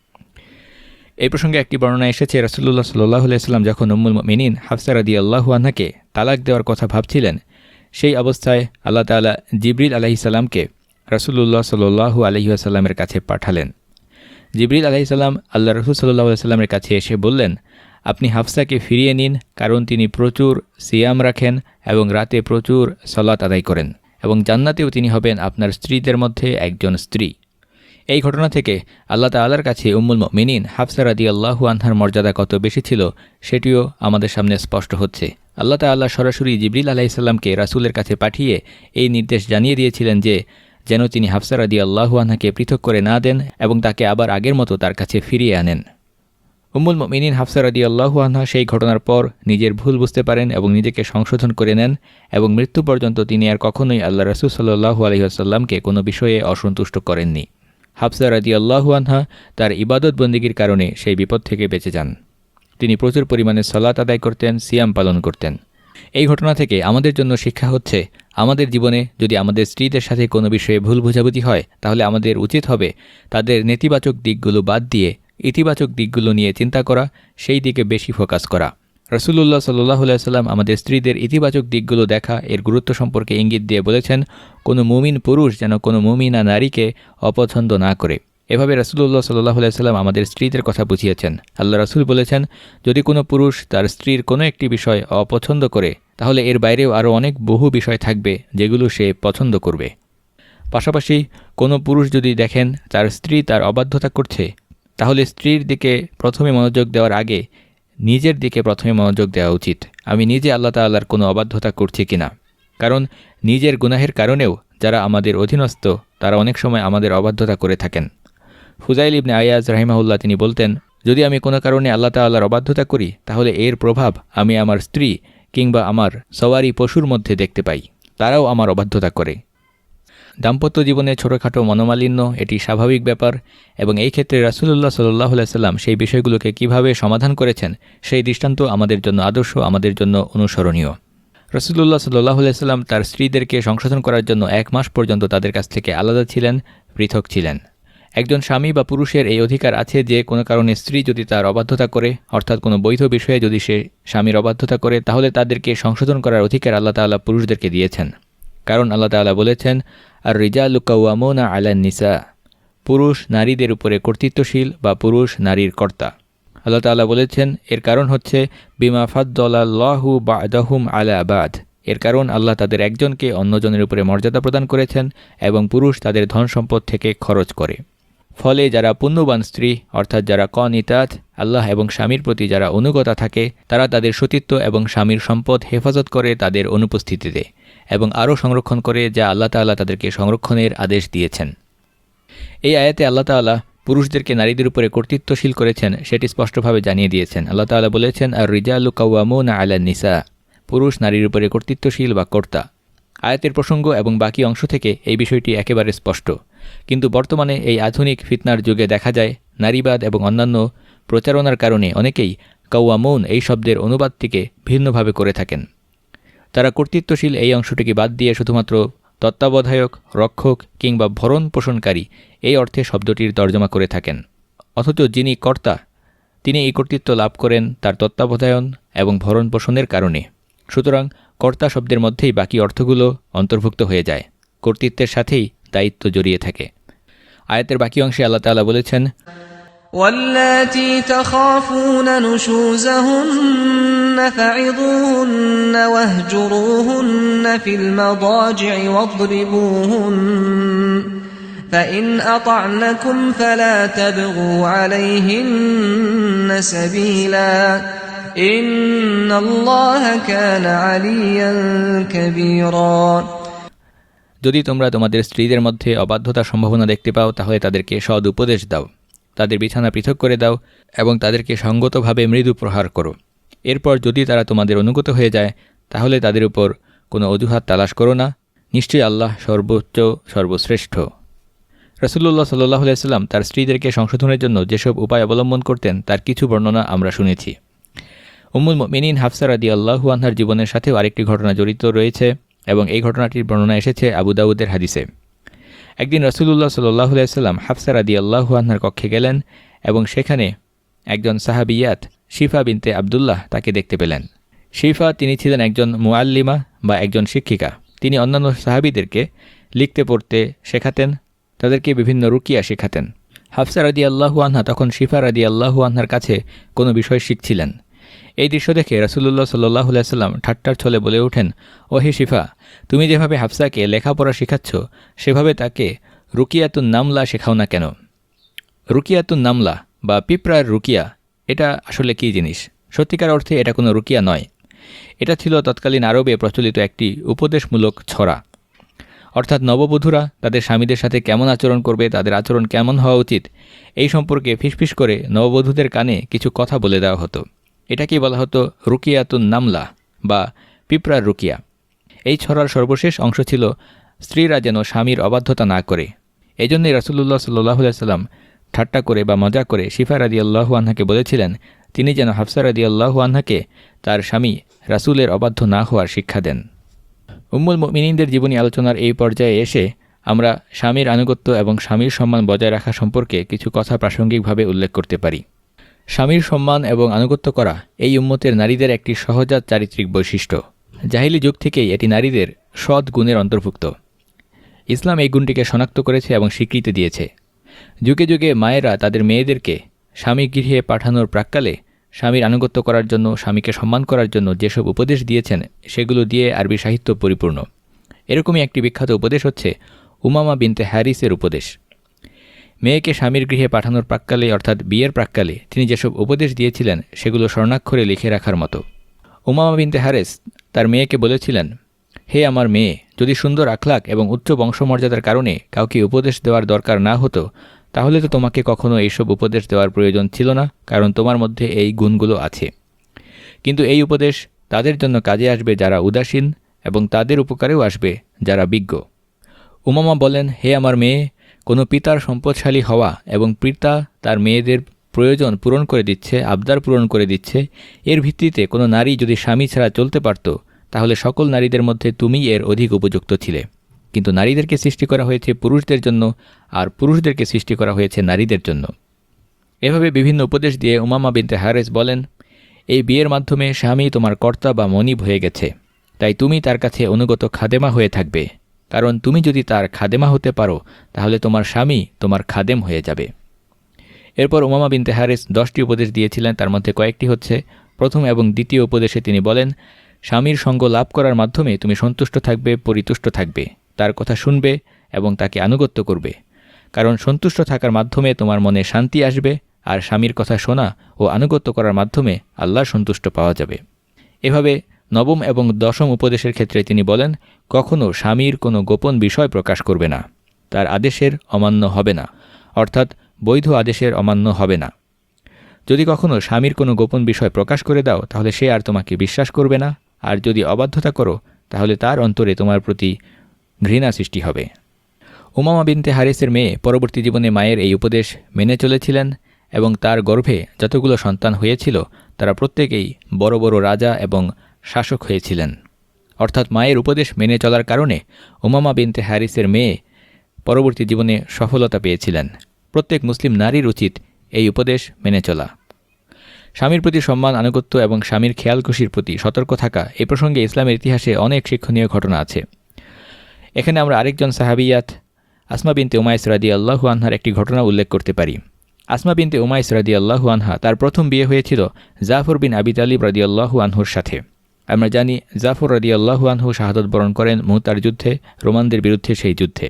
এই প্রসঙ্গে একটি বর্ণনা এসেছে, রাসূলুল্লাহ সাল্লাল্লাহু আলাইহি ওয়াসাল্লাম যখন উম্মুল মুমিনিন হাফসা রাদিয়াল্লাহু আনহাকে তালাক দেওয়ার কথা ভাবছিলেন, সেই অবস্থায় আল্লাহ তাআলা জিবরিল আলাইহিস সালামকে রাসূলুল্লাহ সাল্লাল্লাহু আলাইহি ওয়াসাল্লামের কাছে পাঠালেন। জিবরিল আলাইহিস সালাম আল্লাহ রাসূল সাল্লাল্লাহু আলাইহি ওয়াসাল্লামের কাছে এসে বললেন, আপনি হাফসাকে ফিরিয়ে নিন, কারণ তিনি প্রচুর সিয়াম রাখেন এবং রাতে প্রচুর সালাত আদায় করেন, এবং জান্নাতেও তিনি হবেন আপনার স্ত্রীদের মধ্যে একজন স্ত্রী। এই ঘটনা থেকে আল্লাহ তাআলার কাছে উম্মুল মুমিনিন হাফসা রাদিয়াল্লাহু আনহার মর্যাদা কত বেশি ছিল সেটিও আমাদের সামনে স্পষ্ট হচ্ছে। আল্লাহ তাআলা সরাসরি জিবরিল আলাইহিস সালামকে রাসূলের কাছে পাঠিয়ে এই নির্দেশ জানিয়ে দিয়েছিলেন যে যেন তিনি হাফসা রাদিয়াল্লাহু আনহাকে পৃথক করে না দেন এবং তাকে আবার আগের মতো তার কাছে ফিরিয়ে আনেন। উম্মুল মুমিনিন হাফসা রাদিয়াল্লাহু আনহা সেই ঘটনার পর নিজের ভুল বুঝতে পারেন এবং নিজেকে সংশোধন করে নেন, এবং মৃত্যু পর্যন্ত তিনি আর কখনোই আল্লাহ রাসূল সাল্লাল্লাহু আলাইহি ওয়াসাল্লামকে কোনো বিষয়ে অসন্তুষ্ট করেননি। হাফসা রাদিয়াল্লাহু আনহা তার ইবাদত বন্দেগীর কারণে সেই বিপদ থেকে বেঁচে যান। তিনি প্রচুর পরিমাণে সালাত আদায় করতেন, সিয়াম পালন করতেন। এই ঘটনা থেকে আমাদের জন্য শিক্ষা হচ্ছে, আমাদের জীবনে যদি আমাদের স্ত্রীদের সাথে কোনো বিষয়ে ভুল বোঝাবুঝি হয়, তাহলে আমাদের উচিত হবে তাদের নেতিবাচক দিকগুলো বাদ দিয়ে ইতিবাচক দিকগুলো নিয়ে চিন্তা করা, সেই দিকে বেশি ফোকাস করা। রাসূলুল্লাহ সাল্লাল্লাহু আলাইহি ওয়াসাল্লাম আমাদের স্ত্রীদের ইতিবাচক দিকগুলো দেখা এর গুরুত্ব সম্পর্কে ইঙ্গিত দিয়ে বলেছেন, কোনো মুমিন পুরুষ যেন কোনো মুমিনা নারীকে অপছন্দ না করে। এভাবে রাসূলুল্লাহ সাল্লাল্লাহু আলাইহি ওয়াসাল্লাম আমাদের স্ত্রীদের কথা বুঝিয়েছেন। আল্লাহ রাসূল বলেছেন, যদি কোনো পুরুষ তার স্ত্রীর কোনো একটি বিষয় অপছন্দ করে, তাহলে এর বাইরেও আরও অনেক বহু বিষয় থাকবে যেগুলো সে পছন্দ করবে। পাশাপাশি কোনো পুরুষ যদি দেখেন তার স্ত্রী তার অবাধ্যতা করছে, তাহলে স্ত্রীর দিকে প্রথমে মনোযোগ দেওয়ার আগে নিজের দিকে প্রথমে মনোযোগ দেওয়া উচিত, আমি নিজে আল্লাহ তাআলার কোনো অবাধ্যতা করছি কিনা। কারণ নিজের গুনাহের কারণেও যারা আমাদের অধীনস্থ তারা অনেক সময় আমাদের অবাধ্যতা করে থাকেন। ফুজাইল ইবনে আয়াজ রাহিমাহুল্লাহ তিনি বলতেন, যদি আমি কোনো কারণে আল্লাহ তাআলার অবাধ্যতা করি, তাহলে এর প্রভাব আমি আমার স্ত্রী কিংবা আমার সওয়ারি পশুর মধ্যে দেখতে পাই, তারাও আমার অবাধ্যতা করে। দাম্পত্য জীবনে ছোটোখাটো মনোমালিন্য এটি স্বাভাবিক ব্যাপার, এবং এই ক্ষেত্রে রাসূলুল্লাহ সাল্লাল্লাহু আলাইহি ওয়াসাল্লাম সেই বিষয়গুলোকে কিভাবে সমাধান করেছেন সেই দৃষ্টান্ত আমাদের জন্য আদর্শ, আমাদের জন্য অনুসরণীয়। রাসূলুল্লাহ সাল্লাল্লাহু আলাইহি ওয়াসাল্লাম তার স্ত্রীদেরকে সংশোধন করার জন্য 1 মাস পর্যন্ত তাদের কাছ থেকে আলাদা ছিলেন, পৃথক ছিলেন। একজন স্বামী বা পুরুষের এই অধিকার আছে যে কোনো কারণে স্ত্রী যদি তার অবাধ্যতা করে, অর্থাৎ কোনো বৈধ বিষয়ে যদি সে স্বামীর অবাধ্যতা করে, তাহলে তাদেরকে সংশোধন করার অধিকার আল্লাহ তাআলা পুরুষদেরকে দিয়েছেন। কারণ আল্লাহ তাআলা বলেছেন, আর রিজালু কাওয়ামুনা আলান নিসা, পুরুষ নারীদের উপরে কর্তৃত্বশীল বা পুরুষ নারীর কর্তা। আল্লাহ তাআলা বলেছেন এর কারণ হচ্ছে বিমা ফাদ্দালাল্লাহু বা'দাহুম আলা বাদ, এর কারণ আল্লাহ তাদের একজনকে অন্যজনের উপরে মর্যাদা প্রদান করেছেন এবং পুরুষ তাদের ধন সম্পদ থেকে খরচ করে। ফলে যারা পুণ্যবান স্ত্রী, অর্থাৎ যারা কনিতাত, আল্লাহ এবং স্বামীর প্রতি যারা অনুগতা থাকে, তারা তাদের সতীত্ব এবং স্বামীর সম্পদ হেফাজত করে তাদের অনুপস্থিতিতে, এবং আরও সংরক্ষণ করে যা আল্লাহ তাআলা তাদেরকে সংরক্ষণের আদেশ দিয়েছেন। এই আয়াতে আল্লাহ তাআলা পুরুষদেরকে নারীদের উপরে কর্তৃত্বশীল করেছেন সেটি স্পষ্টভাবে জানিয়ে দিয়েছেন। আল্লাহ তাআলা বলেছেন, আর রিজালু কাওয়ামুনা আলান নিসা, পুরুষ নারীর উপরে কর্তৃত্বশীল বা কর্তা। আয়াতের প্রসঙ্গ এবং বাকি অংশ থেকে এই বিষয়টি একেবারে স্পষ্ট। কিন্তু বর্তমানে এই আধুনিক ফিতনার যুগে দেখা যায় নারীবাদ এবং অন্যান্য প্রচারণার কারণে অনেকেই কাওয়ামুন এই শব্দের অনুবাদটিকে ভিন্নভাবে করে থাকেন। তারা কর্তৃত্বশীল এই অংশটিকে বাদ দিয়ে শুধুমাত্র তত্ত্বাবধায়ক, রক্ষক কিংবা ভরণ পোষণকারী এই অর্থে শব্দটির তর্জমা করে থাকেন। অথচ যিনি কর্তা তিনি এই কর্তৃত্ব লাভ করেন তার তত্ত্বাবধায়ন এবং ভরণ পোষণের কারণে। সুতরাং কর্তা শব্দের মধ্যেই বাকি অর্থগুলো অন্তর্ভুক্ত হয়ে যায়, কর্তৃত্বের সাথেই দায়িত্ব জড়িয়ে থাকে। আয়াতের বাকি অংশে আল্লাহ তাআলা বলেছেন, واللاتي تخافون نشوزهن فعظوهن واهجروهن في المضاجع واضربوهن فإن أطعنكم فلا تبغوا عليهن سبيلا إن الله كان عليا كبيرا। যদি তোমরা তোমাদের স্ত্রীদের মধ্যে অবাধ্যতার সম্ভাবনা দেখতে পাও, তাহলে তাদেরকে সৎ উপদেশ দাও, তাদের বিছানা পৃথক করে দাও এবং তাদেরকে সঙ্গতভাবে মৃদু প্রহার করো। এরপর যদি তারা তোমাদের অনুগত হয়ে যায়, তাহলে তাদের উপর কোনো অজুহাত তালাশ করো না, নিশ্চয়ই আল্লাহ সর্বোচ্চ সর্বশ্রেষ্ঠ। রাসূলুল্লাহ সাল্লাল্লাহু আলাইহি ওয়াসাল্লাম তার স্ত্রীদেরকে সংশোধনের জন্য যেসব উপায় অবলম্বন করতেন তার কিছু বর্ণনা আমরা শুনেছি। উম্মুল মুমিনিন হাফসা রাদিয়াল্লাহু আনহার জীবনের সাথেও আরেকটি ঘটনা জড়িত রয়েছে এবং এই ঘটনাটির বর্ণনা এসেছে আবু দাউদের হাদিসে। একদিন রাসূলুল্লাহ সাল্লাল্লাহু আলাইহি সাল্লাম হাফসা রাদিয়াল্লাহু আনহার কক্ষে গেলেন এবং সেখানে একজন সাহাবিয়াত শিফা বিনতে আবদুল্লাহ তাকে দেখতে পেলেন। শিফা তিনি ছিলেন একজন মুআল্লিমা বা একজন শিক্ষিকা। তিনি অন্যান্য সাহাবীদেরকে লিখতে পড়তে শেখাতেন, তাদেরকে বিভিন্ন রুকিয়া শেখাতেন। হাফসা রাদিয়াল্লাহু আনহা তখন শিফা রাদিয়াল্লাহু আনহার কাছে কোনো বিষয় শিখছিলেন। এই দৃশ্য দেখে রাসূলুল্লাহ সাল্লাল্লাহু আলাইহি সাল্লাম ঠাট্টার ছলে বলে ওঠেন, ও হে শিফা, তুমি যেভাবে হাফসাকে লেখাপড়া শেখাচ্ছ সেভাবে তাকে রুকিয়াতুন নামলা শেখাও না কেন? রুকিয়াতুন নামলা বা পিঁপড়ার রুকিয়া এটা আসলে কী জিনিস? সত্যিকার অর্থে এটা কোনো রুকিয়া নয়। এটা ছিল তৎকালীন আরবে প্রচলিত একটি উপদেশমূলক ছড়া। অর্থাৎ নববধূরা তাদের স্বামীদের সাথে কেমন আচরণ করবে, তাদের আচরণ কেমন হওয়া উচিত, এই সম্পর্কে ফিসফিস করে নববধূদের কানে কিছু কথা বলে দেওয়া হতো। এটাকেই বলা হতো রুকিয়াতুন নামলা বা পিঁপড়ার রুকিয়া। এই ছড়ার সর্বশেষ অংশ ছিল স্ত্রীরা যেন স্বামীর অবাধ্যতা না করে। এই জন্যই রাসূলুল্লাহ সাল্লাল্লাহু আলাইহি সাল্লাম ঠাট্টা করে বা মজা করে শিফা রাদিয়াল্লাহু আনহাকে বলেছিলেন তিনি যেন হাফসা রাদিয়াল্লাহু আনহাকে তার স্বামী রাসূলের অবাধ্য না হওয়ার শিক্ষা দেন। উম্মুল মুমিনিনদের জীবনী আলোচনার এই পর্যায়ে এসে আমরা স্বামীর আনুগত্য এবং স্বামীর সম্মান বজায় রাখা সম্পর্কে কিছু কথা প্রাসঙ্গিকভাবে উল্লেখ করতে পারি। স্বামীর সম্মান এবং আনুগত্য করা এই উম্মতের নারীদের একটি সহজাত চারিত্রিক বৈশিষ্ট্য। জাহিলি যুগ থেকেই এটি নারীদের সৎ গুণের অন্তর্ভুক্ত। ইসলাম এই গুণটিকে শনাক্ত করেছে এবং স্বীকৃতি দিয়েছে। যুগে যুগে মায়েরা তাদের মেয়েদেরকে স্বামী গৃহে পাঠানোর প্রাক্কালে স্বামীর আনুগত্য করার জন্য, স্বামীকে সম্মান করার জন্য যেসব উপদেশ দিয়েছেন সেগুলো দিয়ে আরবি সাহিত্য পরিপূর্ণ। এরকমই একটি বিখ্যাত উপদেশ হচ্ছে উমামা বিনতে হারিসের উপদেশ। মেয়েকে স্বামীর গৃহে পাঠানোর প্রাক্কালে অর্থাৎ বিয়ের প্রাক্কালে তিনি যেসব উপদেশ দিয়েছিলেন সেগুলো স্বর্ণাক্ষরে লিখে রাখার মতো। উমামা বিনতে হারিস তার মেয়েকে বলেছিলেন, হে আমার মেয়ে, যদি সুন্দর আখলাক এবং উচ্চ বংশমর্যাদার কারণে কাউকে উপদেশ দেওয়ার দরকার না হতো তাহলে তো তোমাকে কখনো এইসব উপদেশ দেওয়ার প্রয়োজন ছিল না, কারণ তোমার মধ্যে এই গুণগুলো আছে। কিন্তু এই উপদেশ তাদের জন্য কাজে আসবে যারা উদাসীন এবং তাদের উপকারেও আসবে যারা বিজ্ঞ। উমামা বলেন, হে আমার মেয়ে, কোনো পিতার সম্পদশালী হওয়া এবং পিতা তার মেয়েদের প্রয়োজন পূরণ করে দিচ্ছে, আবদার পূরণ করে দিচ্ছে, এর ভিত্তিতে কোনো নারী যদি স্বামী ছাড়া চলতে পারত তাহলে সকল নারীদের মধ্যে তুমিই এর অধিক উপযুক্ত ছিলে। কিন্তু নারীদেরকে সৃষ্টি করা হয়েছে পুরুষদের জন্য আর পুরুষদেরকে সৃষ্টি করা হয়েছে নারীদের জন্য। এভাবে বিভিন্ন উপদেশ দিয়ে উমামা বিনতে হারিস বলেন, এই বিয়ের মাধ্যমে স্বামী তোমার কর্তা বা মনিব হয়ে গেছে, তাই তুমি তার কাছে অনুগত খাদেমা হয়ে থাকবে, কারণ তুমি যদি তার খাদেমা হতে পারো তাহলে তোমার স্বামী তোমার খাদেম হয়ে যাবে। এরপর উমামা বিনতে হারিস 10টি উপদেশ দিয়েছিলেন, তার মধ্যে কয়েকটি হচ্ছে, প্রথম এবং দ্বিতীয় উপদেশে তিনি বলেন, স্বামীর সঙ্গ লাভ করার মাধ্যমে তুমি সন্তুষ্ট থাকবে, পরিতুষ্ট থাকবে, তার কথা শুনবে এবং তাকে আনুগত্য করবে, কারণ সন্তুষ্ট থাকার মাধ্যমে তোমার মনে শান্তি আসবে আর স্বামীর কথা শোনা ও আনুগত্য করার মাধ্যমে আল্লাহর সন্তুষ্ট পাওয়া যাবে। এভাবে নবম এবং দশম উপদেশের ক্ষেত্রে তিনি বলেন, কখনও স্বামীর কোনো গোপন বিষয় প্রকাশ করবে না, তার আদেশের অমান্য হবে না, অর্থাৎ বৈধ আদেশের অমান্য হবে না। যদি কখনও স্বামীর কোনো গোপন বিষয় প্রকাশ করে দাও তাহলে সে আর তোমাকে বিশ্বাস করবে না, আর যদি অবাধ্যতা করো তাহলে তার অন্তরে তোমার প্রতি ঘৃণা সৃষ্টি হবে। উমামা বিনতে হারিসের মেয়ে পরবর্তী জীবনে মায়ের এই উপদেশ মেনে চলেছিলেন এবং তার গর্ভে যতগুলো সন্তান হয়েছিল তারা প্রত্যেকেই বড় বড় রাজা এবং শাসক হয়েছিলেন। অর্থাৎ মায়ের উপদেশ মেনে চলার কারণে উমামা বিনতে হারিসের মেয়ে পরবর্তী জীবনে সফলতা পেয়েছিলেন। প্রত্যেক মুসলিম নারীর উচিত এই উপদেশ মেনে চলা। স্বামীর প্রতি সম্মান, আনুগত্য এবং স্বামীর খেয়াল খুশির প্রতি সতর্ক থাকা, এই প্রসঙ্গে ইসলামের ইতিহাসে অনেক শিক্ষণীয় ঘটনা আছে। এখানে আমরা আরেকজন সাহাবিয়াত আসমা বিনতে উমাইস রাদিয়াল্লাহু আনহার একটি ঘটনা উল্লেখ করতে পারি। আসমা বিনতে উমাইস রাদিয়াল্লাহু আনহা তার প্রথম বিয়ে হয়েছিল জাফর বিন আবি তালিব রাদিয়াল্লাহু আনহুর সাথে। আমরা জানি জাফর রাদিয়াল্লাহু আনহু শাহাদত বরণ করেন মুতার যুদ্ধে, রোমানদের বিরুদ্ধে সেই যুদ্ধে।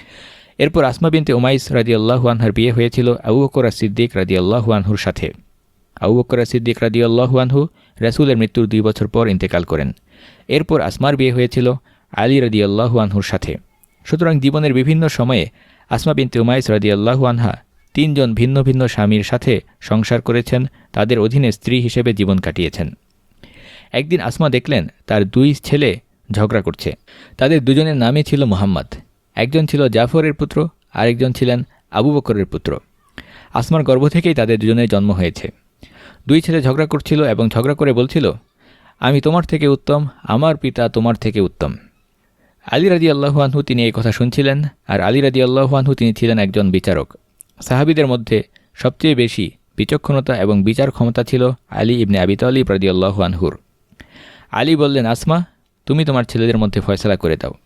এরপর আসমা বিনতে উমাইস রাদিয়াল্লাহু আনহার বিয়ে হয়েছিল আবু বকর সিদ্দিক রাদিয়াল্লাহু আনহুর সাথে। আবু বকর সিদ্দিক রাদিয়াল্লাহু আনহু রাসূলের মৃত্যুর 2 বছর পর ইন্তেকাল করেন। এরপর আসমার বিয়ে হয়েছিল আলী রাদিয়াল্লাহু আনহুর সাথে। সুতরাং জীবনের বিভিন্ন সময়ে আসমা বিনতে উমাইস রাদিয়াল্লাহু আনহা 3 জন ভিন্ন ভিন্ন স্বামীর সাথে সংসার করেছেন, তাদের অধীনে স্ত্রী হিসেবে জীবন কাটিয়েছেন। একদিন আসমা দেখলেন তার 2 ছেলে ঝগড়া করছে। তাদের দুজনের নামই ছিল মুহাম্মদ। একজন ছিল জাফরের পুত্র, আরেকজন ছিলেন আবু বকরের পুত্র। আসমার গর্ভ থেকেই তাদের দুজনের জন্ম হয়েছে। দুই ছেলে ঝগড়া করছিল এবং ঝগড়া করে বলছিল, আমি তোমার থেকে উত্তম, আমার পিতা তোমার থেকে উত্তম। আলী রাদিয়াল্লাহু আনহু তিনি এই কথা শুনছিলেন, আর আলী রাদিয়াল্লাহু আনহু তিনি ছিলেন একজন বিচারক। সাহাবীদের মধ্যে সবচেয়ে বেশি বিচক্ষণতা এবং বিচার ক্ষমতা ছিল আলী ইবনে আবি তালিব রাদিয়াল্লাহু আনহুর। আলী বললেন, আসমা, তুমি তোমার ছেলেদের মধ্যে ফয়সালা করে দাও।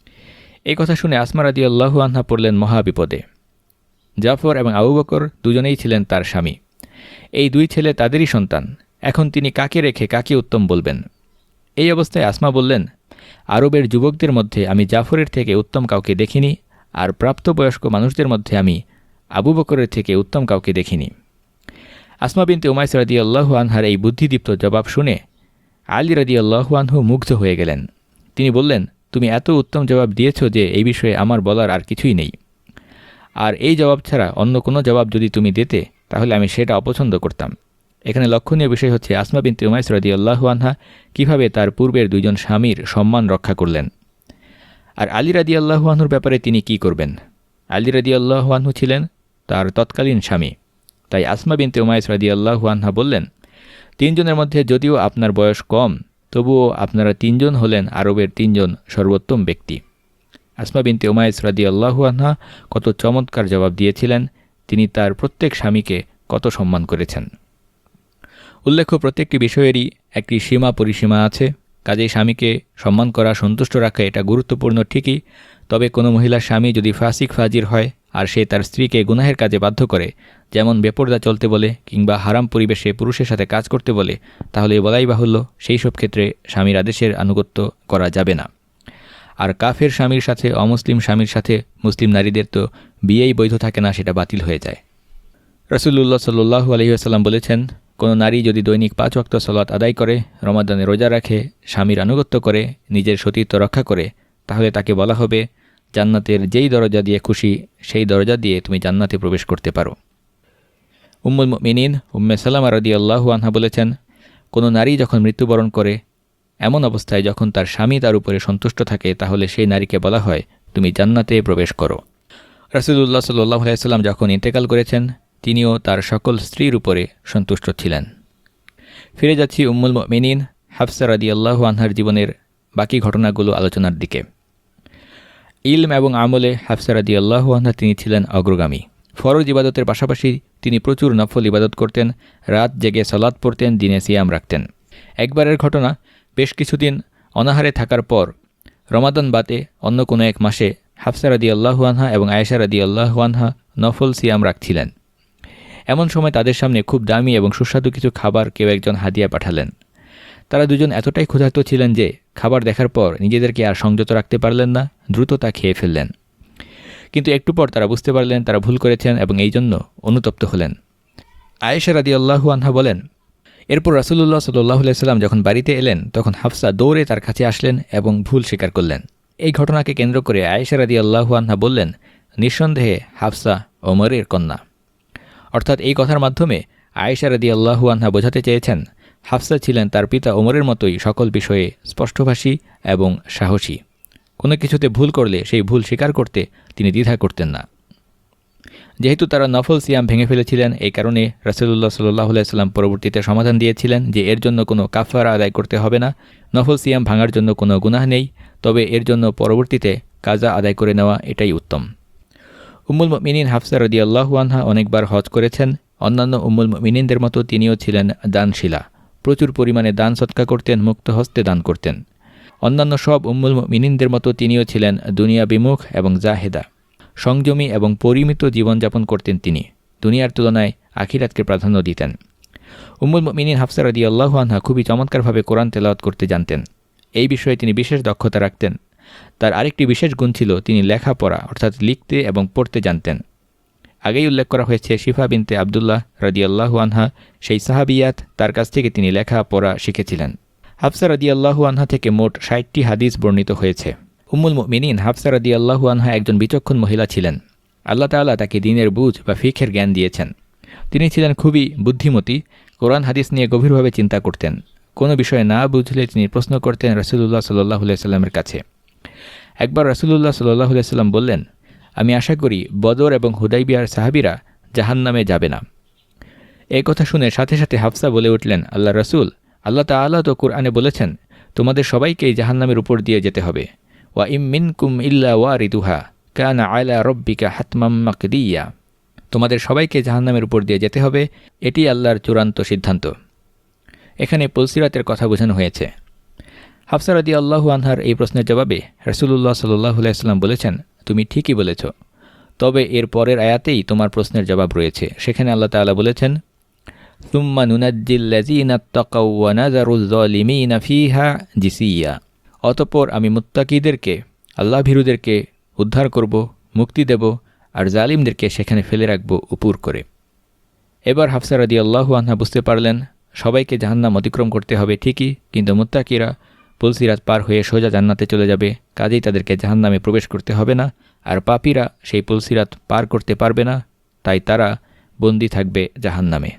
এই কথা শুনে আসমা রাদিয়াল্লাহু আনহা পড়লেন মহা বিপদে। জাফর এবং আবু বকর দুজনেই ছিলেন তার স্বামী। এই দুই ছেলে তাদেরই সন্তান। এখন তিনি কাকে রেখে কাকে উত্তম বলবেন? এই অবস্থায় আসমা বললেন, আরবের যুবকদের মধ্যে আমি জাফরের থেকে উত্তম কাউকে দেখিনি, আর প্রাপ্তবয়স্ক মানুষদের মধ্যে আমি আবু বকরের থেকে উত্তম কাউকে দেখিনি। আসমা বিনতে উমাইস রাদিয়াল্লাহু আনহার এই বুদ্ধিদীপ্ত জবাব শুনে আলী রাদিয়াল্লাহু আনহু মুগ্ধ হয়ে গেলেন। তিনি বললেন, তুমি এত উত্তম জবাব দিয়েছ যে এই বিষয়ে আমার বলার আর কিছুই নেই। আর এই জবাব ছাড়া অন্য কোনো জবাব যদি তুমি দিতে তাহলে আমি সেটা অপছন্দ করতাম। এখানে লক্ষণীয় বিষয় হচ্ছে আসমা বিনতে উমাইস রাদিয়াল্লাহু আনহা কীভাবে তার পূর্বের দুইজন স্বামীর সম্মান রক্ষা করলেন। আর আলী রাদিয়াল্লাহু আনহুর ব্যাপারে তিনি কি করবেন? আলী রাদিয়াল্লাহু আনহু ছিলেন তার তৎকালীন স্বামী। তাই আসমা বিনতে উমাইস রাদিয়াল্লাহু আনহা বললেন, তিনজনের মধ্যে যদিও আপনার বয়স কম, তবুও আপনারা তিনজন হলেন আরবের তিনজন সর্বোত্তম ব্যক্তি। আসমা বিনতে উমাইস রাদিয়াল্লাহু আনহা কত চমৎকার জবাব দিয়েছিলেন। তিনি তার প্রত্যেক স্বামীকে কত সম্মান করেছেন। উল্লেখ্য, প্রত্যেকটি বিষয়েরই একটি সীমা পরিসীমা আছে। কাজেই স্বামীকে সম্মান করা, সন্তুষ্ট রাখা এটা গুরুত্বপূর্ণ ঠিকই। তবে কোনো মহিলার স্বামী যদি ফাসিক ফাজির হয় আর সে তার স্ত্রীকে গুনাহের কাজে বাধ্য করে, যেমন বেপরদা চলতে বলে কিংবা হারাম পরিবেশে পুরুষের সাথে কাজ করতে বলে, তাহলে বলাই বাহুল্য সেই সব ক্ষেত্রে স্বামীর আদেশের আনুগত্য করা যাবে না। আর কাফের স্বামীর সাথে অমুসলিম স্বামীর সাথে মুসলিম নারীদের তো বিয়েই বৈধ থাকে না, সেটা বাতিল হয়ে যায়। রাসূলুল্লাহ সাল্লাল্লাহু আলাইহি ওয়াসাল্লাম বলেছেন, কোনো নারী যদি দৈনিক 5 ওয়াক্ত সালাত আদায় করে, রমাদানে রোজা রাখে, স্বামীর আনুগত্য করে, নিজের সতীত্ব রক্ষা করে, তাহলে তাকে বলা হবে, জান্নাতের যেই দরজা দিয়ে খুশি সেই দরজা দিয়ে তুমি জান্নাতে প্রবেশ করতে পারো। উম্মুল মুমিনিন উম্মে সালামা রাদিয়াল্লাহু আনহা বলেছেন, কোনো নারী যখন মৃত্যুবরণ করে, এমন অবস্থায় যখন তার স্বামী তার উপরে সন্তুষ্ট থাকে, তাহলে সেই নারীকে বলা হয়, তুমি জান্নাতে প্রবেশ করো। রাসূলুল্লাহ সাল্লাল্লাহু আলাইহি ওয়াসাল্লাম যখন ইন্তেকাল করেছেন, তিনিও তার সকল স্ত্রীর উপরে সন্তুষ্ট ছিলেন। ফিরে যাচ্ছি উম্মুল মুমিনিন হাফসা রাদিয়াল্লাহু আনহার জীবনের বাকি ঘটনাগুলো আলোচনার দিকে। ইলম এবং আমলে হাফসা রাদিয়াল্লাহু আনহা তিনি ছিলেন অগ্রগামী। ফরজ ইবাদতের পাশাপাশি তিনি প্রচুর নফল ইবাদত করতেন, রাত জেগে সালাত পড়তেন, দিনে সিয়াম রাখতেন। একবারের ঘটনা, বেশ কিছুদিন অনাহারে থাকার পর রমাদান বাদে অন্য কোনো এক মাসে হাফসা রাদিয়াল্লাহু আনহা এবং আয়েশা রাদিয়াল্লাহু আনহা নফল সিয়াম রাখছিলেন। এমন সময় তাদের সামনে খুব দামি এবং সুস্বাদু কিছু খাবার কেউ একজন হাদিয়া পাঠালেন। তারা দুজন এতটাই ক্ষুধার্ত ছিলেন যে খাবার দেখার পর নিজেদেরকে আর সংযত রাখতে পারলেন না, দ্রুত তা খেয়ে ফেললেন। কিন্তু একটু পর তারা বুঝতে পারলেন তারা ভুল করেছেন এবং এই জন্য অনুতপ্ত হলেন। আয়েশা রাদিয়াল্লাহু আনহা বলেন, এরপর রাসূলুল্লাহ সাল্লাল্লাহু আলাইহি ওয়াসাল্লাম যখন বাড়িতে এলেন, তখন হাফসা দৌড়ে তার কাছে আসলেন এবং ভুল স্বীকার করলেন। এই ঘটনাকে কেন্দ্র করে আয়েশা রাদিয়াল্লাহু আনহা বললেন, নিঃসন্দেহে হাফসা ওমরের কন্যা। অর্থাৎ এই কথার মাধ্যমে আয়েশা রাদিয়াল্লাহু আনহা বোঝাতে চেয়েছেন, হাফসা ছিলেন তার পিতা ওমরের মতোই সকল বিষয়ে স্পষ্টভাষী এবং সাহসী। কোনো কিছুতে ভুল করলে সেই ভুল স্বীকার করতে তিনি দ্বিধা করতেন না। যেহেতু তারা নফল সিয়াম ভেঙে ফেলেছিলেন, এই কারণে রাসূলুল্লাহ সাল্লাল্লাহু আলাইহি ওয়াসাল্লাম পরবর্তীতে সমাধান দিয়েছিলেন যে এর জন্য কোনো কাফারা আদায় করতে হবে না, নফল সিয়াম ভাঙার জন্য কোনো গুনাহ নেই, তবে এর জন্য পরবর্তীতে কাজা আদায় করে নেওয়া এটাই উত্তম। উম্মুল মুমিনিন হাফসা রাদিয়াল্লাহু আনহা অনেকবার হজ করেছেন। অন্যান্য উম্মুল মুমিনিনদের মতো তিনিও ছিলেন দানশীলা। প্রচুর পরিমাণে দান সদকা করতেন, মুক্ত হস্তে দান করতেন। অন্যান্য সব উম্মুল মুমিনিনদের মতো তিনিও ছিলেন দুনিয়া বিমুখ এবং জাহেদা। সংযমী এবং পরিমিত জীবনযাপন করতেন তিনি। দুনিয়ার তুলনায় আখিরাতকে প্রাধান্য দিতেন। উম্মুল মুমিনিন হাফসা রাদিয়াল্লাহু আনহা খুবই চমৎকারভাবে কোরআন তেলাওয়াত করতে জানতেন। এই বিষয়ে তিনি বিশেষ দক্ষতা রাখতেন। তার আরেকটি বিশেষ গুণ ছিল তিনি লেখাপড়া অর্থাৎ লিখতে এবং পড়তে জানতেন। আগেই উল্লেখ করা হয়েছে শিফা বিনতে আবদুল্লাহ রাদিয়াল্লাহু আনহা সেই সাহাবিয়াত, তার কাছ থেকে তিনি লেখাপড়া শিখেছিলেন। হাফসা রাদিয়াল্লাহু আনহা থেকে মোট 60টি হাদিস বর্ণিত হয়েছে। উম্মুল মুমিনিন হাফসা রাদিয়াল্লাহু আনহা একজন বিচক্ষণ মহিলা ছিলেন। আল্লাহ তাআলা তাকে দ্বীনের বুঝ বা ফিকহের জ্ঞান দিয়েছেন। তিনি ছিলেন খুবই বুদ্ধিমতী, কোরআন হাদিস নিয়ে গভীরভাবে চিন্তা করতেন। কোনো বিষয়ে না বুঝলে তিনি প্রশ্ন করতেন রাসূলুল্লাহ সাল্লাল্লাহু আলাইহি ওয়াসাল্লামের কাছে। একবার রাসূলুল্লাহ সাল্লাল্লাহু আলাইহি ওয়াসাল্লাম বললেন, আমি আশা করি বদর এবং হুদাইবিয়ার সাহাবীরা জাহান্নামে যাবে না। এই কথা শুনে সাথে সাথে হাফসা বলে উঠলেন, আল্লাহ রসুল, আল্লাহ তাআলা তো কুরআনে বলেছেন তোমাদের সবাইকেই জাহান্নামের উপর দিয়ে যেতে হবে। ওয়া ইম মিনকুম ইল্লা ওয়ারিদুহা কানা আলা রব্বিকা হাতমাম মাকদিয়া। তোমাদের সবাইকে জাহান্নামের উপর দিয়ে যেতে হবে, এটি আল্লাহর চূড়ান্ত সিদ্ধান্ত। এখানে পুলসিরাতের কথা বোঝানো হয়েছে। হাফসা রাদিয়াল্লাহু আনহার এই প্রশ্নের জবাবে রাসূলুল্লাহ সাল্লাল্লাহু আলাইহি ওয়াসাল্লাম বলেছেন, তুমি ঠিকই বলেছ, তবে এর পরের আয়াতেই তোমার প্রশ্নের জবাব রয়েছে। সেখানে আল্লাহ তাআলা বলেছেন, সুম্মা নুনাজ্জিল্লাযীনা তাকাউ ওয়া নাযারুয যালিমিনা ফিহা জিসিয়া। অতঃপর আমি মুত্তাকিদেরকে, আল্লাহ ভীরুদেরকে উদ্ধার করব, মুক্তি দেব, আর জালিমদেরকে সেখানে ফেলে রাখব উপুর করে। এবার হাফসা রাদিয়াল্লাহু আনহা বুঝতে পারলেন সবাইকে জাহান্নাম অতিক্রম করতে হবে ঠিকই, কিন্তু মুত্তাকিরা পুলসিরাত পার হয়ে সোজা জান্নাতে চলে যাবে, কাজেই তাদেরকে জাহান্নামে প্রবেশ করতে হবে না। আর পাপীরা সেই পুলসিরাত পার করতে পারবে না, তাই তারা বন্দী থাকবে জাহান্নামে।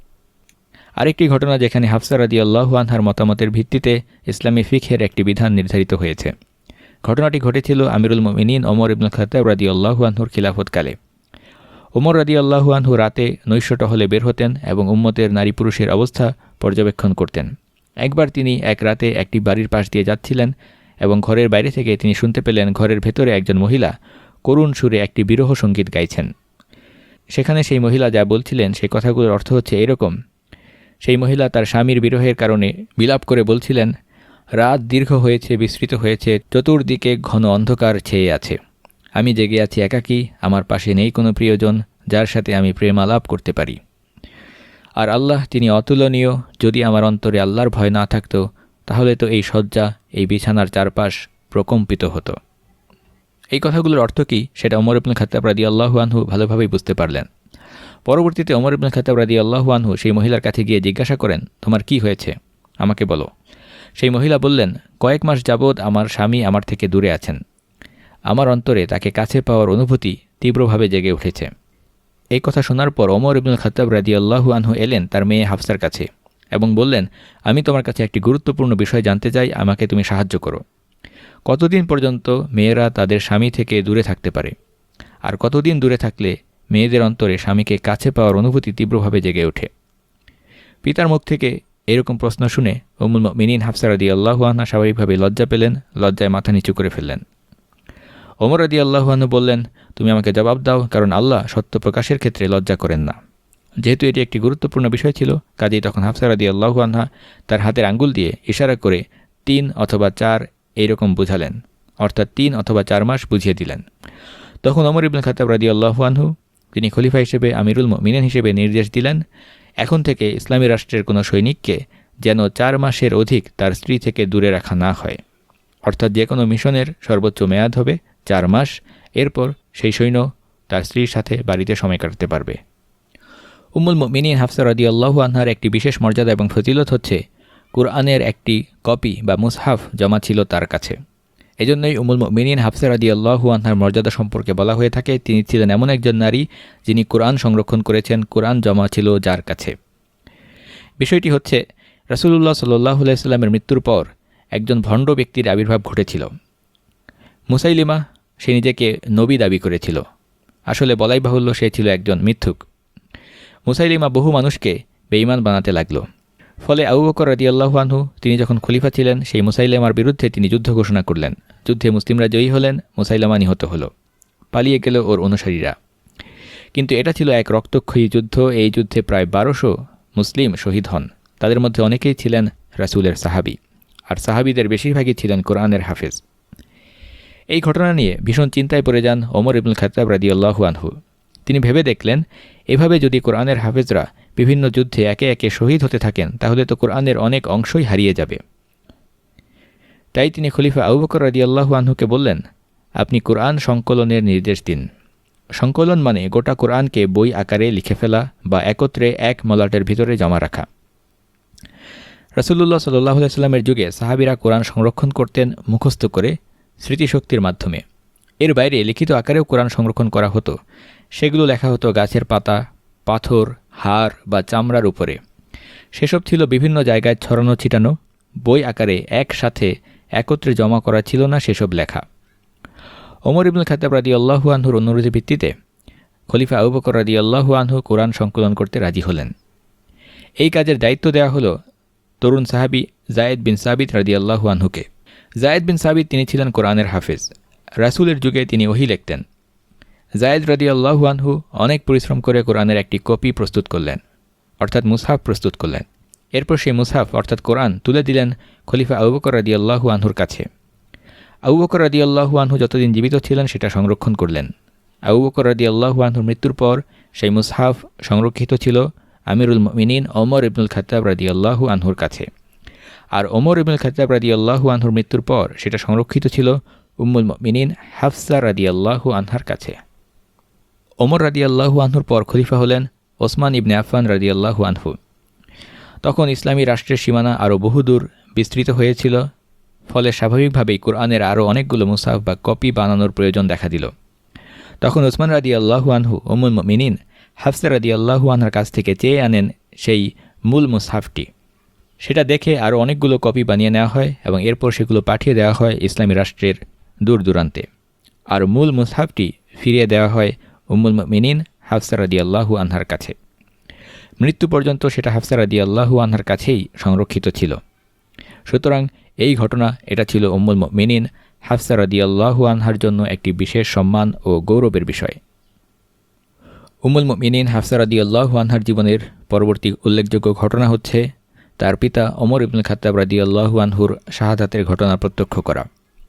আরেকটি ঘটনা যেখানে হাফসা রাদিয়াল্লাহু আনহার মতামতের ভিত্তিতে ইসলামী ফিকহের একটি বিধান নির্ধারিত হয়েছে। ঘটনাটি ঘটেছিল আমিরুল মুমিনিন ওমর ইবনুল খাত্তাব রাদিয়াল্লাহু আনহুর খিলাফতকালে। ওমর রাদিয়াল্লাহু আনহু রাতে নৈশ টহলে বের হতেন এবং উম্মতের নারী পুরুষের অবস্থা পর্যবেক্ষণ করতেন। একবার তিনি এক রাতে একটি বাড়ির পাশ দিয়ে যাচ্ছিলেন এবং ঘরের বাইরে থেকে তিনি শুনতে পেলেন ঘরের ভেতরে একজন মহিলা করুণ সুরে একটি বিরহ সঙ্গীত গাইছেন। সেখানে সেই মহিলা যা বলছিলেন সেই কথাগুলোর অর্থ হচ্ছে এরকম: সেই মহিলা তার স্বামীর বিরহের কারণে বিলাপ করে বলছিলেন, রাত দীর্ঘ হয়েছে, বিস্তৃত হয়েছে, চতুর্দিকে ঘন অন্ধকার ছেয়ে আছে, আমি জেগে আছি একাকী, আমার পাশে নেই কোনো প্রিয়জন যার সাথে আমি প্রেম আলাপ করতে পারি। আর আল্লাহ তিনি অতুলনীয়, যদি আমার অন্তরে আল্লাহর ভয় না থাকতো তাহলে তো এই শয্যা, এই বিছানার চারপাশ প্রকম্পিত হতো। এই কথাগুলোর অর্থ কী সেটা ওমর ইবনুল খাত্তাব রাদিয়াল্লাহু আনহু ভালোভাবেই বুঝতে পারলেন। পরবর্তীতে ওমর ইবনুল খাত্তাব রাদিয়াল্লাহু আনহু সেই মহিলার কাছে গিয়ে জিজ্ঞাসা করেন, তোমার কি হয়েছে, আমাকে বলো। সেই মহিলা বললেন, কয়েক মাস যাবৎ আমার স্বামী আমার থেকে দূরে আছেন, আমার অন্তরে তাকে কাছে পাওয়ার অনুভূতি তীব্রভাবে জেগে উঠেছে। এই কথা শোনার পর ওমর ইবনুল খাত্তাব রাদিয়াল্লাহু আনহু এলেন তার মেয়ে হাফসার কাছে এবং বললেন, আমি তোমার কাছে একটি গুরুত্বপূর্ণ বিষয় জানতে চাই, আমাকে তুমি সাহায্য করো। কতদিন পর্যন্ত মেয়েরা তাদের স্বামী থেকে দূরে থাকতে পারে, আর কতদিন দূরে থাকলে মেয়েদের অন্তরে স্বামীকে কাছে পাওয়ার অনুভূতি তীব্রভাবে জেগে ওঠে? পিতার মুখ থেকে এরকম প্রশ্ন শুনে উম্মুল মুমিনিন হাফসা রাদিয়াল্লাহু আনহা স্বাভাবিকভাবে লজ্জা পেলেন, লজ্জায় মাথা নিচু করে ফেললেন। ওমর রাদিয়াল্লাহু আনহু বললেন, তুমি আমাকে জবাব দাও, কারণ আল্লাহ সত্য প্রকাশের ক্ষেত্রে লজ্জা করেন না। যেহেতু এটি একটি গুরুত্বপূর্ণ বিষয় ছিল, কাজেই তখন হাফসা রাদিয়াল্লাহু আনহা তার হাতের আঙ্গুল দিয়ে ইশারা করে 3 অথবা 4 এইরকম বুঝালেন, অর্থাৎ 3 অথবা 4 মাস বুঝিয়ে দিলেন। তখন ওমর ইবনুল খাত্তাব রাদিয়াল্লাহু আনহু তিনি খলিফা হিসেবে, আমিরুল মুমিনিন হিসেবে নির্দেশ দিলেন, এখন থেকে ইসলামী রাষ্ট্রের কোনো সৈনিককে যেন 4 মাসের অধিক তার স্ত্রী থেকে দূরে রাখা না হয়। অর্থাৎ যে কোনো মিশনের সর্বোচ্চ মেয়াদ হবে 4 মাস, এরপর সেই সৈন্য তার স্ত্রীর সাথে বাড়িতে সময় কাটাতে পারবে। উম্মুল মুমিনিন হাফসা রাদিয়াল্লাহু আনহার একটি বিশেষ মর্যাদা এবং ফজিলত হচ্ছে কুরআনের একটি কপি বা মুসহাফ জমা ছিল তার কাছে। এজন্যই উম্মুল মুমিনিন হাফসা রাদিয়াল্লাহু আনহার মর্যাদা সম্পর্কে বলা হয়ে থাকে তিনি ছিলেন এমন একজন নারী যিনি কুরআন সংরক্ষণ করেছেন, কুরআন জমা ছিল যার কাছে। বিষয়টি হচ্ছে রাসূলুল্লাহ সাল্লাল্লাহু আলাইহি ওয়াসাল্লামের মৃত্যুর পর একজন ভণ্ড ব্যক্তির আবির্ভাব ঘটেছিল। মুসাইলিমা, সে নিজেকে নবী দাবি করেছিল। আসলে বলাই বাহুল্য সে ছিল একজন মিথ্যুক। মুসাইলিমা বহু মানুষকে বেঈমান বানাতে লাগল। ফলে আবু বকর রাদিয়াল্লাহু আনহু তিনি যখন খলিফা ছিলেন সেই মুসাইলামার বিরুদ্ধে তিনি যুদ্ধ ঘোষণা করলেন। যুদ্ধে মুসলিমরা জয়ী হলেন, মুসাইলামা নিহত হল, পালিয়ে গেল ওর অনুসারীরা। কিন্তু এটা ছিল এক রক্তক্ষয়ী যুদ্ধ। এই যুদ্ধে প্রায় 1200 মুসলিম শহীদ হন। তাদের মধ্যে অনেকেই ছিলেন রাসূলের সাহাবী, আর সাহাবীদের বেশিরভাগই ছিলেন কোরআনের হাফেজ। এই ঘটনা নিয়ে ভীষণ চিন্তায় পড়ে যান ওমর ইবনুল খাত্তাব রাদিয়াল্লাহু আনহু। তিনি ভেবে দেখলেন, এভাবে যদি কোরআনের হাফেজরা বিভিন্ন যুদ্ধে একে একে শহীদ হতে থাকেন তাহলে তো কোরআনের অনেক অংশই হারিয়ে যাবে। তাই তিনি খলিফা আবু বকর রাদিয়াল্লাহু আনহুকে বললেন, আপনি কোরআন সংকলনের নির্দেশ দিন। সংকলন মানে গোটা কোরআনকে বই আকারে লিখে ফেলা বা একত্রে এক মলাটের ভিতরে জমা রাখা। রাসূলুল্লাহ সাল্লাল্লাহু আলাইহি ওয়াসাল্লামের যুগে সাহাবীরা কোরআন সংরক্ষণ করতেন মুখস্থ করে, স্মৃতিশক্তির মাধ্যমে। এর বাইরে লিখিত আকারেও কোরআন সংরক্ষণ করা হতো। সেগুলো লেখা হতো গাছের পাতা, পাথর, হাড় বা চামড়ার উপরে। সেসব ছিল বিভিন্ন জায়গায় ছড়ানো ছিটানো। বই আকারে একসাথে একত্রে জমা করা ছিল না সেসব লেখা। ওমর ইবনুল খাত্তাব রাদিয়াল্লাহু আনহুর অনুরোধের ভিত্তিতে খলিফা আবু বকর রাদিয়াল্লাহু আনহু কোরআন সংকলন করতে রাজি হলেন। এই কাজের দায়িত্ব দেওয়া হলো তরুণ সাহাবী যায়েদ বিন সাবিত রাদিয়াল্লাহু আনহুকে। যায়েদ বিন সাবিত তিনি ছিলেন কোরআনের হাফেজ। রাসূলের যুগে তিনি ওহী লিখতেন। যায়েদ রাদিয়াল্লাহু আনহু অনেক পরিশ্রম করে কোরআনের একটি কপি প্রস্তুত করলেন, অর্থাৎ মুসহাফ প্রস্তুত করলেন। এরপর সেই মুসহাফ অর্থাৎ কোরআন তুলে দিলেন খলিফা আবু বকর রাদিয়াল্লাহু আনহুর কাছে। আবু বকর রাদিয়াল্লাহু আনহু যতদিন জীবিত ছিলেন সেটা সংরক্ষণ করলেন। আবু বকর রাদিয়াল্লাহু আনহুর মৃত্যুর পর সেই মুসহাফ সংরক্ষিত ছিল আমিরুল মুমিনিন ওমর ইবনুল খাত্তাব রাদিয়াল্লাহু আনহুর কাছে। আর ওমর ইবনুল খাত্তাব রাদিয়াল্লাহু আনহুর মৃত্যুর পর সেটা সংরক্ষিত ছিল উম্মুল মুমিনিন হাফসা রাদিয়াল্লাহু আনহার কাছে। ওমর রাদিয়াল্লাহু আনহুর পর খলিফা হলেন ওসমান ইবনে আফফান রাদিয়াল্লাহু আনহু। তখন ইসলামী রাষ্ট্রের সীমানা আরও বহুদূর বিস্তৃত হয়েছিল, ফলে স্বাভাবিকভাবেই কোরআনের আরও অনেকগুলো মুসহাফ বা কপি বানানোর প্রয়োজন দেখা দিল। তখন ওসমান রাদিয়াল্লাহু আনহু উম্মুল মুমিনিন হাফসা রাদিয়াল্লাহু আনহার কাছ থেকে চেয়ে আনেন সেই মূল মুসহাফটি। সেটা দেখে আরও অনেকগুলো কপি বানিয়ে নেওয়া হয় এবং এরপর সেগুলো পাঠিয়ে দেওয়া হয় ইসলামী রাষ্ট্রের দূর দূরান্তে। আর মূল মুসহাফটি ফিরিয়ে দেওয়া হয় উম্মুল মুমিনিন হাফসা রাদিয়াল্লাহু আনহার কাছে। মৃত্যু পর্যন্ত সেটা হাফসা রাদিয়াল্লাহু আনহার কাছেই সংরক্ষিত ছিল। সুতরাং এই ঘটনা এটা ছিল উম্মুল মুমিনিন হাফসা রাদিয়াল্লাহু আনহার জন্য একটি বিশেষ সম্মান ও গৌরবের বিষয়। উম্মুল মুমিনিন হাফসা রাদিয়াল্লাহু আনহার জীবনের পরবর্তী উল্লেখযোগ্য ঘটনা হচ্ছে তার পিতা ওমর ইবনুল খাত্তাব রাদিয়াল্লাহু আনহুর শাহাদাতের ঘটনা প্রত্যক্ষ করা।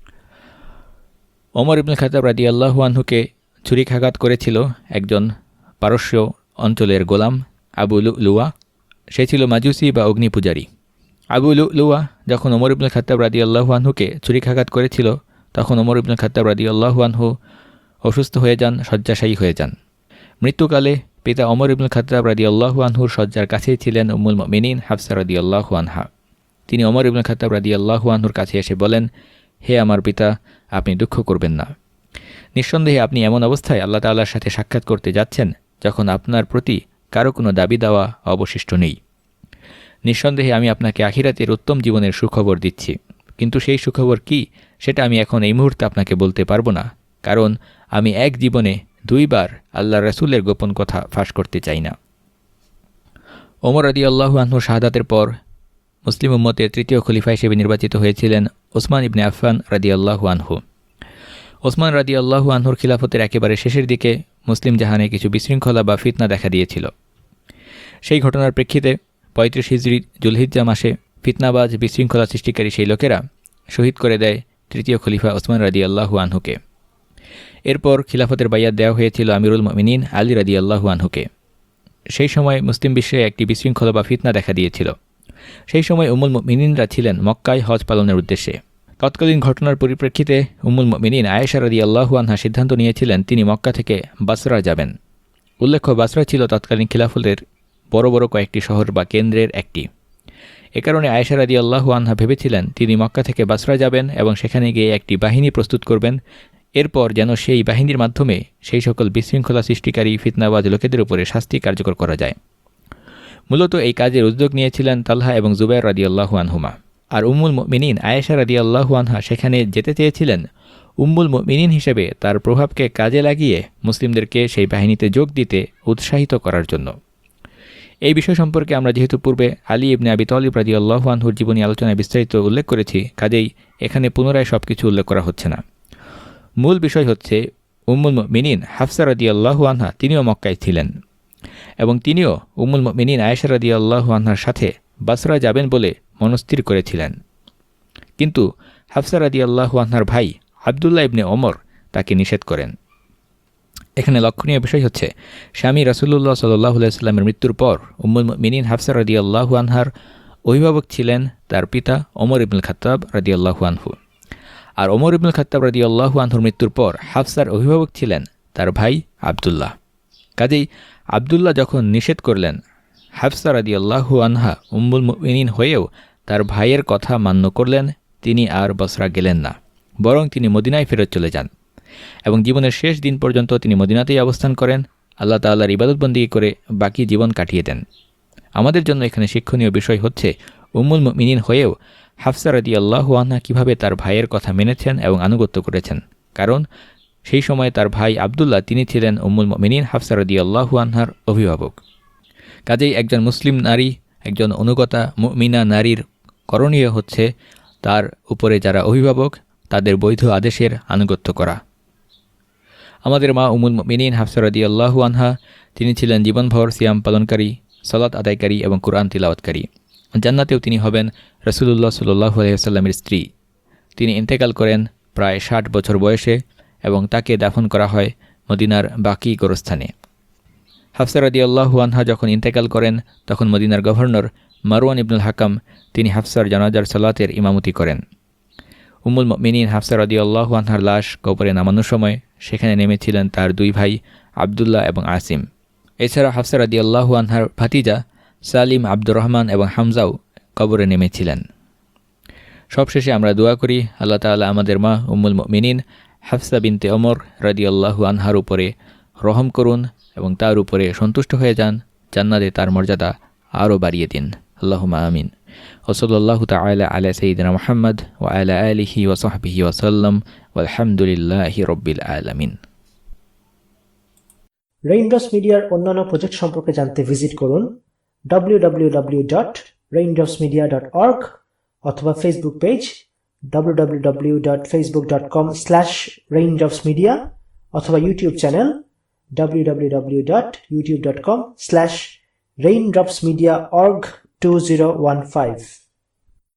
ওমর ইবনুল খাত্তাব রাদিয়াল্লাহু আনহুকে ছুরিকাঘাত করেছিল একজন পারস্য অঞ্চলের গোলাম আবু লুলুয়া। সে ছিল মাজুসি বা অগ্নিপূজারী। আবু লুলুয়া যখন ওমর ইবনুল খাত্তাব রাদিয়াল্লাহু আনহুকে ছুরিকাঘাত করেছিল তখন ওমর ইবনুল খাত্তাব রাদিয়াল্লাহু আনহু অসুস্থ হয়ে যান, শয্যাশায়ী হয়ে যান। মৃত্যুকালে পিতা ওমর ইবনুল খাত্তাব রাদিয়াল্লাহু আনহুর শয্যার কাছেই ছিলেন উম্মুল মুমিনিন হাফসা রাদিয়াল্লাহু আনহা। তিনি ওমর ইবনুল খাত্তাব রাদিয়াল্লাহু আনহুর কাছে এসে বলেন, হে আমার পিতা, আপনি দুঃখ করবেন না। নিঃসন্দেহে আপনি এমন অবস্থায় আল্লাহ তাআলার সাথে সাক্ষাৎ করতে যাচ্ছেন যখন আপনার প্রতি কারো কোনো দাবি দেওয়া অবশিষ্ট নেই। নিঃসন্দেহে আমি আপনাকে আখিরাতের উত্তম জীবনের সুখবর দিচ্ছি, কিন্তু সেই সুখবর কি সেটা আমি এখন এই মুহূর্তে আপনাকে বলতে পারবো না, কারণ আমি এক জীবনে 2 বার আল্লাহ রাসূলের গোপন কথা ফাঁস করতে চাই না। ওমর রাদিয়াল্লাহু আনহুর শাহাদাতের পর মুসলিম উম্মতের তৃতীয় খলিফা হিসেবে নির্বাচিত হয়েছিলেন ওসমান ইবনে আফফান রাদিয়াল্লাহু আনহু। ওসমান রাদিয়াল্লাহু আনহুর খিলাফতের একেবারে শেষের দিকে মুসলিম জাহানে কিছু বিশৃঙ্খলা বা ফিতনা দেখা দিয়েছিল। সেই ঘটনার প্রেক্ষিতে 35 হিজরি জুলহিজ্জা মাসে ফিতনাবাজ বিশৃঙ্খলা সৃষ্টিকারী সেই লোকেরা শহীদ করে দেয় তৃতীয় খলিফা ওসমান রাদিয়াল্লাহু আনহুকে। এরপর খিলাফতের বাইয়াত দেওয়া হয়েছিল আমিরুল মুমিনিন আলী রাদিয়াল্লাহু আনহুকে। সেই সময় মুসলিম বিশ্বে একটি বিশৃঙ্খলা বা ফিতনা দেখা দিয়েছিল। সেই সময় উম্মুল মুমিনিনরা ছিলেন মক্কায় হজ পালনের উদ্দেশ্যে। তৎকালীন ঘটনার পরিপ্রেক্ষিতে উম্মুল মুমিনিন আয়েশা রাদিয়াল্লাহু আনহা সিদ্ধান্ত নিয়েছিলেন তিনি মক্কা থেকে বাসরা যাবেন। উল্লেখ্য, বাসরা ছিল তৎকালীন খিলাফতের বড় বড় কয়েকটি শহর বা কেন্দ্রের একটি। এ কারণে আয়েশা রাদিয়াল্লাহু আনহা ভেবেছিলেন তিনি মক্কা থেকে বাসরা যাবেন এবং সেখানে গিয়ে একটি বাহিনী প্রস্তুত করবেন, এরপর যেন সেই বাহিনীর মাধ্যমে সেই সকল বিশৃঙ্খলা সৃষ্টিকারী ফিতনাবাজ লোকেদের উপরে শাস্তি কার্যকর করা যায়। মূলত এই কাজের উদ্যোগ নিয়েছিলেন তালহা এবং জুবাইর রাদিয়াল্লাহু আনহুমা। আর উম্মুল মুমিনিন আয়েশা রাদিয়াল্লাহু আনহা সেখানে যেতে চেয়েছিলেন উম্মুল মুমিনিন হিসেবে তার প্রভাবকে কাজে লাগিয়ে মুসলিমদেরকে সেই বাহিনীতে যোগ দিতে উৎসাহিত করার জন্য। এই বিষয় সম্পর্কে আমরা যেহেতু পূর্বে আলী ইবনে আবি তালিব রাদিয়াল্লাহু আনহুর জীবনী আলোচনায় বিস্তারিত উল্লেখ করেছি, কাজেই এখানে পুনরায় সব কিছু উল্লেখ করা হচ্ছে না। মূল বিষয় হচ্ছে উম্মুল মুমিনিন হাফসা রাদিয়াল্লাহু আনহা তিনিও মক্কায় ছিলেন এবং তিনিও উম্মুল মুমিনিন আয়েশা রাদিয়াল্লাহু আনহার সাথে বাসরা যাবেন বলে মনস্থির করেছিলেন। কিন্তু হাফসা রাদিয়াল্লাহু আনহার ভাই আবদুল্লাহ ইবনে ওমর তাকে নিষেধ করেন। এখানে লক্ষণীয় বিষয় হচ্ছে স্বামী রাসূলুল্লাহ সাল্লাল্লাহু আলাইহি ওয়াসাল্লামের মৃত্যুর পর উম্মুল মুমিনিন হাফসা রাদিয়াল্লাহু আনহার অভিভাবক ছিলেন তার পিতা ওমর ইবনুল খাত্তাব রাদিয়াল্লাহু আনহু। আর ওমর ইবনুল খাত্তাব রাদিয়াল্লাহু আনহুর মৃত্যুর পর হাফসার অভিভাবক ছিলেন তার ভাই আবদুল্লাহ। কাজেই আবদুল্লাহ যখন নিষেধ করলেন, হাফসা রাদিয়াল্লাহু আনহা উম্মুল মুমিনিন হয়েও তার ভাইয়ের কথা মান্য করলেন। তিনি আর বসরা গেলেন না, বরং তিনি মদিনায় ফেরত চলে যান এবং জীবনের শেষ দিন পর্যন্ত তিনি মদিনাতেই অবস্থান করেন, আল্লাহ তাআলার ইবাদতবন্দেগী করে বাকি জীবন কাটিয়ে দেন। আমাদের জন্য এখানে শিক্ষণীয় বিষয় হচ্ছে উম্মুল মুমিনিন হয়েও হাফসা রাদিয়াল্লাহু আনহা কীভাবে তার ভাইয়ের কথা মেনেছেন এবং আনুগত্য করেছেন, কারণ সেই সময় তার ভাই আবদুল্লাহ তিনি ছিলেন উম্মুল মুমিনিন হাফসা রাদিয়াল্লাহু আনহার অভিভাবক। কাজেই একজন মুসলিম নারী একজন অনুগতা মুমিনা নারীর করণীয় হচ্ছে তার উপরে যারা অভিভাবক তাদের বৈধ আদেশের আনুগত্য করা। আমাদের মা উম্মুল মুমিনিন হাফসা রাদিয়াল্লাহু আনহা তিনি ছিলেন জীবনভর সিয়াম পালনকারী, সালাত আদায়কারী এবং কুরআন তিলাওয়াতকারী। জান্নাতেও তিনি হবেন রাসূলুল্লাহ সাল্লাল্লাহু আলাইহি ওয়াসাল্লামের স্ত্রী। তিনি ইন্তেকাল করেন প্রায় ৬০ বছর বয়সে এবং তাকে দাফন করা হয় মদিনার বাকি গোরস্থানে। হাফসা রাদিয়াল্লাহু আনহা যখন ইন্তেকাল করেন তখন মদিনার গভর্নর মারওয়ান ইবনুল হাকাম তিনি হাফসার জানাজার সালাতের ইমামতি করেন। উম্মুল মুমিনিন হাফসা রাদিয়াল্লাহু আনহার লাশ কবরে নামানোর সময় সেখানে নেমেছিলেন তার দুই ভাই আবদুল্লাহ এবং আসিম। এছাড়া হাফসা রাদিয়াল্লাহু আনহার ভাতিজা সালিম, আব্দুর রহমান এবং হামজাও কবরে নেমেছিলেন। সবশেষে আমরা দোয়া করি আল্লাহ তাআলা আমাদের মা উম্মুল মুমিনিন হাফসা বিনতে ওমর রাদিয়াল্লাহু আনহার উপরে রহম করুন এবং তার উপরে সন্তুষ্ট হয়ে যান, জান্নাতে তার মর্যাদা আরও বাড়িয়ে দিন। আল্লাহুম্মা আমিন। ওসল্লাল্লাহু তাআলা আলা সাইয়্যিদিনা মুহাম্মদ ওয়া আলা আলিহি ওয়া সাহবিহি ওয়া সাল্লাম ওয়ালহামদুলিল্লাহি রাব্বিল আলামিন। রেইনড্রপস মিডিয়ার অন্যান্য প্রজেক্ট সম্পর্কে জানতে ভিজিট করুন www.raindropsmedia.org অথবা ফেসবুক পেজ www.facebook.com/raindropsmedia অথবা ইউটিউব চ্যানেল www.youtube.com/raindropsmediaorg2015